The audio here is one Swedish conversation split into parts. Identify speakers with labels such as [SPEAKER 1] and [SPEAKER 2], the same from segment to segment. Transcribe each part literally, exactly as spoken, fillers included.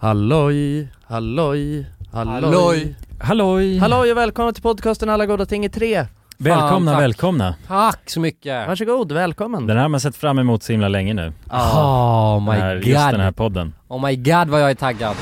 [SPEAKER 1] Halloj, halloj, halloj.
[SPEAKER 2] Halloj.
[SPEAKER 3] Halloj.
[SPEAKER 1] Halloj och välkomna till podcasten Alla goda ting i tre.
[SPEAKER 3] Välkomna,
[SPEAKER 2] Fan,
[SPEAKER 3] välkomna.
[SPEAKER 2] Tack så mycket.
[SPEAKER 1] Varsågod, välkommen.
[SPEAKER 3] Den här har man sett fram emot så himla länge nu.
[SPEAKER 2] Oh my
[SPEAKER 3] Den här,
[SPEAKER 2] god.
[SPEAKER 3] just den här podden.
[SPEAKER 2] Oh my god vad jag är taggad.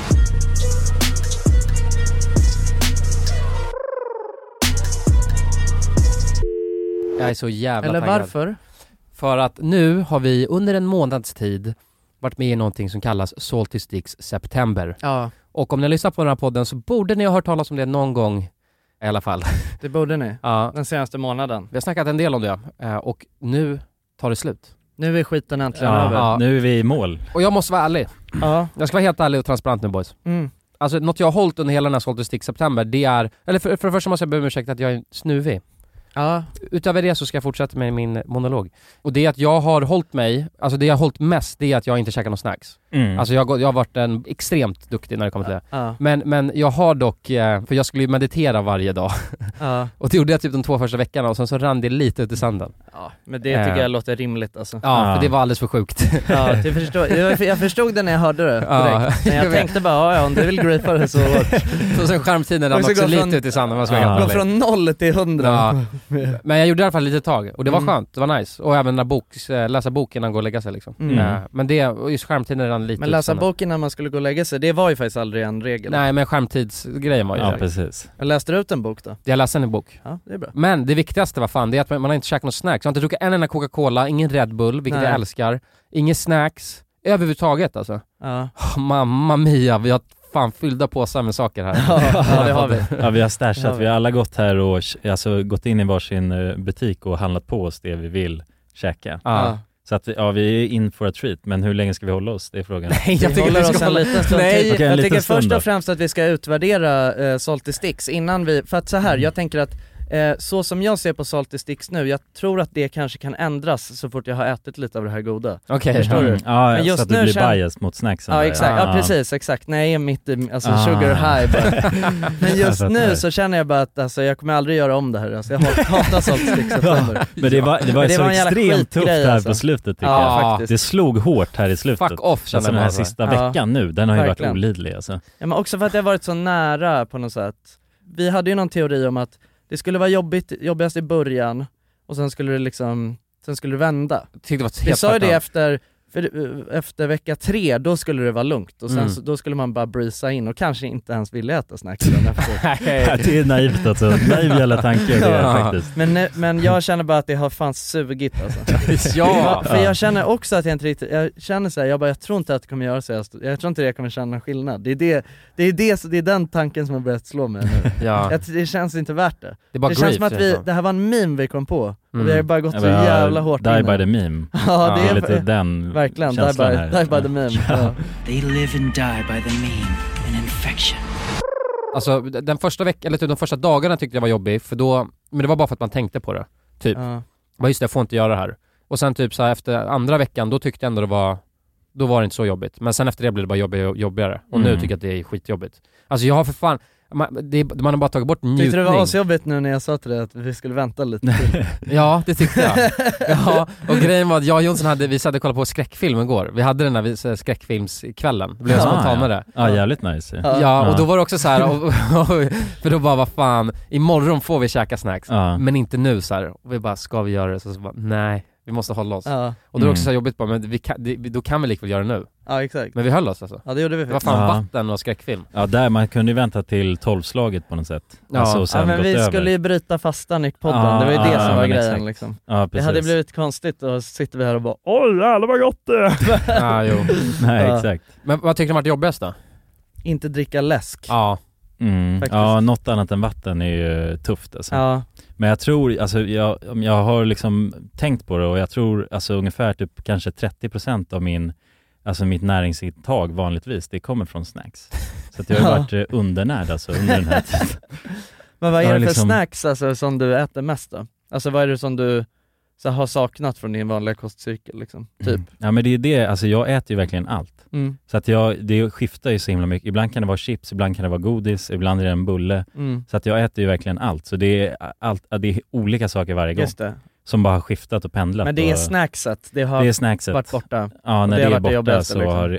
[SPEAKER 2] Jag är så jävla
[SPEAKER 1] Eller
[SPEAKER 2] taggad.
[SPEAKER 1] varför?
[SPEAKER 2] För att nu har vi under en månads tid varit med i någonting som kallas Salty Sticks September.
[SPEAKER 1] Ja,
[SPEAKER 2] Och om ni lyssnar på den här podden så borde ni ha hört talas om det någon gång i alla fall.
[SPEAKER 1] det borde ni.
[SPEAKER 2] Ja,
[SPEAKER 1] Den senaste månaden.
[SPEAKER 2] vi har snackat en del om det eh, och nu tar det slut.
[SPEAKER 1] Nu är skiten äntligen
[SPEAKER 3] Ja,
[SPEAKER 1] över.
[SPEAKER 2] Ja.
[SPEAKER 3] nu är vi i mål.
[SPEAKER 2] Och jag måste vara ärlig.
[SPEAKER 1] Ja.
[SPEAKER 2] Jag ska vara helt ärlig och transparent nu, boys.
[SPEAKER 1] Mm.
[SPEAKER 2] Alltså något jag har hållit under hela den här Salty Sticks September, det är, eller för, för det första måste jag be om ursäkt att jag är snuvig.
[SPEAKER 1] Ja.
[SPEAKER 2] Utöver det så ska jag fortsätta med min monolog. Och det är att jag har hållit mig, alltså det jag har hållit mest, det är att jag inte käkar någon snacks.
[SPEAKER 3] Mm.
[SPEAKER 2] Alltså jag, har gått- jag har varit en extremt duktig när det kommer till det.
[SPEAKER 1] Ja.
[SPEAKER 2] Men, men jag har dock, eh, för jag skulle ju meditera varje dag.
[SPEAKER 1] Ja.
[SPEAKER 2] Och det gjorde jag typ de två första veckorna och sen så rann det lite ut i sanden.
[SPEAKER 1] Ja. Men det tycker
[SPEAKER 2] Eh.
[SPEAKER 1] jag låter rimligt alltså.
[SPEAKER 2] Ja,
[SPEAKER 3] Ja.
[SPEAKER 2] för det var alldeles för sjukt.
[SPEAKER 1] Ja, det förstår, jag, jag förstod det när jag hörde det
[SPEAKER 2] Ja.
[SPEAKER 1] direkt. Men jag
[SPEAKER 2] Jag vet.
[SPEAKER 1] tänkte bara, ja, om du vill gripa det så
[SPEAKER 2] Så sen skärmtiden rann
[SPEAKER 1] Och så
[SPEAKER 2] också
[SPEAKER 1] gå
[SPEAKER 2] lite
[SPEAKER 1] från-
[SPEAKER 2] ut i sanden. Man ska
[SPEAKER 3] Ja.
[SPEAKER 2] vara helt
[SPEAKER 1] gå
[SPEAKER 2] ärlig.
[SPEAKER 1] från noll till hundra.
[SPEAKER 2] Ja. Men jag gjorde det i alla fall lite tag och det var
[SPEAKER 1] Mm.
[SPEAKER 2] skönt, det var nice. Och även när boks, eh, läsa boken innan gå och lägga sig liksom.
[SPEAKER 1] Mm.
[SPEAKER 2] Eh, Men det, och just skärmtiden rann lite
[SPEAKER 1] Men
[SPEAKER 2] ut i
[SPEAKER 1] läsa
[SPEAKER 2] sanden.
[SPEAKER 1] boken när man skulle gå och lägga sig, det var ju faktiskt aldrig en regel.
[SPEAKER 2] Nej, men skärmtidsgrejen var ju
[SPEAKER 3] Ja,
[SPEAKER 2] det.
[SPEAKER 3] precis.
[SPEAKER 1] Jag läste du ut en bok då?
[SPEAKER 2] Jag läste en bok.
[SPEAKER 1] Ja, det är bra.
[SPEAKER 2] Men det viktigaste var fan, det är att man man har inte käkat någon snacks. Jag har inte druckit en enda Coca-Cola, ingen Red Bull, vilket
[SPEAKER 1] Nej.
[SPEAKER 2] jag älskar. Ingen snacks, överhuvudtaget alltså.
[SPEAKER 1] Ja,
[SPEAKER 2] Oh, mamma mia, vi har fan fyllda påsar med saker här.
[SPEAKER 1] ja, ja det har vi.
[SPEAKER 3] Ja, vi har stashat,
[SPEAKER 1] Ja, vi-
[SPEAKER 3] vi har alla gått här och alltså, gått in i varsin eh, butik och handlat på oss det vi vill käka.
[SPEAKER 2] Ja.
[SPEAKER 3] Så att ja, vi är in for a treat, men hur länge ska vi hålla oss? Det är frågan.
[SPEAKER 2] Nej, jag
[SPEAKER 1] Vi
[SPEAKER 2] tycker
[SPEAKER 1] håller
[SPEAKER 2] vi
[SPEAKER 1] oss
[SPEAKER 2] ska
[SPEAKER 1] en
[SPEAKER 2] hålla...
[SPEAKER 1] liten stund
[SPEAKER 2] Nej.
[SPEAKER 1] till.
[SPEAKER 3] Okej, en
[SPEAKER 1] Jag
[SPEAKER 3] liten
[SPEAKER 1] tycker
[SPEAKER 3] stund
[SPEAKER 1] först
[SPEAKER 3] då.
[SPEAKER 1] och främst att vi ska utvärdera eh, Salty Sticks innan vi, för att så här, jag tänker att eh, så som jag ser på Salty Sticks nu, jag tror att det kanske kan ändras så fort jag har ätit lite av det här goda.
[SPEAKER 2] Okej,
[SPEAKER 1] Förstår du?
[SPEAKER 3] Mm. Ja,
[SPEAKER 1] Men just
[SPEAKER 3] så att du
[SPEAKER 1] nu
[SPEAKER 3] blir
[SPEAKER 1] känner-
[SPEAKER 3] biased mot snacksen.
[SPEAKER 1] Ja
[SPEAKER 3] där.
[SPEAKER 1] exakt, ja precis, exakt. Nej, mitt i, alltså
[SPEAKER 3] Ah.
[SPEAKER 1] sugar high bara. Men just
[SPEAKER 3] Jag
[SPEAKER 1] nu
[SPEAKER 3] fattar.
[SPEAKER 1] så känner jag bara att alltså, jag kommer aldrig göra om det här, alltså, jag hat- hatar Salty Sticks September.
[SPEAKER 3] Men det var, det var
[SPEAKER 1] Men det
[SPEAKER 3] så
[SPEAKER 1] var en jävla
[SPEAKER 3] extremt tufft
[SPEAKER 1] skitgrej,
[SPEAKER 3] här
[SPEAKER 1] alltså.
[SPEAKER 3] på slutet tycker
[SPEAKER 1] Ja,
[SPEAKER 3] jag.
[SPEAKER 1] faktiskt.
[SPEAKER 3] Det slog hårt här i slutet.
[SPEAKER 2] Fuck off, känner
[SPEAKER 3] Alltså den
[SPEAKER 2] man
[SPEAKER 3] här
[SPEAKER 2] alltså.
[SPEAKER 3] sista
[SPEAKER 1] Ja.
[SPEAKER 3] veckan nu, den har ju
[SPEAKER 1] Verkligen.
[SPEAKER 3] varit olidlig alltså.
[SPEAKER 1] Ja, men också för att jag varit så nära på något sätt. Vi hade ju någon teori om att det skulle vara jobbigt, jobbigast i början och sen skulle det liksom, sen skulle det vända.
[SPEAKER 2] Tyckte det var
[SPEAKER 1] Vi
[SPEAKER 2] helt
[SPEAKER 1] sa ju det
[SPEAKER 2] fucked up.
[SPEAKER 1] efter, för, eh, efter vecka tre, då skulle det vara lugnt och sen
[SPEAKER 2] Mm.
[SPEAKER 1] så, då skulle man bara breeza in och kanske inte ens vilja äta snacks den efter.
[SPEAKER 3] Det är naivt alltså, naiv jävla tanke det är
[SPEAKER 2] Ja.
[SPEAKER 3] faktiskt.
[SPEAKER 1] Men, eh, men jag känner bara att det har fan sugit alltså.
[SPEAKER 2] Ja,
[SPEAKER 1] För jag känner också att jag inte riktigt, jag känner så här, jag bara, jag tror inte att det kommer göra så, jag, jag tror inte jag kommer känna skillnad. Det är det, det är det, det är den tanken som har börjat slå mig nu.
[SPEAKER 2] ja.
[SPEAKER 1] Jag, det känns inte värt det.
[SPEAKER 2] Det är bara
[SPEAKER 1] Det känns
[SPEAKER 2] grief,
[SPEAKER 1] som att vi,
[SPEAKER 2] känns det.
[SPEAKER 1] det här var en meme vi kom på och
[SPEAKER 2] Mm.
[SPEAKER 1] vi har bara gått så
[SPEAKER 3] Ja,
[SPEAKER 1] jävla hårt
[SPEAKER 3] Die
[SPEAKER 1] in
[SPEAKER 3] by
[SPEAKER 1] i
[SPEAKER 3] the
[SPEAKER 1] det.
[SPEAKER 3] meme.
[SPEAKER 1] Ja, det
[SPEAKER 3] Det är
[SPEAKER 1] är
[SPEAKER 3] lite den
[SPEAKER 1] verkligen, die by,
[SPEAKER 3] känslan här.
[SPEAKER 1] die by the meme. Ja.
[SPEAKER 4] They live and die by the meme, an infection.
[SPEAKER 2] Alltså den första veckan, eller typ de första dagarna tyckte jag var jobbig, för då, men det var bara för att man tänkte på det. Typ,
[SPEAKER 1] Ja.
[SPEAKER 2] bara just det, jag får inte göra det här. Och sen typ så här, efter andra veckan, då tyckte jag ändå det var, då var det inte så jobbigt. Men sen efter det blev det bara jobbigare och jobbigare. Och nu
[SPEAKER 3] Mm.
[SPEAKER 2] tycker jag att det är skitjobbigt. Alltså jag har för fan, man, det, man har bara tagit bort njutning.
[SPEAKER 1] Tyckte du det var asjobbigt nu när jag sa till dig att vi skulle vänta lite till?
[SPEAKER 2] Ja, det tyckte jag. Ja, och grejen var att jag och Jonsson hade, vi satt och kollade på skräckfilm igår. Vi hade den här vi- så här skräckfilmskvällen. Det blev jag
[SPEAKER 3] Ah,
[SPEAKER 2] spontan
[SPEAKER 3] ja.
[SPEAKER 2] med det.
[SPEAKER 3] Ja, jävligt nice.
[SPEAKER 1] Ja.
[SPEAKER 2] Ja, och
[SPEAKER 3] Ja.
[SPEAKER 2] då var det också så här, och, och, för då bara, vad fan, imorgon får vi käka snacks,
[SPEAKER 3] Ja.
[SPEAKER 2] men inte nu så här. Och vi bara, ska vi göra det? Så, så bara, nej, vi måste hålla oss.
[SPEAKER 1] Ja,
[SPEAKER 2] Och då är det också
[SPEAKER 3] Mm.
[SPEAKER 2] så här jobbigt bara, men vi kan, det, då kan vi likväl göra det nu.
[SPEAKER 1] ja exakt.
[SPEAKER 2] Men vi höll oss alltså.
[SPEAKER 1] Ja det gjorde vi
[SPEAKER 2] Det var
[SPEAKER 1] faktiskt.
[SPEAKER 2] fan
[SPEAKER 3] Ja.
[SPEAKER 2] vatten och skräckfilm.
[SPEAKER 3] Ja, där man kunde ju vänta till tolvslaget på något sätt.
[SPEAKER 2] Ja.
[SPEAKER 3] Alltså, och sen
[SPEAKER 1] Ja men
[SPEAKER 3] gått
[SPEAKER 1] vi
[SPEAKER 3] över.
[SPEAKER 1] skulle ju bryta fastan i podden,
[SPEAKER 3] Ja,
[SPEAKER 1] det var ju det
[SPEAKER 3] ja,
[SPEAKER 1] som var
[SPEAKER 3] men
[SPEAKER 1] grejen
[SPEAKER 3] exakt.
[SPEAKER 1] liksom.
[SPEAKER 3] Ja,
[SPEAKER 1] Det
[SPEAKER 3] precis.
[SPEAKER 1] hade blivit konstigt och så sitter vi här och bara oj jävlar vad gott det är.
[SPEAKER 2] Ja, jo.
[SPEAKER 3] Nej,
[SPEAKER 1] Ja.
[SPEAKER 3] exakt.
[SPEAKER 2] Men vad tyckte ni var det jobbigast då?
[SPEAKER 1] Inte dricka läsk.
[SPEAKER 2] Ja.
[SPEAKER 3] Mm.
[SPEAKER 1] Faktiskt.
[SPEAKER 3] Ja, något annat än vatten är ju tufft alltså.
[SPEAKER 1] Ja.
[SPEAKER 3] Men jag tror, alltså jag, jag har liksom tänkt på det och jag tror alltså ungefär typ kanske trettio procent av min, alltså mitt näringsintag vanligtvis, det kommer från snacks. Så att jag har
[SPEAKER 1] Ja.
[SPEAKER 3] varit eh, undernärd alltså under den här tiden.
[SPEAKER 1] Men vad är
[SPEAKER 3] Ja,
[SPEAKER 1] det för
[SPEAKER 3] liksom-
[SPEAKER 1] snacks alltså, som du äter mest då? Alltså vad är det som du så, har saknat från din vanliga kostcirkel liksom? Typ.
[SPEAKER 3] Mm. Ja men det är det, alltså jag äter ju verkligen allt.
[SPEAKER 1] Mm.
[SPEAKER 3] Så att jag, det skiftar ju så himla mycket. Ibland kan det vara chips, ibland kan det vara godis, ibland är det en bulle.
[SPEAKER 1] Mm.
[SPEAKER 3] Så att jag äter ju verkligen allt. Så det är, allt, det är olika saker varje gång.
[SPEAKER 1] Just det.
[SPEAKER 3] Som bara har skiftat och pendlat.
[SPEAKER 1] Men det är
[SPEAKER 3] och,
[SPEAKER 1] snackset, det har
[SPEAKER 3] det är snackset.
[SPEAKER 1] varit borta.
[SPEAKER 3] Ja, när
[SPEAKER 1] det
[SPEAKER 3] det,
[SPEAKER 1] har
[SPEAKER 3] är
[SPEAKER 1] varit det
[SPEAKER 3] borta
[SPEAKER 1] jobbigaste,
[SPEAKER 3] så
[SPEAKER 1] liksom.
[SPEAKER 3] har, ja,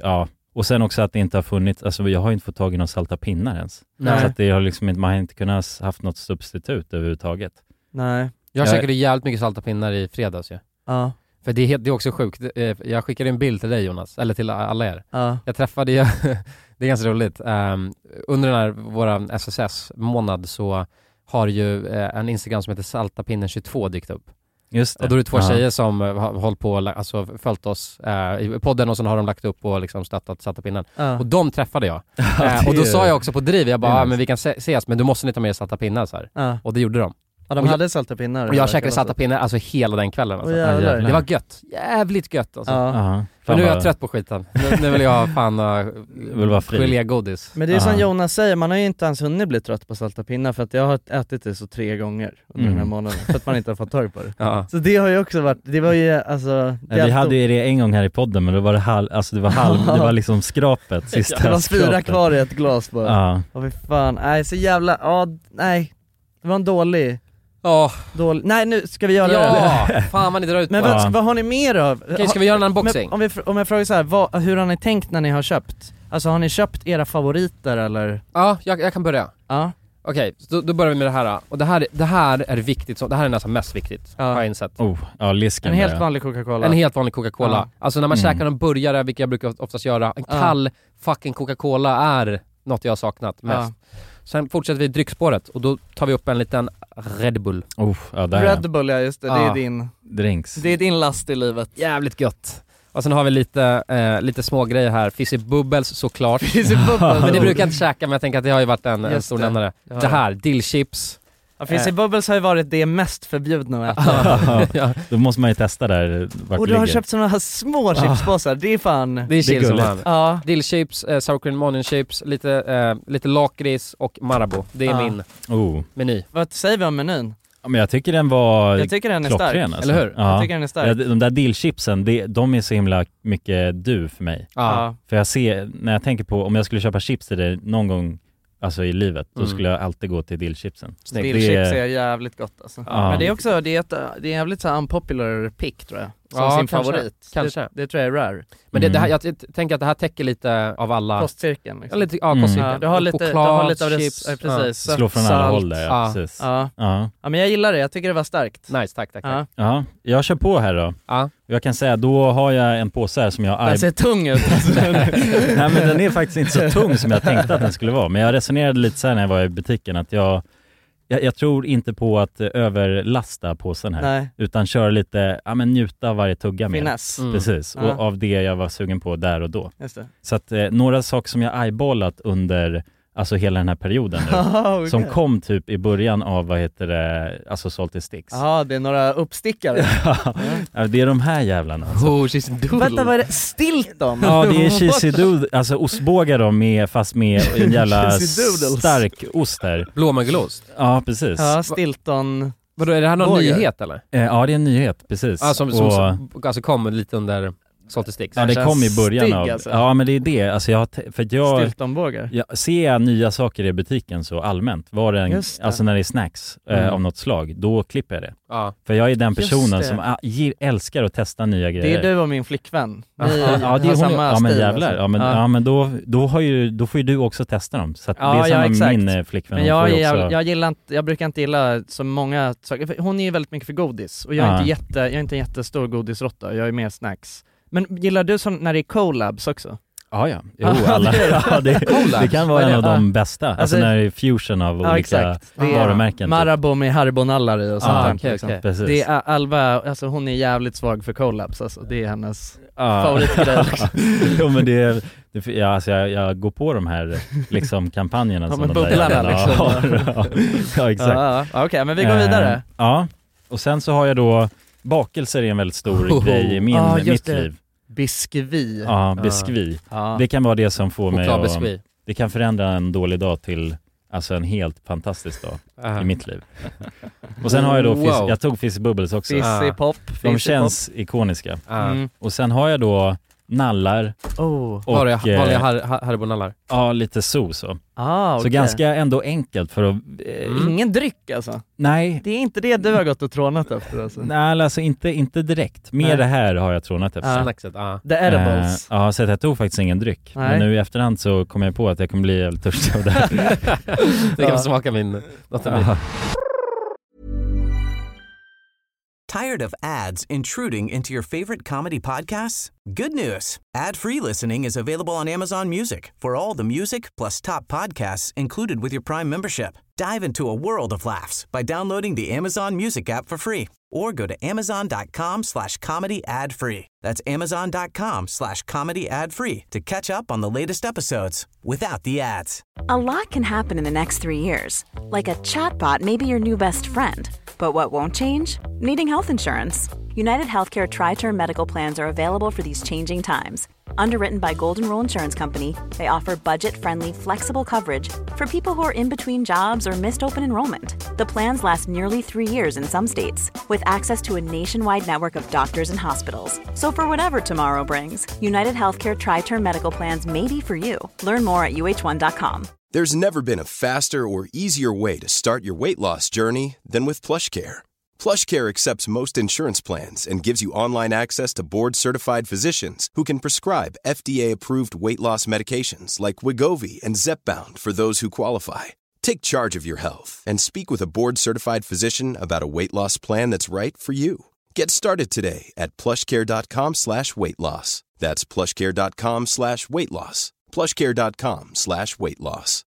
[SPEAKER 3] Och sen också att det inte har funnits, alltså jag har inte fått tag i någon salta pinnar ens.
[SPEAKER 1] Nej.
[SPEAKER 3] Så att det har liksom inte, man har inte kunnat haft något substitut överhuvudtaget.
[SPEAKER 1] Nej.
[SPEAKER 2] Jag
[SPEAKER 3] Jag-
[SPEAKER 2] käkade jävligt mycket salta pinnar i fredags ju.
[SPEAKER 1] Ja.
[SPEAKER 2] För det är, helt, det är också sjukt. Eh, Jag skickade en bild till dig Jonas, eller till alla er.
[SPEAKER 1] Ja.
[SPEAKER 2] Jag träffade ju, det är ganska roligt, um, under den här våra S S S-månad så har ju eh, en Instagram som heter saltapinnen tjugotvå dykt upp.
[SPEAKER 3] Just det.
[SPEAKER 2] Och då är det två
[SPEAKER 3] Ja.
[SPEAKER 2] tjejer som eh, har hållit på, alltså följt oss eh, i podden och sen har de lagt upp och liksom stöttat saltapinnen.
[SPEAKER 1] Ja.
[SPEAKER 2] Och de träffade jag.
[SPEAKER 3] Ja,
[SPEAKER 2] eh, och då
[SPEAKER 3] det-
[SPEAKER 2] sa jag också på driv, jag bara,
[SPEAKER 3] det är
[SPEAKER 2] ah,
[SPEAKER 3] nice.
[SPEAKER 2] men vi kan se- ses, men du måste inte ta med er salta pinnar så här.
[SPEAKER 1] Ja.
[SPEAKER 2] Och det gjorde de.
[SPEAKER 1] Ja, de
[SPEAKER 2] Och jag-
[SPEAKER 1] hade salta pinnar.
[SPEAKER 2] Och jag käkade salta pinnar alltså hela den kvällen alltså.
[SPEAKER 1] Åh, jävlar.
[SPEAKER 2] Det var gött, jävligt gött alltså.
[SPEAKER 1] Ja.
[SPEAKER 3] Ja.
[SPEAKER 2] För
[SPEAKER 3] Fan
[SPEAKER 2] nu är jag
[SPEAKER 3] vad-
[SPEAKER 2] trött på skiten. Nu, nu vill jag ha fan uh,
[SPEAKER 3] vill vara fri.
[SPEAKER 2] gelégodis.
[SPEAKER 1] Men det är som
[SPEAKER 3] Ja.
[SPEAKER 1] Jonas säger, man har ju inte ens hunnit bli trött på salta pinnar för att jag har ätit det så tre gånger under
[SPEAKER 3] Mm.
[SPEAKER 1] den här månaden för att man inte har fått tag på det.
[SPEAKER 2] Ja.
[SPEAKER 1] Så det har ju också varit, det var ju alltså...
[SPEAKER 3] Nej, vi hade ju det en gång här i podden, men då var det halv, alltså det var halv, det var liksom skrapet, sista
[SPEAKER 1] det var fyra
[SPEAKER 3] skrapet.
[SPEAKER 1] kvar i ett glas bara.
[SPEAKER 3] Ja.
[SPEAKER 1] Åh fy fan, nej så jävla, ja nej. Det var en dålig,
[SPEAKER 2] Ja,
[SPEAKER 1] dålig, nej nu ska vi göra det.
[SPEAKER 2] ja. Fan vad ni drar ut
[SPEAKER 1] Men
[SPEAKER 2] på.
[SPEAKER 1] vad,
[SPEAKER 3] Ja.
[SPEAKER 1] vad har ni mer av?
[SPEAKER 2] Okej, ska vi göra en unboxing?
[SPEAKER 1] Men om, vi, fr- om jag frågar så här, vad, hur har ni tänkt när ni har köpt? Alltså har ni köpt era favoriter eller?
[SPEAKER 2] Ja, jag, jag kan börja.
[SPEAKER 1] Ja.
[SPEAKER 2] Okej, så då, då börjar vi med det här. Och det här, det här är viktigt, så, det här är nästan mest viktigt,
[SPEAKER 1] Ja.
[SPEAKER 2] har jag insett.
[SPEAKER 3] Oh, ja, lisken
[SPEAKER 1] En helt
[SPEAKER 3] där.
[SPEAKER 1] vanlig Coca-Cola.
[SPEAKER 2] En helt vanlig Coca-Cola.
[SPEAKER 1] Ja.
[SPEAKER 2] Alltså när man
[SPEAKER 3] Mm.
[SPEAKER 2] käkar en burgare, vilket jag brukar oftast göra, en
[SPEAKER 1] Ja.
[SPEAKER 2] kall fucking Coca-Cola är något jag har saknat mest. Sen fortsätter vi dryckspåret och då tar vi upp en liten Red Bull.
[SPEAKER 3] Oh, ja, där
[SPEAKER 1] Red Bull, ja just det, det
[SPEAKER 2] Ja.
[SPEAKER 1] är din,
[SPEAKER 3] drinks.
[SPEAKER 1] det är din last i livet.
[SPEAKER 2] Jävligt gött. Och sen har vi lite, eh, lite små grejer här. Fizzy Bubbles såklart.
[SPEAKER 1] Fizzy Bubbles.
[SPEAKER 2] Men det brukar jag inte käka, men jag tänker att det har ju varit en, en
[SPEAKER 1] Just
[SPEAKER 2] stor
[SPEAKER 1] det.
[SPEAKER 2] nämnare.
[SPEAKER 1] Ja.
[SPEAKER 2] Det här, dillchips.
[SPEAKER 1] Ja, Fizzy Bubbles har ju varit det mest förbjudna att äta.
[SPEAKER 3] Ja,
[SPEAKER 2] Ja,
[SPEAKER 3] då måste man ju testa där vart
[SPEAKER 1] Och
[SPEAKER 3] det
[SPEAKER 1] du har
[SPEAKER 3] ligger.
[SPEAKER 1] köpt sådana här små chipspåsar, det är fan...
[SPEAKER 2] det är chill som
[SPEAKER 3] gulligt.
[SPEAKER 2] fan.
[SPEAKER 1] Ja.
[SPEAKER 2] Dillchips, eh, sour cream onion chips, lite, eh, lite lakrits och Marabou. Det är
[SPEAKER 1] Ja.
[SPEAKER 2] min
[SPEAKER 3] Oh.
[SPEAKER 2] meny.
[SPEAKER 1] Vad säger vi om menyn?
[SPEAKER 3] Ja, men jag tycker den var
[SPEAKER 1] Jag tycker den är stark.
[SPEAKER 3] klockren alltså.
[SPEAKER 2] Eller hur?
[SPEAKER 3] Ja.
[SPEAKER 1] Jag tycker den är stark.
[SPEAKER 3] Ja, de där dillchipsen, det, de är så himla mycket du för mig.
[SPEAKER 1] Ja.
[SPEAKER 3] För jag ser, när jag tänker på, om jag skulle köpa chips till dig någon gång alltså i livet, då
[SPEAKER 2] Mm.
[SPEAKER 3] skulle jag alltid gå till dillchipsen.
[SPEAKER 2] Snyggt.
[SPEAKER 1] Dillchips
[SPEAKER 3] Det-
[SPEAKER 1] är jävligt gott alltså.
[SPEAKER 3] Ja.
[SPEAKER 1] Men det är också, det är, ett, det är jävligt så här unpopular pick tror jag. Som
[SPEAKER 2] Ja,
[SPEAKER 1] sin
[SPEAKER 2] kanske.
[SPEAKER 1] favorit.
[SPEAKER 2] Kanske.
[SPEAKER 1] Det, det tror jag är rare.
[SPEAKER 2] Men det, det här,
[SPEAKER 3] Mm.
[SPEAKER 2] jag t- tänker att det här täcker lite av alla...
[SPEAKER 1] Kostcirkeln
[SPEAKER 2] Ja,
[SPEAKER 1] liksom.
[SPEAKER 2] lite, ja,
[SPEAKER 3] Mm.
[SPEAKER 2] kostcirkeln.
[SPEAKER 1] Ja, du har lite, du
[SPEAKER 2] Choklad,
[SPEAKER 1] har lite av det,
[SPEAKER 2] chips.
[SPEAKER 1] ja, precis. Sött,
[SPEAKER 3] Slå från alla
[SPEAKER 1] salt.
[SPEAKER 3] håll där, ja,
[SPEAKER 2] Ja.
[SPEAKER 3] precis.
[SPEAKER 1] Ja.
[SPEAKER 3] Ja.
[SPEAKER 1] ja, men jag gillar det, jag tycker det var starkt.
[SPEAKER 2] Ja. Nice, tack, tack, tack.
[SPEAKER 1] Ja.
[SPEAKER 3] Ja, jag kör på här då.
[SPEAKER 2] Ja.
[SPEAKER 3] Jag kan säga, då har jag en påse här som jag...
[SPEAKER 1] Den ser tung ut.
[SPEAKER 3] Nej, men den är faktiskt inte så tung som jag tänkte att den skulle vara. Men jag resonerade lite så här när jag var i butiken att jag, jag, jag tror inte på att eh, överlasta påsen här.
[SPEAKER 1] Nej,
[SPEAKER 3] Utan köra lite, ja men njuta av varje tugga med.
[SPEAKER 1] finess.
[SPEAKER 2] Mm.
[SPEAKER 3] Precis,
[SPEAKER 1] Ja.
[SPEAKER 3] och av det jag var sugen på där och då.
[SPEAKER 1] Just det.
[SPEAKER 3] Så att eh, några saker som jag eyeballat under alltså hela den här perioden nu,
[SPEAKER 1] okay.
[SPEAKER 3] som kom typ i början av, vad heter det, alltså Salty Sticks.
[SPEAKER 1] Jaha, det är några uppstickare.
[SPEAKER 3] Ja, det är de här jävlarna alltså.
[SPEAKER 2] Oh, she's doodle.
[SPEAKER 1] Vänta, vad är det? Stilton?
[SPEAKER 3] Ja, det är cheesy doodle, alltså ostbågar då med, fast med en jävla
[SPEAKER 1] Cheesy doodles.
[SPEAKER 3] stark ost där.
[SPEAKER 2] Blåmögelost.
[SPEAKER 3] Ja, precis.
[SPEAKER 1] Ja, Stilton.
[SPEAKER 2] Vadå, är det här någon
[SPEAKER 1] Bågar.
[SPEAKER 2] nyhet eller?
[SPEAKER 3] Eh, ja, det är en nyhet, precis.
[SPEAKER 2] Ja, som, som,
[SPEAKER 3] Och,
[SPEAKER 2] som alltså kom lite under Salty Sticks.
[SPEAKER 3] ja, det
[SPEAKER 1] känns
[SPEAKER 3] kom i början
[SPEAKER 1] stig,
[SPEAKER 3] av...
[SPEAKER 1] alltså.
[SPEAKER 3] Ja, men det är det. Alltså jag, har te- för att jag,
[SPEAKER 1] Stiltonbågar.
[SPEAKER 3] jag ser jag nya saker i butiken så allmänt, var det en,
[SPEAKER 1] Just det.
[SPEAKER 3] alltså när det är snacks eh,
[SPEAKER 2] Mm.
[SPEAKER 3] av något slag, då klipper jag det.
[SPEAKER 2] Ja.
[SPEAKER 3] För jag är den
[SPEAKER 1] Just
[SPEAKER 3] personen
[SPEAKER 1] det.
[SPEAKER 3] som ah, gir, älskar att testa nya grejer.
[SPEAKER 1] Det är du och min flickvän.
[SPEAKER 3] Ja,
[SPEAKER 1] Ni
[SPEAKER 3] ja, det är
[SPEAKER 1] har
[SPEAKER 3] hon,
[SPEAKER 1] samma
[SPEAKER 3] ja men
[SPEAKER 1] stil,
[SPEAKER 3] jävlar,
[SPEAKER 1] alltså.
[SPEAKER 3] ja men, ja. men då, då, har ju, då får ju du också testa dem. Så att
[SPEAKER 1] Ja,
[SPEAKER 3] det är
[SPEAKER 1] ja,
[SPEAKER 3] samma med
[SPEAKER 1] exakt.
[SPEAKER 3] min eh, flickvän.
[SPEAKER 1] Men
[SPEAKER 3] hon
[SPEAKER 1] jag,
[SPEAKER 3] får ju
[SPEAKER 1] jag,
[SPEAKER 3] också,
[SPEAKER 1] jag, gillar inte, jag brukar inte gilla så många saker, för hon är ju väldigt mycket för godis. Och jag är,
[SPEAKER 3] Ja.
[SPEAKER 1] inte, jätte, jag är inte en jättestor godisrotta, jag är mer snacks. Men gillar du som när det är collabs också?
[SPEAKER 3] Ja, ja. Jo,
[SPEAKER 1] Ja,
[SPEAKER 3] alla.
[SPEAKER 1] det är det.
[SPEAKER 3] Ja, det, det kan vara
[SPEAKER 1] Vad är
[SPEAKER 3] en
[SPEAKER 1] det?
[SPEAKER 3] av de
[SPEAKER 1] Ja.
[SPEAKER 3] bästa. Alltså,
[SPEAKER 1] Alltså-
[SPEAKER 3] när det är fusion av
[SPEAKER 1] Ja,
[SPEAKER 3] olika
[SPEAKER 1] exakt. Det är
[SPEAKER 3] varumärken. typ.
[SPEAKER 1] Marabou med Haribo-nallar i och sånt
[SPEAKER 3] Ja,
[SPEAKER 1] där,
[SPEAKER 2] okej,
[SPEAKER 1] liksom.
[SPEAKER 2] okej.
[SPEAKER 3] Precis.
[SPEAKER 1] Det är Alva, alltså hon är jävligt svag för collabs alltså. Det är hennes
[SPEAKER 3] Ja.
[SPEAKER 1] favoritgrej liksom.
[SPEAKER 3] Jo, men det är, det, ja, alltså jag, jag går på de här liksom kampanjerna
[SPEAKER 1] Ja,
[SPEAKER 3] som
[SPEAKER 1] men
[SPEAKER 3] de där
[SPEAKER 1] bubblarna,
[SPEAKER 3] jävlarna
[SPEAKER 1] liksom.
[SPEAKER 3] har. Ja, ja, exakt.
[SPEAKER 1] Ja, ja. Okej, men vi går
[SPEAKER 3] Eh,
[SPEAKER 1] vidare.
[SPEAKER 3] Ja, och sen så har jag då, bakelser är en väldigt stor
[SPEAKER 2] Oh.
[SPEAKER 3] grej i min,
[SPEAKER 1] Ja, just
[SPEAKER 3] mitt
[SPEAKER 1] det.
[SPEAKER 3] liv.
[SPEAKER 1] Biskvi.
[SPEAKER 3] Ja, biskvi.
[SPEAKER 1] Ja.
[SPEAKER 3] Det kan vara det som får mig att,
[SPEAKER 2] Chokladbiskvi.
[SPEAKER 3] det kan förändra en dålig dag till alltså en helt fantastisk dag
[SPEAKER 2] Uh.
[SPEAKER 3] i mitt liv. Och sen har jag då,
[SPEAKER 2] Wow.
[SPEAKER 3] fizz, jag tog Fizzy Bubbles också.
[SPEAKER 1] Fizzy
[SPEAKER 2] Ah.
[SPEAKER 1] pop.
[SPEAKER 3] De
[SPEAKER 1] Fizzy
[SPEAKER 3] känns ikoniska.
[SPEAKER 2] Uh.
[SPEAKER 1] pop. Mm.
[SPEAKER 3] Och sen har jag då nallar
[SPEAKER 1] Oh.
[SPEAKER 3] och
[SPEAKER 2] Vanliga, vanliga
[SPEAKER 3] eh,
[SPEAKER 2] har, Haribo-nallar.
[SPEAKER 3] ja, lite so så.
[SPEAKER 1] Ah,
[SPEAKER 3] Så
[SPEAKER 1] okay.
[SPEAKER 3] ganska ändå enkelt för att... Eh,
[SPEAKER 2] Mm.
[SPEAKER 1] Ingen dryck alltså?
[SPEAKER 3] Nej.
[SPEAKER 1] Det är inte det du har gått och trånat efter alltså?
[SPEAKER 3] Nej, alltså inte, inte direkt. Mer
[SPEAKER 1] Nej.
[SPEAKER 3] det här har jag trånat efter.
[SPEAKER 1] Ja.
[SPEAKER 2] Snackset, ja.
[SPEAKER 1] The edibles.
[SPEAKER 3] Eh, ja, så att jag tog faktiskt ingen dryck.
[SPEAKER 1] Nej.
[SPEAKER 3] Men nu i efterhand så kom jag på att jag kommer bli jävligt törstig av det här.
[SPEAKER 2] Det kan smaka min något av min.
[SPEAKER 3] Ja.
[SPEAKER 5] Tired of ads intruding into your favorite comedy podcasts? Good news. Ad-free listening is available on Amazon Music for all the music plus top podcasts included with your Prime membership. Dive into a world of laughs by downloading the Amazon Music app for free or go to amazon.com slash comedy ad free. That's amazon.com slash comedy ad free to catch up on the latest episodes without the ads.
[SPEAKER 6] A lot can happen in the next three years. Like a chatbot may be your new best friend. But what won't change? Needing health insurance. United Healthcare Tri-Term Medical Plans are available for these changing times. Underwritten by Golden Rule Insurance Company, they offer budget-friendly, flexible coverage for people who are in between jobs or missed open enrollment. The plans last nearly three years in some states, with access to a nationwide network of doctors and hospitals. So for whatever tomorrow brings, United Healthcare Tri-Term Medical Plans may be for you. Learn more at U H one dot com.
[SPEAKER 7] There's never been a faster or easier way to start your weight loss journey than with PlushCare. PlushCare accepts most insurance plans and gives you online access to board-certified physicians who can prescribe F D A-approved weight loss medications like Wegovy and Zepbound for those who qualify. Take charge of your health and speak with a board-certified physician about a weight loss plan that's right for you. Get started today at plushcare.com slash weight loss. That's plushcare.com slash weight loss. plushcare.com slash weight loss.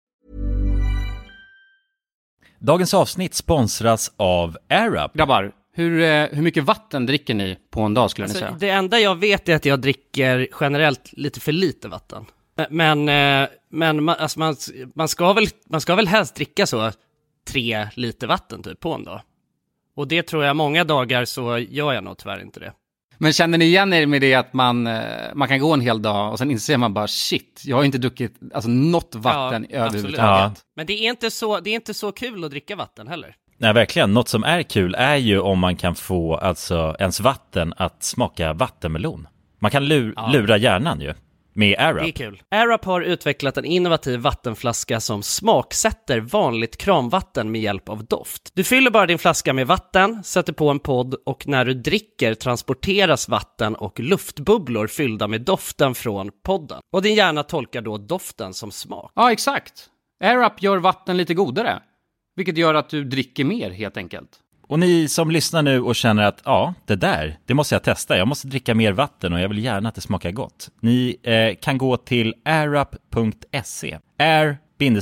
[SPEAKER 3] Dagens avsnitt sponsras av AirUp.
[SPEAKER 8] Grabbar, hur, eh, hur mycket vatten dricker ni på en dag skulle
[SPEAKER 9] Alltså,
[SPEAKER 8] ni säga?
[SPEAKER 9] det enda jag vet är att jag dricker generellt lite för lite vatten. Men, eh, men man, alltså man, man, ska väl, man ska väl helst dricka så tre liter vatten typ på en dag. Och det tror jag många dagar så gör jag nog tyvärr inte det.
[SPEAKER 8] Men känner ni igen er med det att man, eh, man kan gå en hel dag och sen inser man bara shit, jag har inte druckit alltså, något vatten
[SPEAKER 9] Ja,
[SPEAKER 8] överhuvudtaget.
[SPEAKER 3] Ja.
[SPEAKER 9] Men det är, inte så, det är inte så kul att dricka vatten heller.
[SPEAKER 3] Nej, verkligen. Något som är kul är ju om man kan få alltså ens vatten att smaka vattenmelon. Man kan lur,
[SPEAKER 9] Ja.
[SPEAKER 3] lura hjärnan ju med AirUp.
[SPEAKER 9] Det är kul. AirUp har utvecklat en innovativ vattenflaska som smaksätter vanligt kranvatten med hjälp av doft. Du fyller bara din flaska med vatten, sätter på en podd och när du dricker transporteras vatten och luftbubblor fyllda med doften från podden. Och din hjärna tolkar då doften som smak.
[SPEAKER 8] Ja, exakt. AirUp gör vatten lite godare, vilket gör att du dricker mer helt enkelt.
[SPEAKER 3] Och ni som lyssnar nu och känner att ja, det där, det måste jag testa. Jag måste dricka mer vatten och jag vill gärna att det smakar gott. Ni eh, kan gå till airup punkt se. air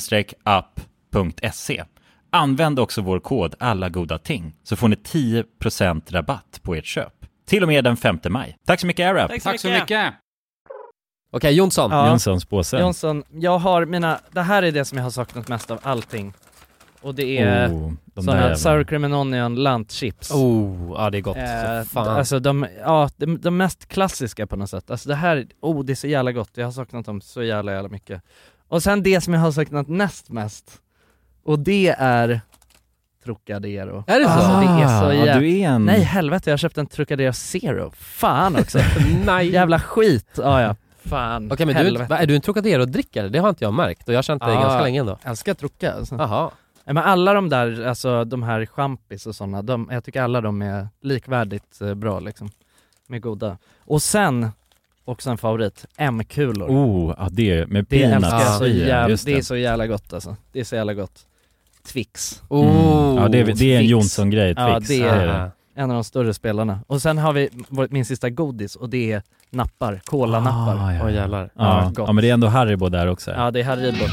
[SPEAKER 3] up punkt se. Använd också vår kod alla goda ting så får ni tio procent rabatt på ert köp. Till och med den femte maj. Tack så mycket AirUp.
[SPEAKER 9] Tack så
[SPEAKER 8] Tack så
[SPEAKER 9] mycket.
[SPEAKER 8] mycket.
[SPEAKER 2] Okej, Jonsson.
[SPEAKER 1] Ja.
[SPEAKER 3] Jonssons påse.
[SPEAKER 1] Jonsson, jag har mina, det här är det som jag har saknat mest av allting. Och det är
[SPEAKER 3] Oh, de
[SPEAKER 1] sådana
[SPEAKER 3] där
[SPEAKER 1] sour cream and onion lantchips.
[SPEAKER 2] Oh, ja det är gott.
[SPEAKER 1] Eh,
[SPEAKER 2] Så fan.
[SPEAKER 1] alltså de, ja, de, de mest klassiska på något sätt. Alltså det här, oh det är så jävla gott. Jag har saknat dem så jävla jävla mycket. Och sen det som jag har saknat näst mest. Och det är Trocadero.
[SPEAKER 2] Är det så?
[SPEAKER 1] Alltså det är så
[SPEAKER 3] Ah,
[SPEAKER 1] jävla...
[SPEAKER 3] du är en...
[SPEAKER 1] Nej helvete, jag har köpt en Trocadero Zero. Fan också.
[SPEAKER 2] Nej.
[SPEAKER 1] Jävla skit. Ja ja. Fan.
[SPEAKER 2] Okej, men du,
[SPEAKER 1] helvete.
[SPEAKER 2] va, är du en Trocadero-drickare? Det har inte jag märkt och jag har känt dig
[SPEAKER 1] Ah.
[SPEAKER 2] ganska länge ändå.
[SPEAKER 1] Jag älskar Troca alltså.
[SPEAKER 2] Jaha.
[SPEAKER 1] Men alla de där, alltså de här champis och sådana, de, jag tycker alla de är likvärdigt eh, bra liksom. Med goda. Och sen, också en favorit, M-kulor.
[SPEAKER 3] Oh, ja, det med
[SPEAKER 1] det
[SPEAKER 3] peanuts
[SPEAKER 1] älskar jag så
[SPEAKER 3] i,
[SPEAKER 1] jävla,
[SPEAKER 3] just
[SPEAKER 1] det är så jävla gott alltså. Det är så jävla gott. Twix.
[SPEAKER 2] Oh.
[SPEAKER 3] Mm. Ja, det är, det är en
[SPEAKER 1] Twix.
[SPEAKER 3] Jonsson-grej,
[SPEAKER 1] Ja,
[SPEAKER 3] Twix.
[SPEAKER 1] det är-
[SPEAKER 3] det.
[SPEAKER 1] En av de större spelarna. Och sen har vi vår- min sista godis och det är nappar, kolanappar.
[SPEAKER 3] Ah, ja.
[SPEAKER 2] Åh jävlar.
[SPEAKER 3] Ja,
[SPEAKER 1] gott.
[SPEAKER 3] ja, men det är ändå Haribo där också.
[SPEAKER 1] Ja, det är Haribo.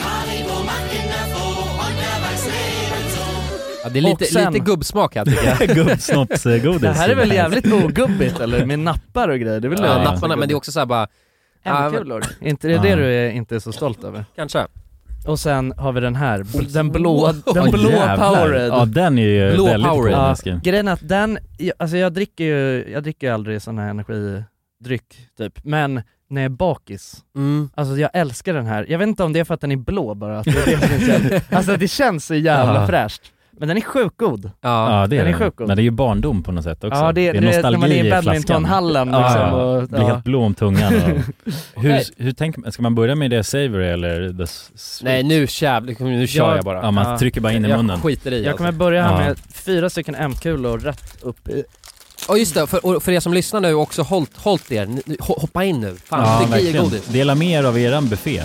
[SPEAKER 2] Ja, det är lite,
[SPEAKER 1] Och sen-
[SPEAKER 2] lite gubbsmak här tycker jag.
[SPEAKER 3] Gubbsnoppsgodis.
[SPEAKER 1] Det här är väl jävligt ogubbigt eller? Med nappar och grejer. Det är väl
[SPEAKER 2] Ja,
[SPEAKER 1] det-
[SPEAKER 2] napparna, men det är också så här bara,
[SPEAKER 1] M-kulor. Inte det det
[SPEAKER 3] Ja.
[SPEAKER 1] du är inte så stolt över?
[SPEAKER 2] kanske.
[SPEAKER 1] Och sen har vi den här, bl- den blå, den
[SPEAKER 3] Åh,
[SPEAKER 1] blå
[SPEAKER 3] jävlar.
[SPEAKER 1] Powerade.
[SPEAKER 3] Ja, den är ju
[SPEAKER 2] Blå
[SPEAKER 3] väldigt
[SPEAKER 2] Powerade.
[SPEAKER 3] god.
[SPEAKER 1] Ja,
[SPEAKER 3] läskig.
[SPEAKER 1] grejen är att den, alltså jag dricker ju, jag dricker ju aldrig sån här energidryck typ, men när jag är bakis,
[SPEAKER 2] Mm.
[SPEAKER 1] alltså jag älskar den här. Jag vet inte om det är för att den är blå bara, att det är det som är så jävla, alltså det känns så jävla
[SPEAKER 2] Ja.
[SPEAKER 1] fräscht. Men den är sjukt god.
[SPEAKER 2] Ja,
[SPEAKER 3] Ja, det är
[SPEAKER 1] den är
[SPEAKER 3] den.
[SPEAKER 1] sjukt god.
[SPEAKER 3] Men det är ju barndom på något sätt också.
[SPEAKER 1] Ja, det,
[SPEAKER 3] är
[SPEAKER 1] det,
[SPEAKER 3] nostalgi
[SPEAKER 1] när man är i
[SPEAKER 3] i flaskan.
[SPEAKER 1] badmintonhallen liksom,
[SPEAKER 3] Ja, ja.
[SPEAKER 1] och,
[SPEAKER 3] Blir
[SPEAKER 1] ja.
[SPEAKER 3] helt blå om tungan. Och... hur, hur tänker man? Ska man börja med det savory eller the sweet?
[SPEAKER 2] Nej, nu jävlar, nu kör
[SPEAKER 1] Jag-
[SPEAKER 2] jag bara.
[SPEAKER 3] Ja, man
[SPEAKER 1] Ja.
[SPEAKER 3] trycker bara in i
[SPEAKER 2] jag
[SPEAKER 3] munnen.
[SPEAKER 2] skiter i.
[SPEAKER 1] Jag kommer
[SPEAKER 2] alltså.
[SPEAKER 1] börja här
[SPEAKER 3] Ja.
[SPEAKER 1] med fyra stycken M-kulor rätt upp i...
[SPEAKER 2] Ja just det, för, och för er som lyssnar nu också, hållt, hållt er, Ni- ho- hoppa in nu. Fan,
[SPEAKER 3] Ja,
[SPEAKER 2] det blir
[SPEAKER 3] verkligen.
[SPEAKER 2] godis.
[SPEAKER 3] Dela med er av eran buffé.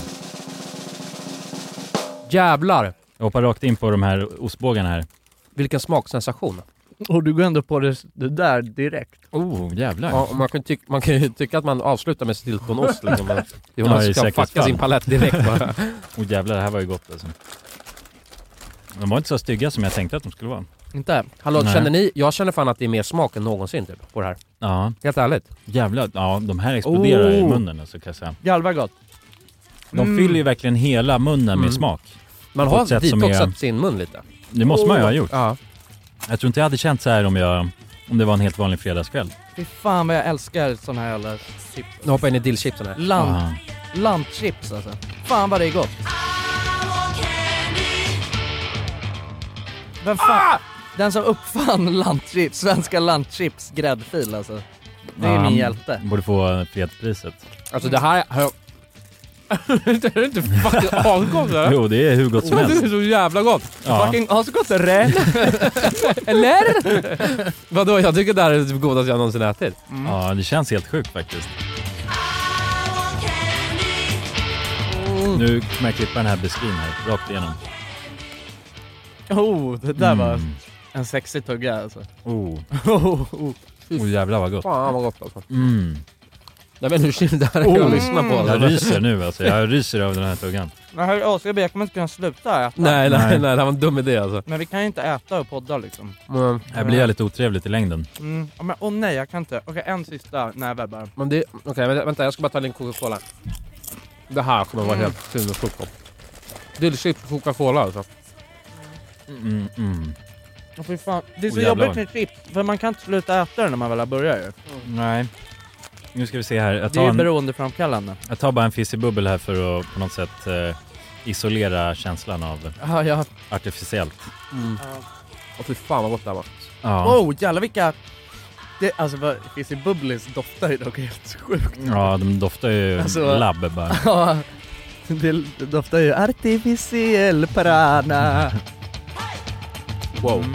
[SPEAKER 2] Jävlar,
[SPEAKER 3] Jag hoppar rakt in på de här ostbågarna här.
[SPEAKER 2] vilken smaksensation.
[SPEAKER 1] Och du går ändå på det, det där direkt.
[SPEAKER 3] Oh, jävlar.
[SPEAKER 2] Ja, och man, kan tyck, man kan ju tycka att man avslutar med Stiltonost liksom. Men
[SPEAKER 3] Ja,
[SPEAKER 2] Jonas
[SPEAKER 3] det är
[SPEAKER 2] ska
[SPEAKER 3] säkert
[SPEAKER 2] fucka
[SPEAKER 3] fan.
[SPEAKER 2] sin palett direkt bara.
[SPEAKER 3] Oh, jävlar, det här var ju gott alltså. De var inte så stygga som jag tänkte att de skulle vara.
[SPEAKER 1] Inte?
[SPEAKER 2] Hallå,
[SPEAKER 3] Nej.
[SPEAKER 2] känner ni? Jag känner fan att det är mer smak än någonsin typ, på det här.
[SPEAKER 3] Ja,
[SPEAKER 2] Helt ärligt.
[SPEAKER 3] jävlar. Ja, de här exploderar i
[SPEAKER 1] Oh.
[SPEAKER 3] munnen alltså, kan jag säga.
[SPEAKER 1] Galva gott.
[SPEAKER 3] De
[SPEAKER 1] Mm.
[SPEAKER 3] fyller ju verkligen hela munnen
[SPEAKER 2] Mm.
[SPEAKER 3] med smak.
[SPEAKER 2] Man
[SPEAKER 3] På
[SPEAKER 2] har
[SPEAKER 3] ett sätt som
[SPEAKER 2] detoxat
[SPEAKER 3] är-
[SPEAKER 2] sin mun lite.
[SPEAKER 3] Det måste man ju ha gjort.
[SPEAKER 2] Ja.
[SPEAKER 3] Jag tror inte jag hade känt så här om jag om det var en helt vanlig fredagskväll.
[SPEAKER 1] Fy fan vad jag älskar såna här jävla chips.
[SPEAKER 2] Nu hoppar jag in i dillchipsen här.
[SPEAKER 1] Land,
[SPEAKER 3] Ja.
[SPEAKER 1] landchips alltså. Fan vad det är gott. Vem fan? Den som uppfann landchips, svenska landchips gräddfil alltså. Det är
[SPEAKER 3] Ja,
[SPEAKER 1] min hjälte.
[SPEAKER 3] Borde få fredpriset.
[SPEAKER 2] Alltså det här... Hör... det är inte fucking asgott eller?
[SPEAKER 3] Jo, det är hur gott som
[SPEAKER 2] Det
[SPEAKER 3] helst.
[SPEAKER 2] är så jävla gott.
[SPEAKER 3] Ja.
[SPEAKER 1] Fucking asgott är det.
[SPEAKER 2] Eller? Vadå, jag tycker det här är det godaste jag någonsin ätit.
[SPEAKER 3] Ja, det känns helt sjukt faktiskt. Nu kommer jag klippa den här beskrivningen här, rakt igenom.
[SPEAKER 1] Oh, det där var
[SPEAKER 3] Mm.
[SPEAKER 1] en sexig tugga alltså.
[SPEAKER 3] Oh,
[SPEAKER 1] Oh, oh.
[SPEAKER 3] oh jävlar vad gott.
[SPEAKER 2] Fan vad gott alltså.
[SPEAKER 3] Mm.
[SPEAKER 2] Jag vet inte hur det här är att lyssna på.
[SPEAKER 3] Jag
[SPEAKER 2] Alltså.
[SPEAKER 3] ryser nu alltså, jag ryser av den här tuggan.
[SPEAKER 1] Det här är asgott, jag kommer inte kunna sluta äta.
[SPEAKER 2] Nej, nej,
[SPEAKER 3] Nej.
[SPEAKER 2] nej, det här var en dum idé alltså.
[SPEAKER 1] Men vi kan ju inte äta och podda liksom.
[SPEAKER 2] Men,
[SPEAKER 3] Här blir jag lite otrevligt i längden.
[SPEAKER 1] Mm. Ja, men, åh nej, jag kan inte. Okej, en sista näve bara.
[SPEAKER 2] men det... Okej, okay, vänta, jag ska bara ta en Coca-Cola. Det här kommer vara
[SPEAKER 1] Mm.
[SPEAKER 2] helt sinnessjukt gott. Dillchips Coca-Cola alltså.
[SPEAKER 3] Mm, mm.
[SPEAKER 1] Oh, fy fan. Det är så
[SPEAKER 3] Oh, jävlar.
[SPEAKER 1] jobbigt med chips, för man kan inte sluta äta det när man väl har börjat ju.
[SPEAKER 3] Nej. Nu ska vi se här. Jag
[SPEAKER 1] Det är
[SPEAKER 3] tar, en,
[SPEAKER 1] beroendeframkallande.
[SPEAKER 3] jag tar bara en fizzy-bubbel här för att på något sätt eh, isolera känslan av
[SPEAKER 1] Ja, ja.
[SPEAKER 3] artificiellt.
[SPEAKER 2] Mm. Och fy fan vad gott det här var.
[SPEAKER 3] Ja.
[SPEAKER 1] Oh, jävlar vilka... Det, alltså, vad finns i bubblis doftar ju dock helt sjukt.
[SPEAKER 3] Ja, de doftar ju
[SPEAKER 1] Alltså-
[SPEAKER 3] labb bara.
[SPEAKER 1] Ja, det, det doftar ju artificiell prana.
[SPEAKER 2] Wow.
[SPEAKER 1] Mm.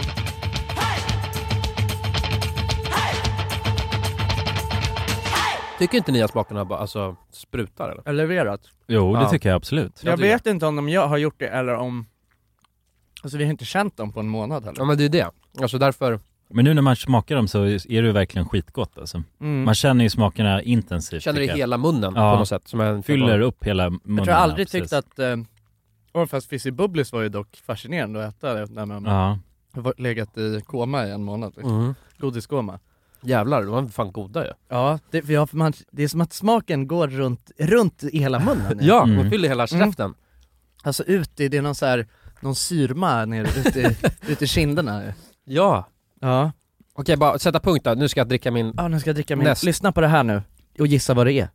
[SPEAKER 2] Tycker inte ni att smakerna bara alltså, sprutar eller?
[SPEAKER 1] Levererat.
[SPEAKER 3] Jo, det
[SPEAKER 2] Ja.
[SPEAKER 3] tycker jag absolut.
[SPEAKER 1] Jag
[SPEAKER 2] tycker
[SPEAKER 1] vet inte om de har gjort det eller om... Alltså vi har inte känt dem på en månad heller.
[SPEAKER 2] Ja men det är det. Alltså därför...
[SPEAKER 3] Men nu när man smakar dem så är det verkligen skitgott alltså.
[SPEAKER 1] Mm.
[SPEAKER 3] Man känner ju smakerna intensivt.
[SPEAKER 2] Känner det
[SPEAKER 3] tycker
[SPEAKER 2] i
[SPEAKER 3] jag.
[SPEAKER 2] hela munnen
[SPEAKER 3] Ja.
[SPEAKER 2] på något sätt. Som en
[SPEAKER 3] Fyller upp hela munnen.
[SPEAKER 1] Jag tror jag aldrig
[SPEAKER 3] precis.
[SPEAKER 1] tyckt att... Eh, oh, fast Fizzy Bubblis var ju dock fascinerande att äta det när man
[SPEAKER 3] Ja.
[SPEAKER 1] har legat i koma i en månad. Liksom.
[SPEAKER 2] Mm.
[SPEAKER 1] Godiskoma.
[SPEAKER 2] Jävlar, de var fan goda ju.
[SPEAKER 1] Ja, det, för jag, man, det är som att smaken går runt, runt i hela munnen.
[SPEAKER 2] Ja,
[SPEAKER 3] Mm.
[SPEAKER 2] de fyller hela käften.
[SPEAKER 1] Alltså ut i, det är någon så här, någon syrma nere ute i, ute i kinderna.
[SPEAKER 2] Ja.
[SPEAKER 1] Ja.
[SPEAKER 2] Okej, bara sätta punkt då. Nu ska jag dricka min...
[SPEAKER 1] Ja, nu ska jag dricka min.
[SPEAKER 2] Näst.
[SPEAKER 1] Lyssna på det här nu och gissa vad det är.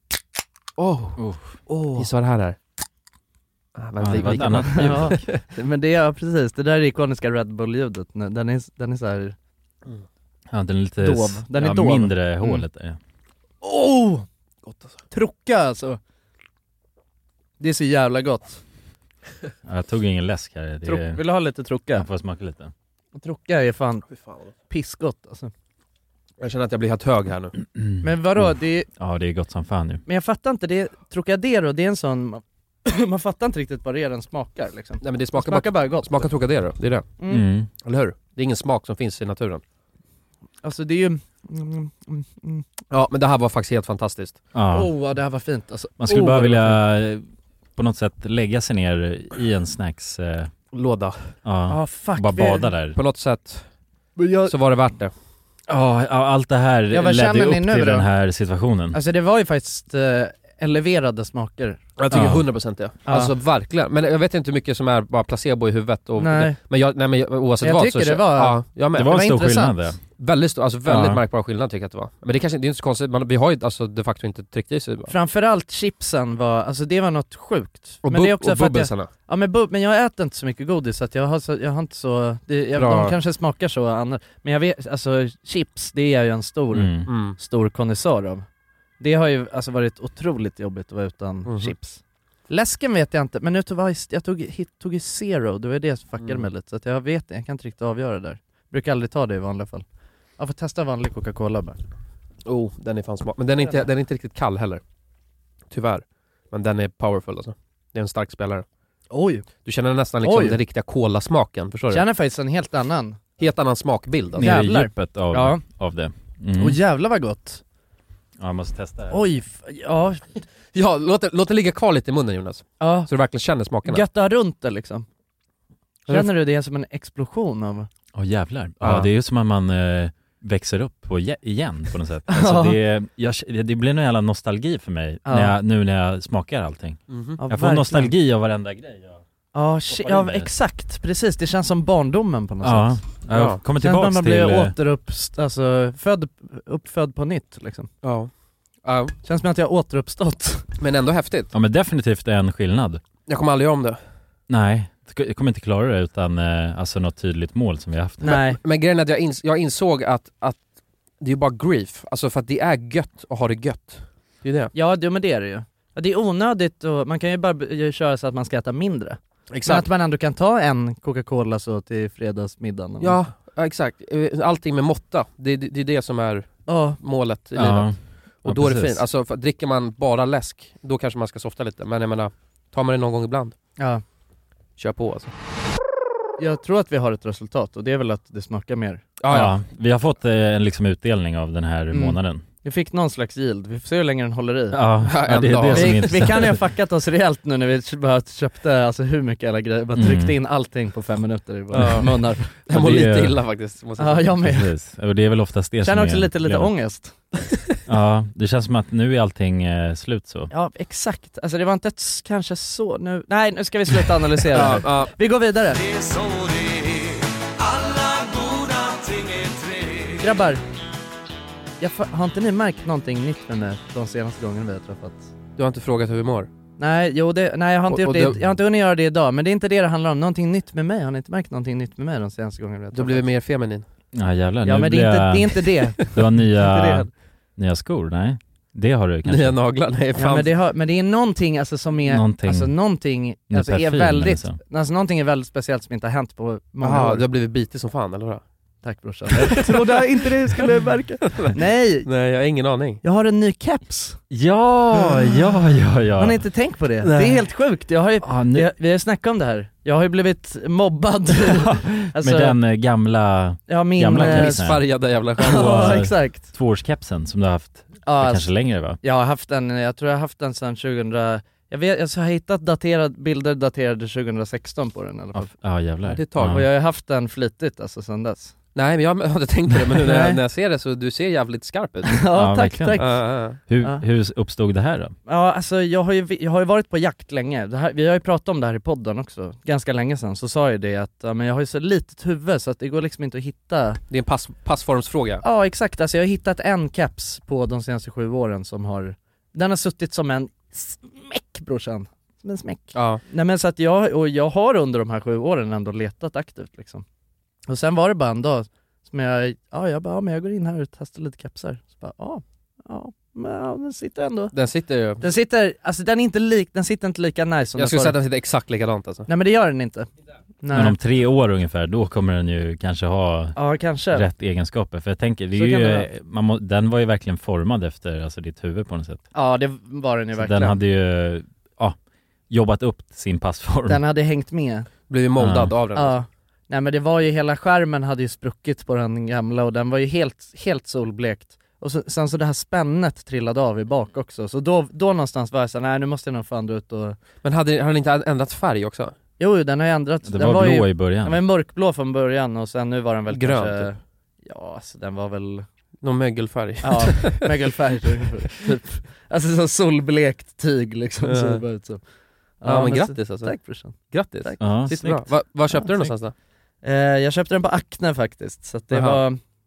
[SPEAKER 2] Åh,
[SPEAKER 3] Oh.
[SPEAKER 1] Åh.
[SPEAKER 2] gissa vad det här är. Ah, men
[SPEAKER 3] Ja,
[SPEAKER 2] vi-
[SPEAKER 3] det var
[SPEAKER 2] vi-
[SPEAKER 3] ett annat ljud.
[SPEAKER 1] Ja, men det är precis, det där är ikoniska Red Bull-ljudet. Den är, den är så här.
[SPEAKER 3] Ja, den är lite
[SPEAKER 1] Dov. Den är
[SPEAKER 3] ja,
[SPEAKER 1] dov.
[SPEAKER 3] mindre
[SPEAKER 1] Mm.
[SPEAKER 3] hålet där. Ja.
[SPEAKER 1] Åh!
[SPEAKER 2] Gott alltså.
[SPEAKER 1] Trocka alltså. Det är så jävla gott.
[SPEAKER 3] Ja, jag tog ingen läsk här. Det
[SPEAKER 1] Tro,
[SPEAKER 3] är...
[SPEAKER 1] vill du ha lite trocka?
[SPEAKER 3] Jag får smaka lite.
[SPEAKER 1] Trocka är fan
[SPEAKER 2] Fy fan.
[SPEAKER 1] pissgott alltså.
[SPEAKER 2] Jag känner att jag blir helt hög här nu.
[SPEAKER 1] Men vadå,
[SPEAKER 3] Oh.
[SPEAKER 1] det är,
[SPEAKER 3] Ja, det är gott som fan nu.
[SPEAKER 1] men jag fattar inte, det är, Trocadero, det är en sån, man, man fattar inte riktigt vad det är den smakar liksom.
[SPEAKER 2] Nej men det
[SPEAKER 1] Det
[SPEAKER 2] smakar,
[SPEAKER 1] smakar
[SPEAKER 2] bara...
[SPEAKER 1] bara gott.
[SPEAKER 2] Smakar Trocadero, det är det.
[SPEAKER 1] Mm.
[SPEAKER 3] Mm.
[SPEAKER 2] Eller hur? Det är ingen smak som finns i naturen.
[SPEAKER 1] Alltså det är ju... Mm, mm, mm.
[SPEAKER 2] Ja, men det här var faktiskt helt fantastiskt.
[SPEAKER 3] Ja.
[SPEAKER 1] Åh, vad det här var fint alltså.
[SPEAKER 3] Man skulle
[SPEAKER 1] Åh,
[SPEAKER 3] bara
[SPEAKER 1] vad det var
[SPEAKER 3] vilja
[SPEAKER 1] fint.
[SPEAKER 3] eh, på något sätt lägga sig ner i en snacks... Eh,
[SPEAKER 2] Låda.
[SPEAKER 3] ja.
[SPEAKER 1] Ja, fuck.
[SPEAKER 2] Ah,
[SPEAKER 3] Bara bada där.
[SPEAKER 2] På något sätt
[SPEAKER 1] Men jag,
[SPEAKER 2] så var det värt det.
[SPEAKER 3] Ja, ja, allt det här
[SPEAKER 1] Ja, vad
[SPEAKER 3] ledde
[SPEAKER 1] känner
[SPEAKER 3] upp
[SPEAKER 1] ni nu
[SPEAKER 3] till
[SPEAKER 1] då?
[SPEAKER 3] den här situationen.
[SPEAKER 1] alltså det var ju faktiskt eh, eleverade smaker.
[SPEAKER 2] Jag tycker
[SPEAKER 3] Ja.
[SPEAKER 2] hundra procent det.
[SPEAKER 1] Ja.
[SPEAKER 2] Alltså verkligen. Men jag vet inte hur mycket som är bara placebo i huvudet. Och
[SPEAKER 1] Nej.
[SPEAKER 2] Men jag, nej, men jag, oavsett
[SPEAKER 1] Jag
[SPEAKER 2] vad
[SPEAKER 1] tycker
[SPEAKER 2] så...
[SPEAKER 1] det var-
[SPEAKER 2] Ja, jag med.
[SPEAKER 3] Det var en
[SPEAKER 1] var
[SPEAKER 3] stor
[SPEAKER 1] intressant.
[SPEAKER 3] skillnad det.
[SPEAKER 2] Väldigt stor, alltså väldigt
[SPEAKER 3] Ja.
[SPEAKER 2] märkbar skillnad tycker jag att det var. Men det kanske det är inte så konstigt, man, vi har ju alltså de facto inte tryckt i sig.
[SPEAKER 1] Framförallt chipsen var, alltså det var något sjukt.
[SPEAKER 2] Och,
[SPEAKER 1] men det är
[SPEAKER 2] bu-
[SPEAKER 1] också
[SPEAKER 2] och
[SPEAKER 1] för att jag,
[SPEAKER 2] bubbelsarna.
[SPEAKER 1] ja men, bub, men jag äter inte så mycket godis så att jag har, så, jag har inte så, det, jag,
[SPEAKER 2] Bra.
[SPEAKER 1] de kanske smakar så annat. Men jag vet, alltså chips, det är jag ju en stor,
[SPEAKER 3] Mm.
[SPEAKER 2] Mm.
[SPEAKER 1] stor konnässör av. Det har ju alltså varit otroligt jobbigt att vara utan
[SPEAKER 2] Mhm.
[SPEAKER 1] chips. Läsken vet jag inte, men nu tog jag, jag tog, hit, tog ju zero, det var det som fuckade
[SPEAKER 2] Mm.
[SPEAKER 1] mig lite. Så att jag vet, jag kan inte riktigt avgöra det där. Brukar aldrig ta det i vanliga fall. Jag får testa vanlig Coca-Cola bara.
[SPEAKER 2] Oh, den är fan smak. Men den är, inte, den är inte riktigt kall heller. Tyvärr. Men den är powerful alltså. Det är en stark spelare.
[SPEAKER 1] Oj,
[SPEAKER 2] Du känner nästan liksom
[SPEAKER 1] Oj.
[SPEAKER 2] den riktiga kolasmaken, förstår du?
[SPEAKER 1] känner faktiskt en helt annan.
[SPEAKER 2] Helt annan smakbild alltså.
[SPEAKER 3] Ner i
[SPEAKER 1] Jävlar.
[SPEAKER 3] djupet av,
[SPEAKER 1] Ja.
[SPEAKER 3] av det. Mm.
[SPEAKER 1] Och jävlar vad gott.
[SPEAKER 3] Ja, jag måste testa det.
[SPEAKER 1] Oj, f- ja,
[SPEAKER 2] Ja, låt det, låt det ligga kvar lite i munnen Jonas.
[SPEAKER 1] ja.
[SPEAKER 2] Så du verkligen känner smakerna.
[SPEAKER 1] Götta runt det liksom. Känner du det som en explosion av...
[SPEAKER 3] Åh jävlar. Ja,
[SPEAKER 2] Ja.
[SPEAKER 3] det är ju som att man eh, växer upp på ge- igen på något sätt. Alltså, det, jag, det blir en jävla nostalgi för mig
[SPEAKER 1] Ja.
[SPEAKER 3] när jag, nu när jag smakar allting.
[SPEAKER 2] Mhm.
[SPEAKER 1] Ja,
[SPEAKER 3] Jag får
[SPEAKER 1] verkligen.
[SPEAKER 3] nostalgi av varenda grej. Jag,
[SPEAKER 1] Ja, shit,
[SPEAKER 3] Hoppar in
[SPEAKER 1] ja
[SPEAKER 3] med det.
[SPEAKER 1] exakt, precis. Det känns som barndomen på något
[SPEAKER 3] ja,
[SPEAKER 1] sätt.
[SPEAKER 3] jag
[SPEAKER 2] Ja.
[SPEAKER 3] kommer
[SPEAKER 1] Känns som
[SPEAKER 3] tillbaks
[SPEAKER 1] man
[SPEAKER 3] till...
[SPEAKER 1] blir
[SPEAKER 3] eh,
[SPEAKER 1] återupp, alltså född, uppfödd på nytt liksom.
[SPEAKER 2] Ja. Ja.
[SPEAKER 1] Känns som att jag har återuppstått.
[SPEAKER 2] Men ändå häftigt.
[SPEAKER 3] Ja, men definitivt en skillnad.
[SPEAKER 2] Jag kommer aldrig göra om det.
[SPEAKER 3] Nej, jag kommer inte klara det utan eh, alltså något tydligt mål som vi har haft.
[SPEAKER 1] Nej.
[SPEAKER 2] Men grejen är att jag, ins- jag insåg att, att det är ju bara grief. Alltså för att det är gött att ha det gött. Det är det.
[SPEAKER 1] Ja, det, men det är det ju. Ja, det är onödigt och man kan ju bara b- köra så att man ska äta mindre. Men
[SPEAKER 2] Exakt.
[SPEAKER 1] att man ändå kan ta en Coca-Cola så till fredagsmiddagen.
[SPEAKER 2] Ja, ja, exakt. Eh, Allting med måtta. Det, det, det är det som är
[SPEAKER 1] Ja.
[SPEAKER 2] målet i
[SPEAKER 3] Ja.
[SPEAKER 2] livet. Och
[SPEAKER 3] Ja,
[SPEAKER 2] då är det
[SPEAKER 3] precis.
[SPEAKER 2] fint. Alltså för, dricker man bara läsk, då kanske man ska softa lite. Men jag menar, tar man det någon gång ibland,
[SPEAKER 1] Ja.
[SPEAKER 2] kör på alltså.
[SPEAKER 1] Jag tror att vi har ett resultat och det är väl att det smakar mer.
[SPEAKER 3] Ja, ja. Vi har fått eh, en liksom utdelning av den här
[SPEAKER 1] Mm.
[SPEAKER 3] månaden.
[SPEAKER 1] Vi fick någon slags yield, vi får se hur länge den håller i.
[SPEAKER 3] Ja,
[SPEAKER 2] Ja,
[SPEAKER 3] ja, det
[SPEAKER 2] en
[SPEAKER 3] är det
[SPEAKER 2] dag.
[SPEAKER 3] som är
[SPEAKER 1] Vi, vi
[SPEAKER 3] intressant.
[SPEAKER 1] kan ju ha fuckat oss rejält nu när vi bara köpte alltså hur mycket alla grejer, bara tryckte
[SPEAKER 3] Mm.
[SPEAKER 1] in allting på fem minuter i våra
[SPEAKER 2] Ja.
[SPEAKER 1] munnar.
[SPEAKER 2] Jag mår
[SPEAKER 3] det är-
[SPEAKER 2] lite illa faktiskt, måste jag
[SPEAKER 1] Ja,
[SPEAKER 2] säga.
[SPEAKER 1] jag med.
[SPEAKER 3] Precis. Och det är väl oftast det
[SPEAKER 1] Jag
[SPEAKER 3] som
[SPEAKER 1] känner också
[SPEAKER 3] är
[SPEAKER 1] lite, lite
[SPEAKER 3] problemet.
[SPEAKER 1] ångest.
[SPEAKER 3] Ja, det känns som att nu är allting eh, slut så.
[SPEAKER 1] Ja, exakt. Alltså det var inte ett, s- kanske så nu. Nej, nu ska vi sluta analysera.
[SPEAKER 2] Ja,
[SPEAKER 1] nu.
[SPEAKER 2] ja.
[SPEAKER 1] Vi går vidare. Grabbar, jag fa- har inte ni märkt någonting nytt med mig de senaste gångerna vi har träffats?
[SPEAKER 2] Du har inte frågat hur vi mår?
[SPEAKER 1] Nej, jo det, nej jag har inte
[SPEAKER 2] Och-
[SPEAKER 1] gjort
[SPEAKER 2] och
[SPEAKER 1] det,
[SPEAKER 2] det-
[SPEAKER 1] jag har inte hunnit göra det idag, men det är inte det det handlar om. Någonting nytt med mig, har ni inte märkt någonting nytt med mig de senaste gångerna vi har
[SPEAKER 2] Då
[SPEAKER 1] träffats?
[SPEAKER 2] blir vi mer feminin.
[SPEAKER 3] Ja jävlar,
[SPEAKER 1] Ja
[SPEAKER 3] nu
[SPEAKER 1] men det
[SPEAKER 3] blir
[SPEAKER 1] är, inte,
[SPEAKER 3] jag...
[SPEAKER 1] det är inte det.
[SPEAKER 3] Du har
[SPEAKER 1] Det
[SPEAKER 3] nya,
[SPEAKER 1] är det.
[SPEAKER 3] nya skor, nej? Det har du kanske?
[SPEAKER 2] Nya naglar, nej fan.
[SPEAKER 1] Ja, men, det har, men det är någonting alltså som är,
[SPEAKER 3] Någonting-
[SPEAKER 1] alltså någonting
[SPEAKER 3] Med
[SPEAKER 1] alltså, är
[SPEAKER 3] parfym
[SPEAKER 1] väldigt,
[SPEAKER 3] eller
[SPEAKER 1] alltså någonting är väldigt speciellt som inte har hänt på många
[SPEAKER 2] Jaha,
[SPEAKER 1] år.
[SPEAKER 2] du har blivit bitig som fan, eller hur?
[SPEAKER 1] Tack brorsan. Jag trodde inte det skulle verka. Nej,
[SPEAKER 2] Nej, jag har ingen aning.
[SPEAKER 1] jag har en ny keps.
[SPEAKER 3] Ja, ja, ja, ja.
[SPEAKER 1] Har ni inte tänkt på det?
[SPEAKER 3] Nej.
[SPEAKER 1] Det är helt sjukt. Jag har ju,
[SPEAKER 3] Ja, nu...
[SPEAKER 1] vi, har, vi har snackat om det här. Jag har ju blivit mobbad. Alltså,
[SPEAKER 3] Med den eh, gamla
[SPEAKER 1] ja, min,
[SPEAKER 3] gamla
[SPEAKER 1] eh,
[SPEAKER 3] kepsen.
[SPEAKER 2] Missfärgade jävla stjärna.
[SPEAKER 1] Ja, exakt.
[SPEAKER 3] tvåårskepsen som du har haft,
[SPEAKER 1] Ja,
[SPEAKER 3] det
[SPEAKER 1] alltså,
[SPEAKER 3] kanske längre va?
[SPEAKER 1] jag har haft den, jag tror jag har haft den sedan tjugohundra. Jag vet, alltså, jag har hittat daterad, bilder daterade tjugohundrasexton på den i alla
[SPEAKER 3] Ja,
[SPEAKER 1] fall.
[SPEAKER 3] f- ja jävlar.
[SPEAKER 2] Ja, det är ett tag.
[SPEAKER 1] Och jag har haft den flitigt alltså sedan dess.
[SPEAKER 2] Nej men jag har inte tänkt på det, men nu när jag,
[SPEAKER 1] Nej.
[SPEAKER 2] när jag ser det så du ser jävligt skarp ut.
[SPEAKER 1] Ja,
[SPEAKER 3] Ja,
[SPEAKER 1] tack,
[SPEAKER 3] verkligen.
[SPEAKER 1] tack.
[SPEAKER 2] Ja, ja, ja.
[SPEAKER 3] Hur,
[SPEAKER 1] Ja.
[SPEAKER 3] hur uppstod det här då?
[SPEAKER 1] Ja, alltså jag har ju, jag har ju varit på jakt länge. Det här, vi har ju pratat om det här i podden också. Ganska länge sedan så sa jag det att ja, men jag har ju så litet huvud så att det går liksom inte att hitta.
[SPEAKER 2] Det är en pass, passformsfråga.
[SPEAKER 1] Ja, exakt. Alltså jag har hittat en keps på de senaste sju åren som har, den har suttit som en smäck brorsan. Som en smäck.
[SPEAKER 2] Ja.
[SPEAKER 1] Nej men så att jag, och jag har under de här sju åren ändå letat aktivt liksom. Och sen var det bara en dag som jag, ja jag bara, ja, men jag går in här och testar lite kepsar. Så bara, ja, ja, men ja, den sitter ändå.
[SPEAKER 2] Den sitter ju...
[SPEAKER 1] Den sitter, alltså den är inte lik, den sitter inte lika nice som
[SPEAKER 2] Jag
[SPEAKER 1] den
[SPEAKER 2] skulle
[SPEAKER 1] förra.
[SPEAKER 2] säga att den sitter exakt likadant alltså.
[SPEAKER 1] Nej men det gör den inte. Nej.
[SPEAKER 3] Men om tre år ungefär, då kommer den ju kanske ha
[SPEAKER 1] Ja kanske.
[SPEAKER 3] rätt egenskaper. För jag tänker, det
[SPEAKER 1] Så
[SPEAKER 3] är
[SPEAKER 1] kan
[SPEAKER 3] ju,
[SPEAKER 1] det
[SPEAKER 3] man må, den var ju verkligen formad efter alltså, ditt huvud på något sätt.
[SPEAKER 1] Ja det var den ju
[SPEAKER 3] Så
[SPEAKER 1] verkligen.
[SPEAKER 3] den hade ju ja, jobbat upp sin passform.
[SPEAKER 1] Den hade hängt med.
[SPEAKER 2] Blivit moldad av den.
[SPEAKER 1] Ja. Nej men det var ju, hela skärmen hade ju spruckit på den gamla och den var ju helt, helt solblekt. Och så, sen så det här spännet trillade av i bak också. Så då, då någonstans var jag så här, nej nu måste jag nog fan ut och...
[SPEAKER 2] Men hade, hade den inte ändrat färg också?
[SPEAKER 1] Jo den har ju ändrats.
[SPEAKER 3] Det
[SPEAKER 1] den
[SPEAKER 3] var blå
[SPEAKER 1] ju,
[SPEAKER 3] i början.
[SPEAKER 1] Den var ju mörkblå från början och sen nu var den väl
[SPEAKER 2] Grön,
[SPEAKER 1] kanske...
[SPEAKER 2] typ.
[SPEAKER 1] Ja alltså den var väl...
[SPEAKER 2] Någon mögelfärg?
[SPEAKER 1] Ja, mögelfärg typ. Alltså så solblekt tyg liksom,
[SPEAKER 2] Ja.
[SPEAKER 1] så det bara ut så.
[SPEAKER 2] Ja, men
[SPEAKER 1] så-
[SPEAKER 2] grattis alltså.
[SPEAKER 1] Tack brorsan.
[SPEAKER 2] Grattis.
[SPEAKER 1] Tack.
[SPEAKER 3] Ja,
[SPEAKER 2] Sitter bra. Va, vad köpte
[SPEAKER 1] Ja,
[SPEAKER 2] du någonstans då?
[SPEAKER 1] Eh, jag köpte den på Acne faktiskt, så att det
[SPEAKER 2] Aha.
[SPEAKER 1] var...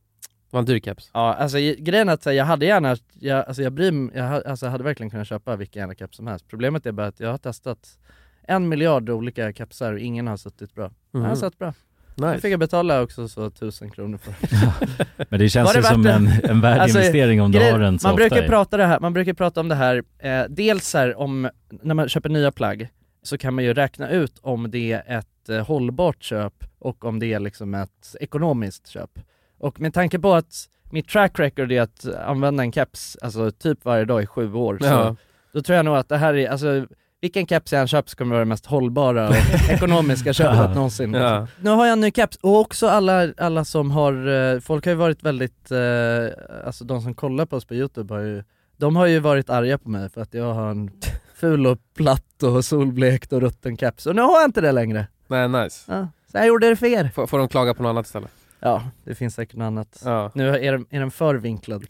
[SPEAKER 2] var en dyr keps.
[SPEAKER 1] Ja, alltså grejen är att jag hade gärna, jag, alltså jag bryr jag, alltså jag hade verkligen kunnat köpa vilken jävla keps som helst. Problemet är bara att jag har testat en miljard olika kepsar och ingen har suttit bra. Mm. Jag har suttit bra.
[SPEAKER 2] Nice.
[SPEAKER 1] Jag fick jag betala också så tusen kronor för.
[SPEAKER 3] Men det känns
[SPEAKER 1] det
[SPEAKER 3] ju som en, en värd alltså, investering om du
[SPEAKER 1] grej,
[SPEAKER 3] har den så
[SPEAKER 1] man
[SPEAKER 3] ofta.
[SPEAKER 1] Brukar prata det här, man brukar prata om det här, eh, dels här om, när man köper nya plagg så kan man ju räkna ut om det är ett eh, hållbart köp och om det är liksom ett ekonomiskt köp. Och med tanke på att mitt track record är att använda en keps alltså typ varje dag i sju år så
[SPEAKER 2] ja.
[SPEAKER 1] Då tror jag nog att det här är, alltså vilken keps jag än köper så kommer det vara det mest hållbara och ekonomiska köpet någonsin.
[SPEAKER 2] Ja.
[SPEAKER 1] Nu har jag en ny keps och också alla, alla som har, folk har ju varit väldigt, eh, alltså de som kollar på oss på YouTube har ju, de har ju varit arga på mig för att jag har en ful och platt och solblekt och rutten keps och nu har jag inte det längre.
[SPEAKER 2] Nej, nice.
[SPEAKER 1] Ja, så jag gjorde det för er.
[SPEAKER 2] Får, får de klaga på något annat istället?
[SPEAKER 1] Ja, det finns säkert något annat.
[SPEAKER 2] Ja.
[SPEAKER 1] Nu är den, är den för vinklad.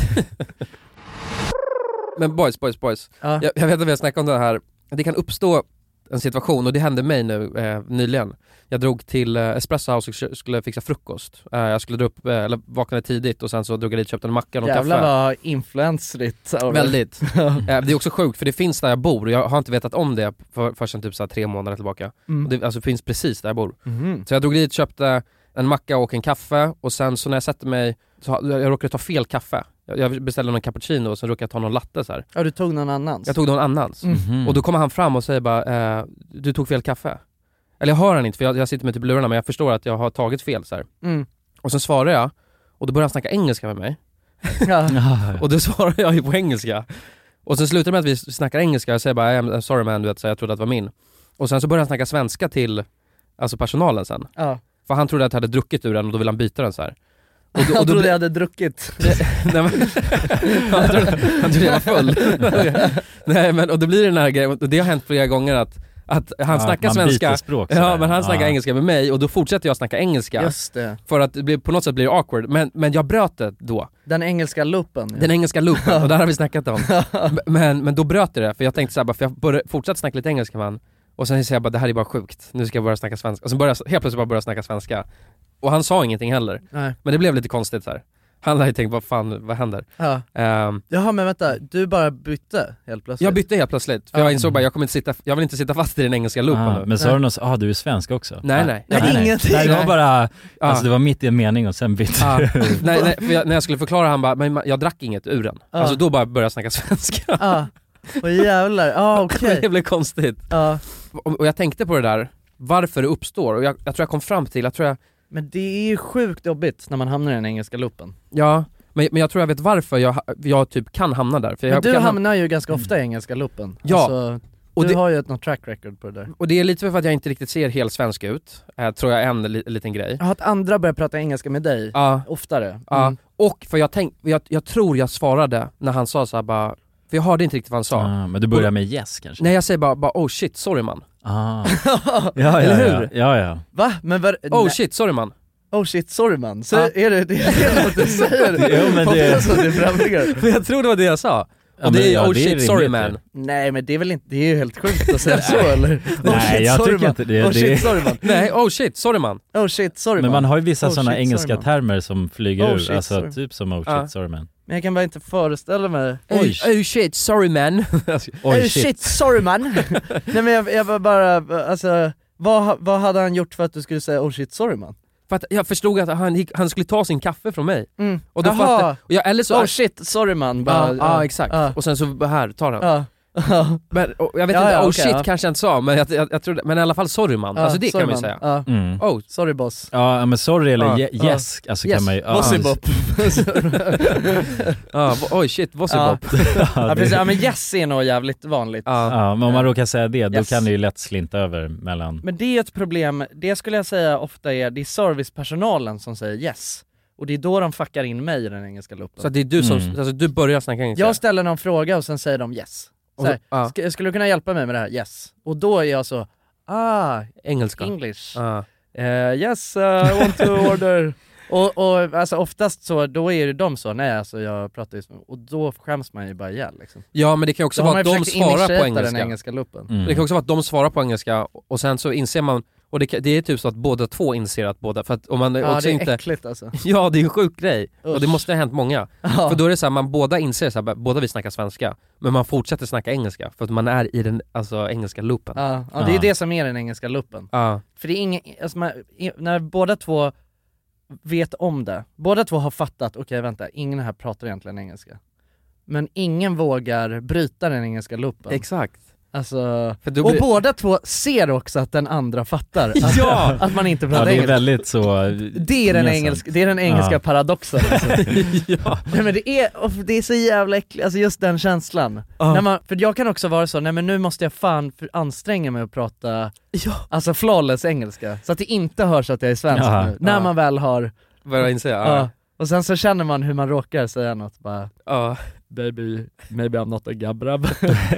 [SPEAKER 2] Men boys, boys, boys.
[SPEAKER 1] Ja.
[SPEAKER 2] Jag, jag vet att vi har snackat om det här. Det kan uppstå en situation, och det hände mig nu eh, nyligen. Jag drog till eh, Espresso House och skulle fixa frukost. Eh, jag skulle dra upp, eh, eller vaknade tidigt och sen så drog jag dit och köpte en macka och
[SPEAKER 1] Jävlar
[SPEAKER 2] kaffe.
[SPEAKER 1] vad influencerigt.
[SPEAKER 2] Väldigt. eh, det är också sjukt, för det finns där jag bor och jag har inte vetat om det för, för sedan typ så här tre månader tillbaka.
[SPEAKER 1] Mm.
[SPEAKER 2] Och det alltså, finns precis där jag bor.
[SPEAKER 1] Mm.
[SPEAKER 2] Så jag drog dit, köpte en macka och en kaffe och sen så när jag sätter mig, så, jag, jag råkade ta fel kaffe. Jag beställde någon cappuccino och så råkade jag ta någon latte så här.
[SPEAKER 1] Ja, du tog någon annans.
[SPEAKER 2] Jag tog någon annans.
[SPEAKER 1] Mm.
[SPEAKER 2] Och då kommer han fram och säger bara, eh, du tog fel kaffe. Eller jag hör han inte, för jag, jag sitter med typ lurarna, men jag förstår att jag har tagit fel så här.
[SPEAKER 1] Mm.
[SPEAKER 2] Och sen svarar jag, och då börjar han snacka engelska med mig.
[SPEAKER 1] Ja.
[SPEAKER 2] Och då svarar jag ju på engelska. Och sen slutar det med att vi snackar engelska. Jag säger bara, I'm sorry man, du vet, så jag trodde att det var min. Och sen så börjar han snacka svenska till, alltså personalen sen.
[SPEAKER 1] Ja.
[SPEAKER 2] För han trodde att jag hade druckit ur den och då ville han byta den så här. Och då,
[SPEAKER 1] han
[SPEAKER 2] och då
[SPEAKER 1] trodde
[SPEAKER 2] bli...
[SPEAKER 1] jag hade druckit.
[SPEAKER 2] Nej, men... han, trodde, han trodde jag var full. Nej, men och då blir det den här grejen, och det har hänt flera gånger att, att han
[SPEAKER 3] ja,
[SPEAKER 2] snackar svenska.
[SPEAKER 3] Språk,
[SPEAKER 2] ja, men han snackar
[SPEAKER 3] ja.
[SPEAKER 2] engelska med mig och då fortsätter jag snacka engelska.
[SPEAKER 1] Just det.
[SPEAKER 2] För att det blir, på något sätt blir det awkward. Men, men jag bröt det då.
[SPEAKER 1] Den engelska loopen. Ja.
[SPEAKER 2] Den engelska loopen, och där har vi snackat om. men, men då bröt det, för jag tänkte så här, bara, för jag började fortsätta snacka lite engelska med han. Och sen säger jag bara, det här är bara sjukt. Nu ska jag börja snacka svenska. Och sen började jag helt plötsligt bara börja snacka svenska. Och han sa ingenting heller.
[SPEAKER 1] Nej.
[SPEAKER 2] Men det blev lite konstigt så här. Han hade ju tänkt, vad fan, vad händer?
[SPEAKER 1] Ja.
[SPEAKER 2] Um,
[SPEAKER 1] Jaha, men vänta, du bara bytte helt plötsligt?
[SPEAKER 2] Jag bytte helt plötsligt, för
[SPEAKER 1] ja.
[SPEAKER 2] jag insåg bara, jag kommer inte sitta, jag vill inte sitta fast i den engelska loopen
[SPEAKER 3] ah,
[SPEAKER 2] nu.
[SPEAKER 3] Men så har du något, ah du är svensk också?
[SPEAKER 2] Nej,
[SPEAKER 3] ah,
[SPEAKER 2] nej.
[SPEAKER 1] Nej,
[SPEAKER 3] nej,
[SPEAKER 1] ingenting.
[SPEAKER 3] nej. Det var bara,
[SPEAKER 2] ah.
[SPEAKER 3] alltså det var mitt i en mening och sen bytte
[SPEAKER 2] ah.
[SPEAKER 3] du.
[SPEAKER 2] Nej, nej, för jag, när jag skulle förklara, han bara, men jag drack inget ur den.
[SPEAKER 1] ah.
[SPEAKER 2] Alltså då bara började jag snacka svenska.
[SPEAKER 1] Ja, ah. Åh jävlar, ja ah, okej okay.
[SPEAKER 2] Det blev konstigt.
[SPEAKER 1] ah.
[SPEAKER 2] och, och jag tänkte på det där, varför det uppstår, och jag, jag tror jag kom fram till, jag tror jag...
[SPEAKER 1] Men det är ju sjukt jobbigt när man hamnar i den engelska loopen.
[SPEAKER 2] Ja, men, men jag tror jag vet varför jag, jag typ kan hamna där. För
[SPEAKER 1] men
[SPEAKER 2] jag
[SPEAKER 1] du
[SPEAKER 2] kan
[SPEAKER 1] hamnar ju ganska ofta i engelska loopen.
[SPEAKER 2] Ja.
[SPEAKER 1] Alltså,
[SPEAKER 2] och
[SPEAKER 1] du
[SPEAKER 2] det,
[SPEAKER 1] har ju ett något track record på det där.
[SPEAKER 2] Och det är lite för att jag inte riktigt ser helt svensk ut, äh, tror jag är en li, liten grej.
[SPEAKER 1] Jag har att andra börjar prata engelska med dig
[SPEAKER 2] ja.
[SPEAKER 1] oftare. Mm.
[SPEAKER 2] Ja, och för jag, tänk, jag, jag tror jag svarade när han sa så här bara, för jag hörde inte riktigt vad han sa.
[SPEAKER 3] Ah, men du börjar med yes kanske?
[SPEAKER 2] Nej, jag säger bara, bara oh shit, sorry man.
[SPEAKER 3] Ah. ja, ja,
[SPEAKER 2] eller
[SPEAKER 3] ja,
[SPEAKER 2] hur?
[SPEAKER 3] Ja, ja.
[SPEAKER 1] Va? Men var,
[SPEAKER 2] oh
[SPEAKER 1] nej.
[SPEAKER 2] shit, sorry man.
[SPEAKER 1] Oh shit, sorry man. Så
[SPEAKER 2] ah.
[SPEAKER 1] är det det är något du säger?
[SPEAKER 3] Jo, men det...
[SPEAKER 1] Så det framgår.
[SPEAKER 2] För jag tror det var det jag sa.
[SPEAKER 3] Ja,
[SPEAKER 2] och det är
[SPEAKER 3] ja,
[SPEAKER 2] oh
[SPEAKER 3] det är
[SPEAKER 2] shit, sorry
[SPEAKER 3] rimligt,
[SPEAKER 2] man.
[SPEAKER 1] Nej, men det är väl inte, det är ju helt sjukt att säga så eller?
[SPEAKER 3] Nej,
[SPEAKER 1] oh, shit,
[SPEAKER 3] jag
[SPEAKER 1] sorry,
[SPEAKER 3] tycker
[SPEAKER 1] man.
[SPEAKER 3] inte det.
[SPEAKER 1] Oh
[SPEAKER 3] det...
[SPEAKER 1] shit, sorry man.
[SPEAKER 2] Nej, oh shit, sorry man.
[SPEAKER 1] Oh shit, sorry
[SPEAKER 3] men
[SPEAKER 1] man.
[SPEAKER 3] man har ju vissa
[SPEAKER 1] oh,
[SPEAKER 3] sådana
[SPEAKER 1] shit,
[SPEAKER 3] engelska
[SPEAKER 1] sorry,
[SPEAKER 3] termer som flyger
[SPEAKER 1] oh,
[SPEAKER 3] ur,
[SPEAKER 1] shit,
[SPEAKER 3] alltså
[SPEAKER 1] sorry.
[SPEAKER 3] typ som oh shit,
[SPEAKER 2] ah.
[SPEAKER 3] sorry man.
[SPEAKER 1] Men jag kan bara inte föreställa mig.
[SPEAKER 2] Oj, oh shit, sorry man.
[SPEAKER 1] oh shit. shit, sorry man. Nej men jag, jag var bara, alltså, vad, vad hade han gjort för att du skulle säga oh shit, sorry man?
[SPEAKER 2] För att jag förstod att han, han skulle ta sin kaffe från mig.
[SPEAKER 1] Mm.
[SPEAKER 2] Och då
[SPEAKER 1] Jaha.
[SPEAKER 2] fattade, och jag, eller så,
[SPEAKER 1] oh shit, sorry man.
[SPEAKER 2] Ja,
[SPEAKER 1] bara,
[SPEAKER 2] ah,
[SPEAKER 1] ja,
[SPEAKER 2] ah, exakt.
[SPEAKER 1] Ah.
[SPEAKER 2] Och sen så här, tar han.
[SPEAKER 1] Ah.
[SPEAKER 2] Men, och jag vet
[SPEAKER 1] ja,
[SPEAKER 2] inte,
[SPEAKER 1] ja,
[SPEAKER 2] oh
[SPEAKER 1] okay,
[SPEAKER 2] shit
[SPEAKER 1] ja.
[SPEAKER 2] kanske jag inte sa, men jag, jag, jag tror, men i alla fall sorry man.
[SPEAKER 1] Ah,
[SPEAKER 2] alltså det kan man ju
[SPEAKER 1] man.
[SPEAKER 2] säga.
[SPEAKER 1] Ah.
[SPEAKER 3] Mm.
[SPEAKER 2] Oh,
[SPEAKER 1] sorry boss.
[SPEAKER 3] Ja, men sorry eller
[SPEAKER 2] ah.
[SPEAKER 3] ye- yes, alltså
[SPEAKER 2] yes.
[SPEAKER 3] kan man ju...
[SPEAKER 1] Bossy bop.
[SPEAKER 2] ah, oj shit, bossy
[SPEAKER 1] ah.
[SPEAKER 2] bop.
[SPEAKER 1] ja, precis, ja, men yes är nog jävligt vanligt.
[SPEAKER 2] Ah.
[SPEAKER 3] Ja, men om man råkar säga det, då
[SPEAKER 1] yes.
[SPEAKER 3] kan det ju lätt slinta över mellan...
[SPEAKER 1] Men det är ett problem, det skulle jag säga ofta är, det är servicepersonalen som säger yes. Och det är då de fuckar in mig i den engelska loopen.
[SPEAKER 2] Så det är du som,
[SPEAKER 3] Mm.
[SPEAKER 2] alltså du börjar snacka engelska?
[SPEAKER 1] Jag ställer någon fråga och sen säger de yes. Så här,
[SPEAKER 2] ah.
[SPEAKER 1] sk- skulle du kunna hjälpa mig med det här? Yes. Och då är jag så, ah,
[SPEAKER 2] engelska.
[SPEAKER 1] English.
[SPEAKER 2] Ah.
[SPEAKER 1] Uh, yes, uh, I want to order. och, och alltså oftast så, då är det de så, nej alltså jag pratar ju så, och då skäms man ju bara ihjäl liksom.
[SPEAKER 2] Ja, men det kan också
[SPEAKER 1] då
[SPEAKER 2] vara att de svarar på engelska.
[SPEAKER 1] den engelska loopen.
[SPEAKER 3] Mm.
[SPEAKER 2] Det kan också vara att de svarar på engelska och sen så inser man, Och det, det är typ så att båda två inser att båda, för att om man
[SPEAKER 1] Ja,
[SPEAKER 2] också
[SPEAKER 1] det är
[SPEAKER 2] inte
[SPEAKER 1] äckligt alltså.
[SPEAKER 2] Ja, det är en sjuk grej.
[SPEAKER 1] Usch.
[SPEAKER 2] Och det måste ha hänt många.
[SPEAKER 1] Ja.
[SPEAKER 2] För då är det så här, man båda inser så här, båda vi snackar svenska, men man fortsätter snacka engelska för att man är i den alltså engelska loopen.
[SPEAKER 1] Ja, ja, det är
[SPEAKER 3] Ja.
[SPEAKER 1] det som är den engelska loopen.
[SPEAKER 2] Ja.
[SPEAKER 1] För det är ingen, alltså man, i- när båda två vet om det, båda två har fattat, okej okay, vänta, ingen här pratar egentligen engelska. Men ingen vågar bryta den engelska loopen.
[SPEAKER 2] Exakt.
[SPEAKER 1] Alltså,
[SPEAKER 2] För då
[SPEAKER 1] och
[SPEAKER 2] blir-
[SPEAKER 1] båda två ser också att den andra fattar att,
[SPEAKER 2] Ja!
[SPEAKER 1] att man inte
[SPEAKER 3] Ja,
[SPEAKER 1] pratar
[SPEAKER 3] det är
[SPEAKER 1] engelska.
[SPEAKER 3] väldigt så...
[SPEAKER 1] Det är den,
[SPEAKER 3] gemensamt.
[SPEAKER 1] engelska, det är den engelska
[SPEAKER 3] Ja.
[SPEAKER 1] paradoxen alltså.
[SPEAKER 2] Ja.
[SPEAKER 1] Nej, men det är, och det är så jävla äckligt, alltså just den känslan.
[SPEAKER 2] Ja.
[SPEAKER 1] När man, för jag kan också vara så, nej men nu måste jag fan för, anstränga mig att prata
[SPEAKER 2] Ja.
[SPEAKER 1] alltså flawless engelska, så att det inte hörs att jag är svensk
[SPEAKER 3] Ja.
[SPEAKER 1] nu, när
[SPEAKER 2] Ja.
[SPEAKER 1] man väl har,
[SPEAKER 2] Börjar inse,
[SPEAKER 1] ja.
[SPEAKER 2] ja.
[SPEAKER 1] Och sen så känner man hur man råkar säga något, bara
[SPEAKER 2] Ja.
[SPEAKER 1] baby, maybe I'm not a gabrab.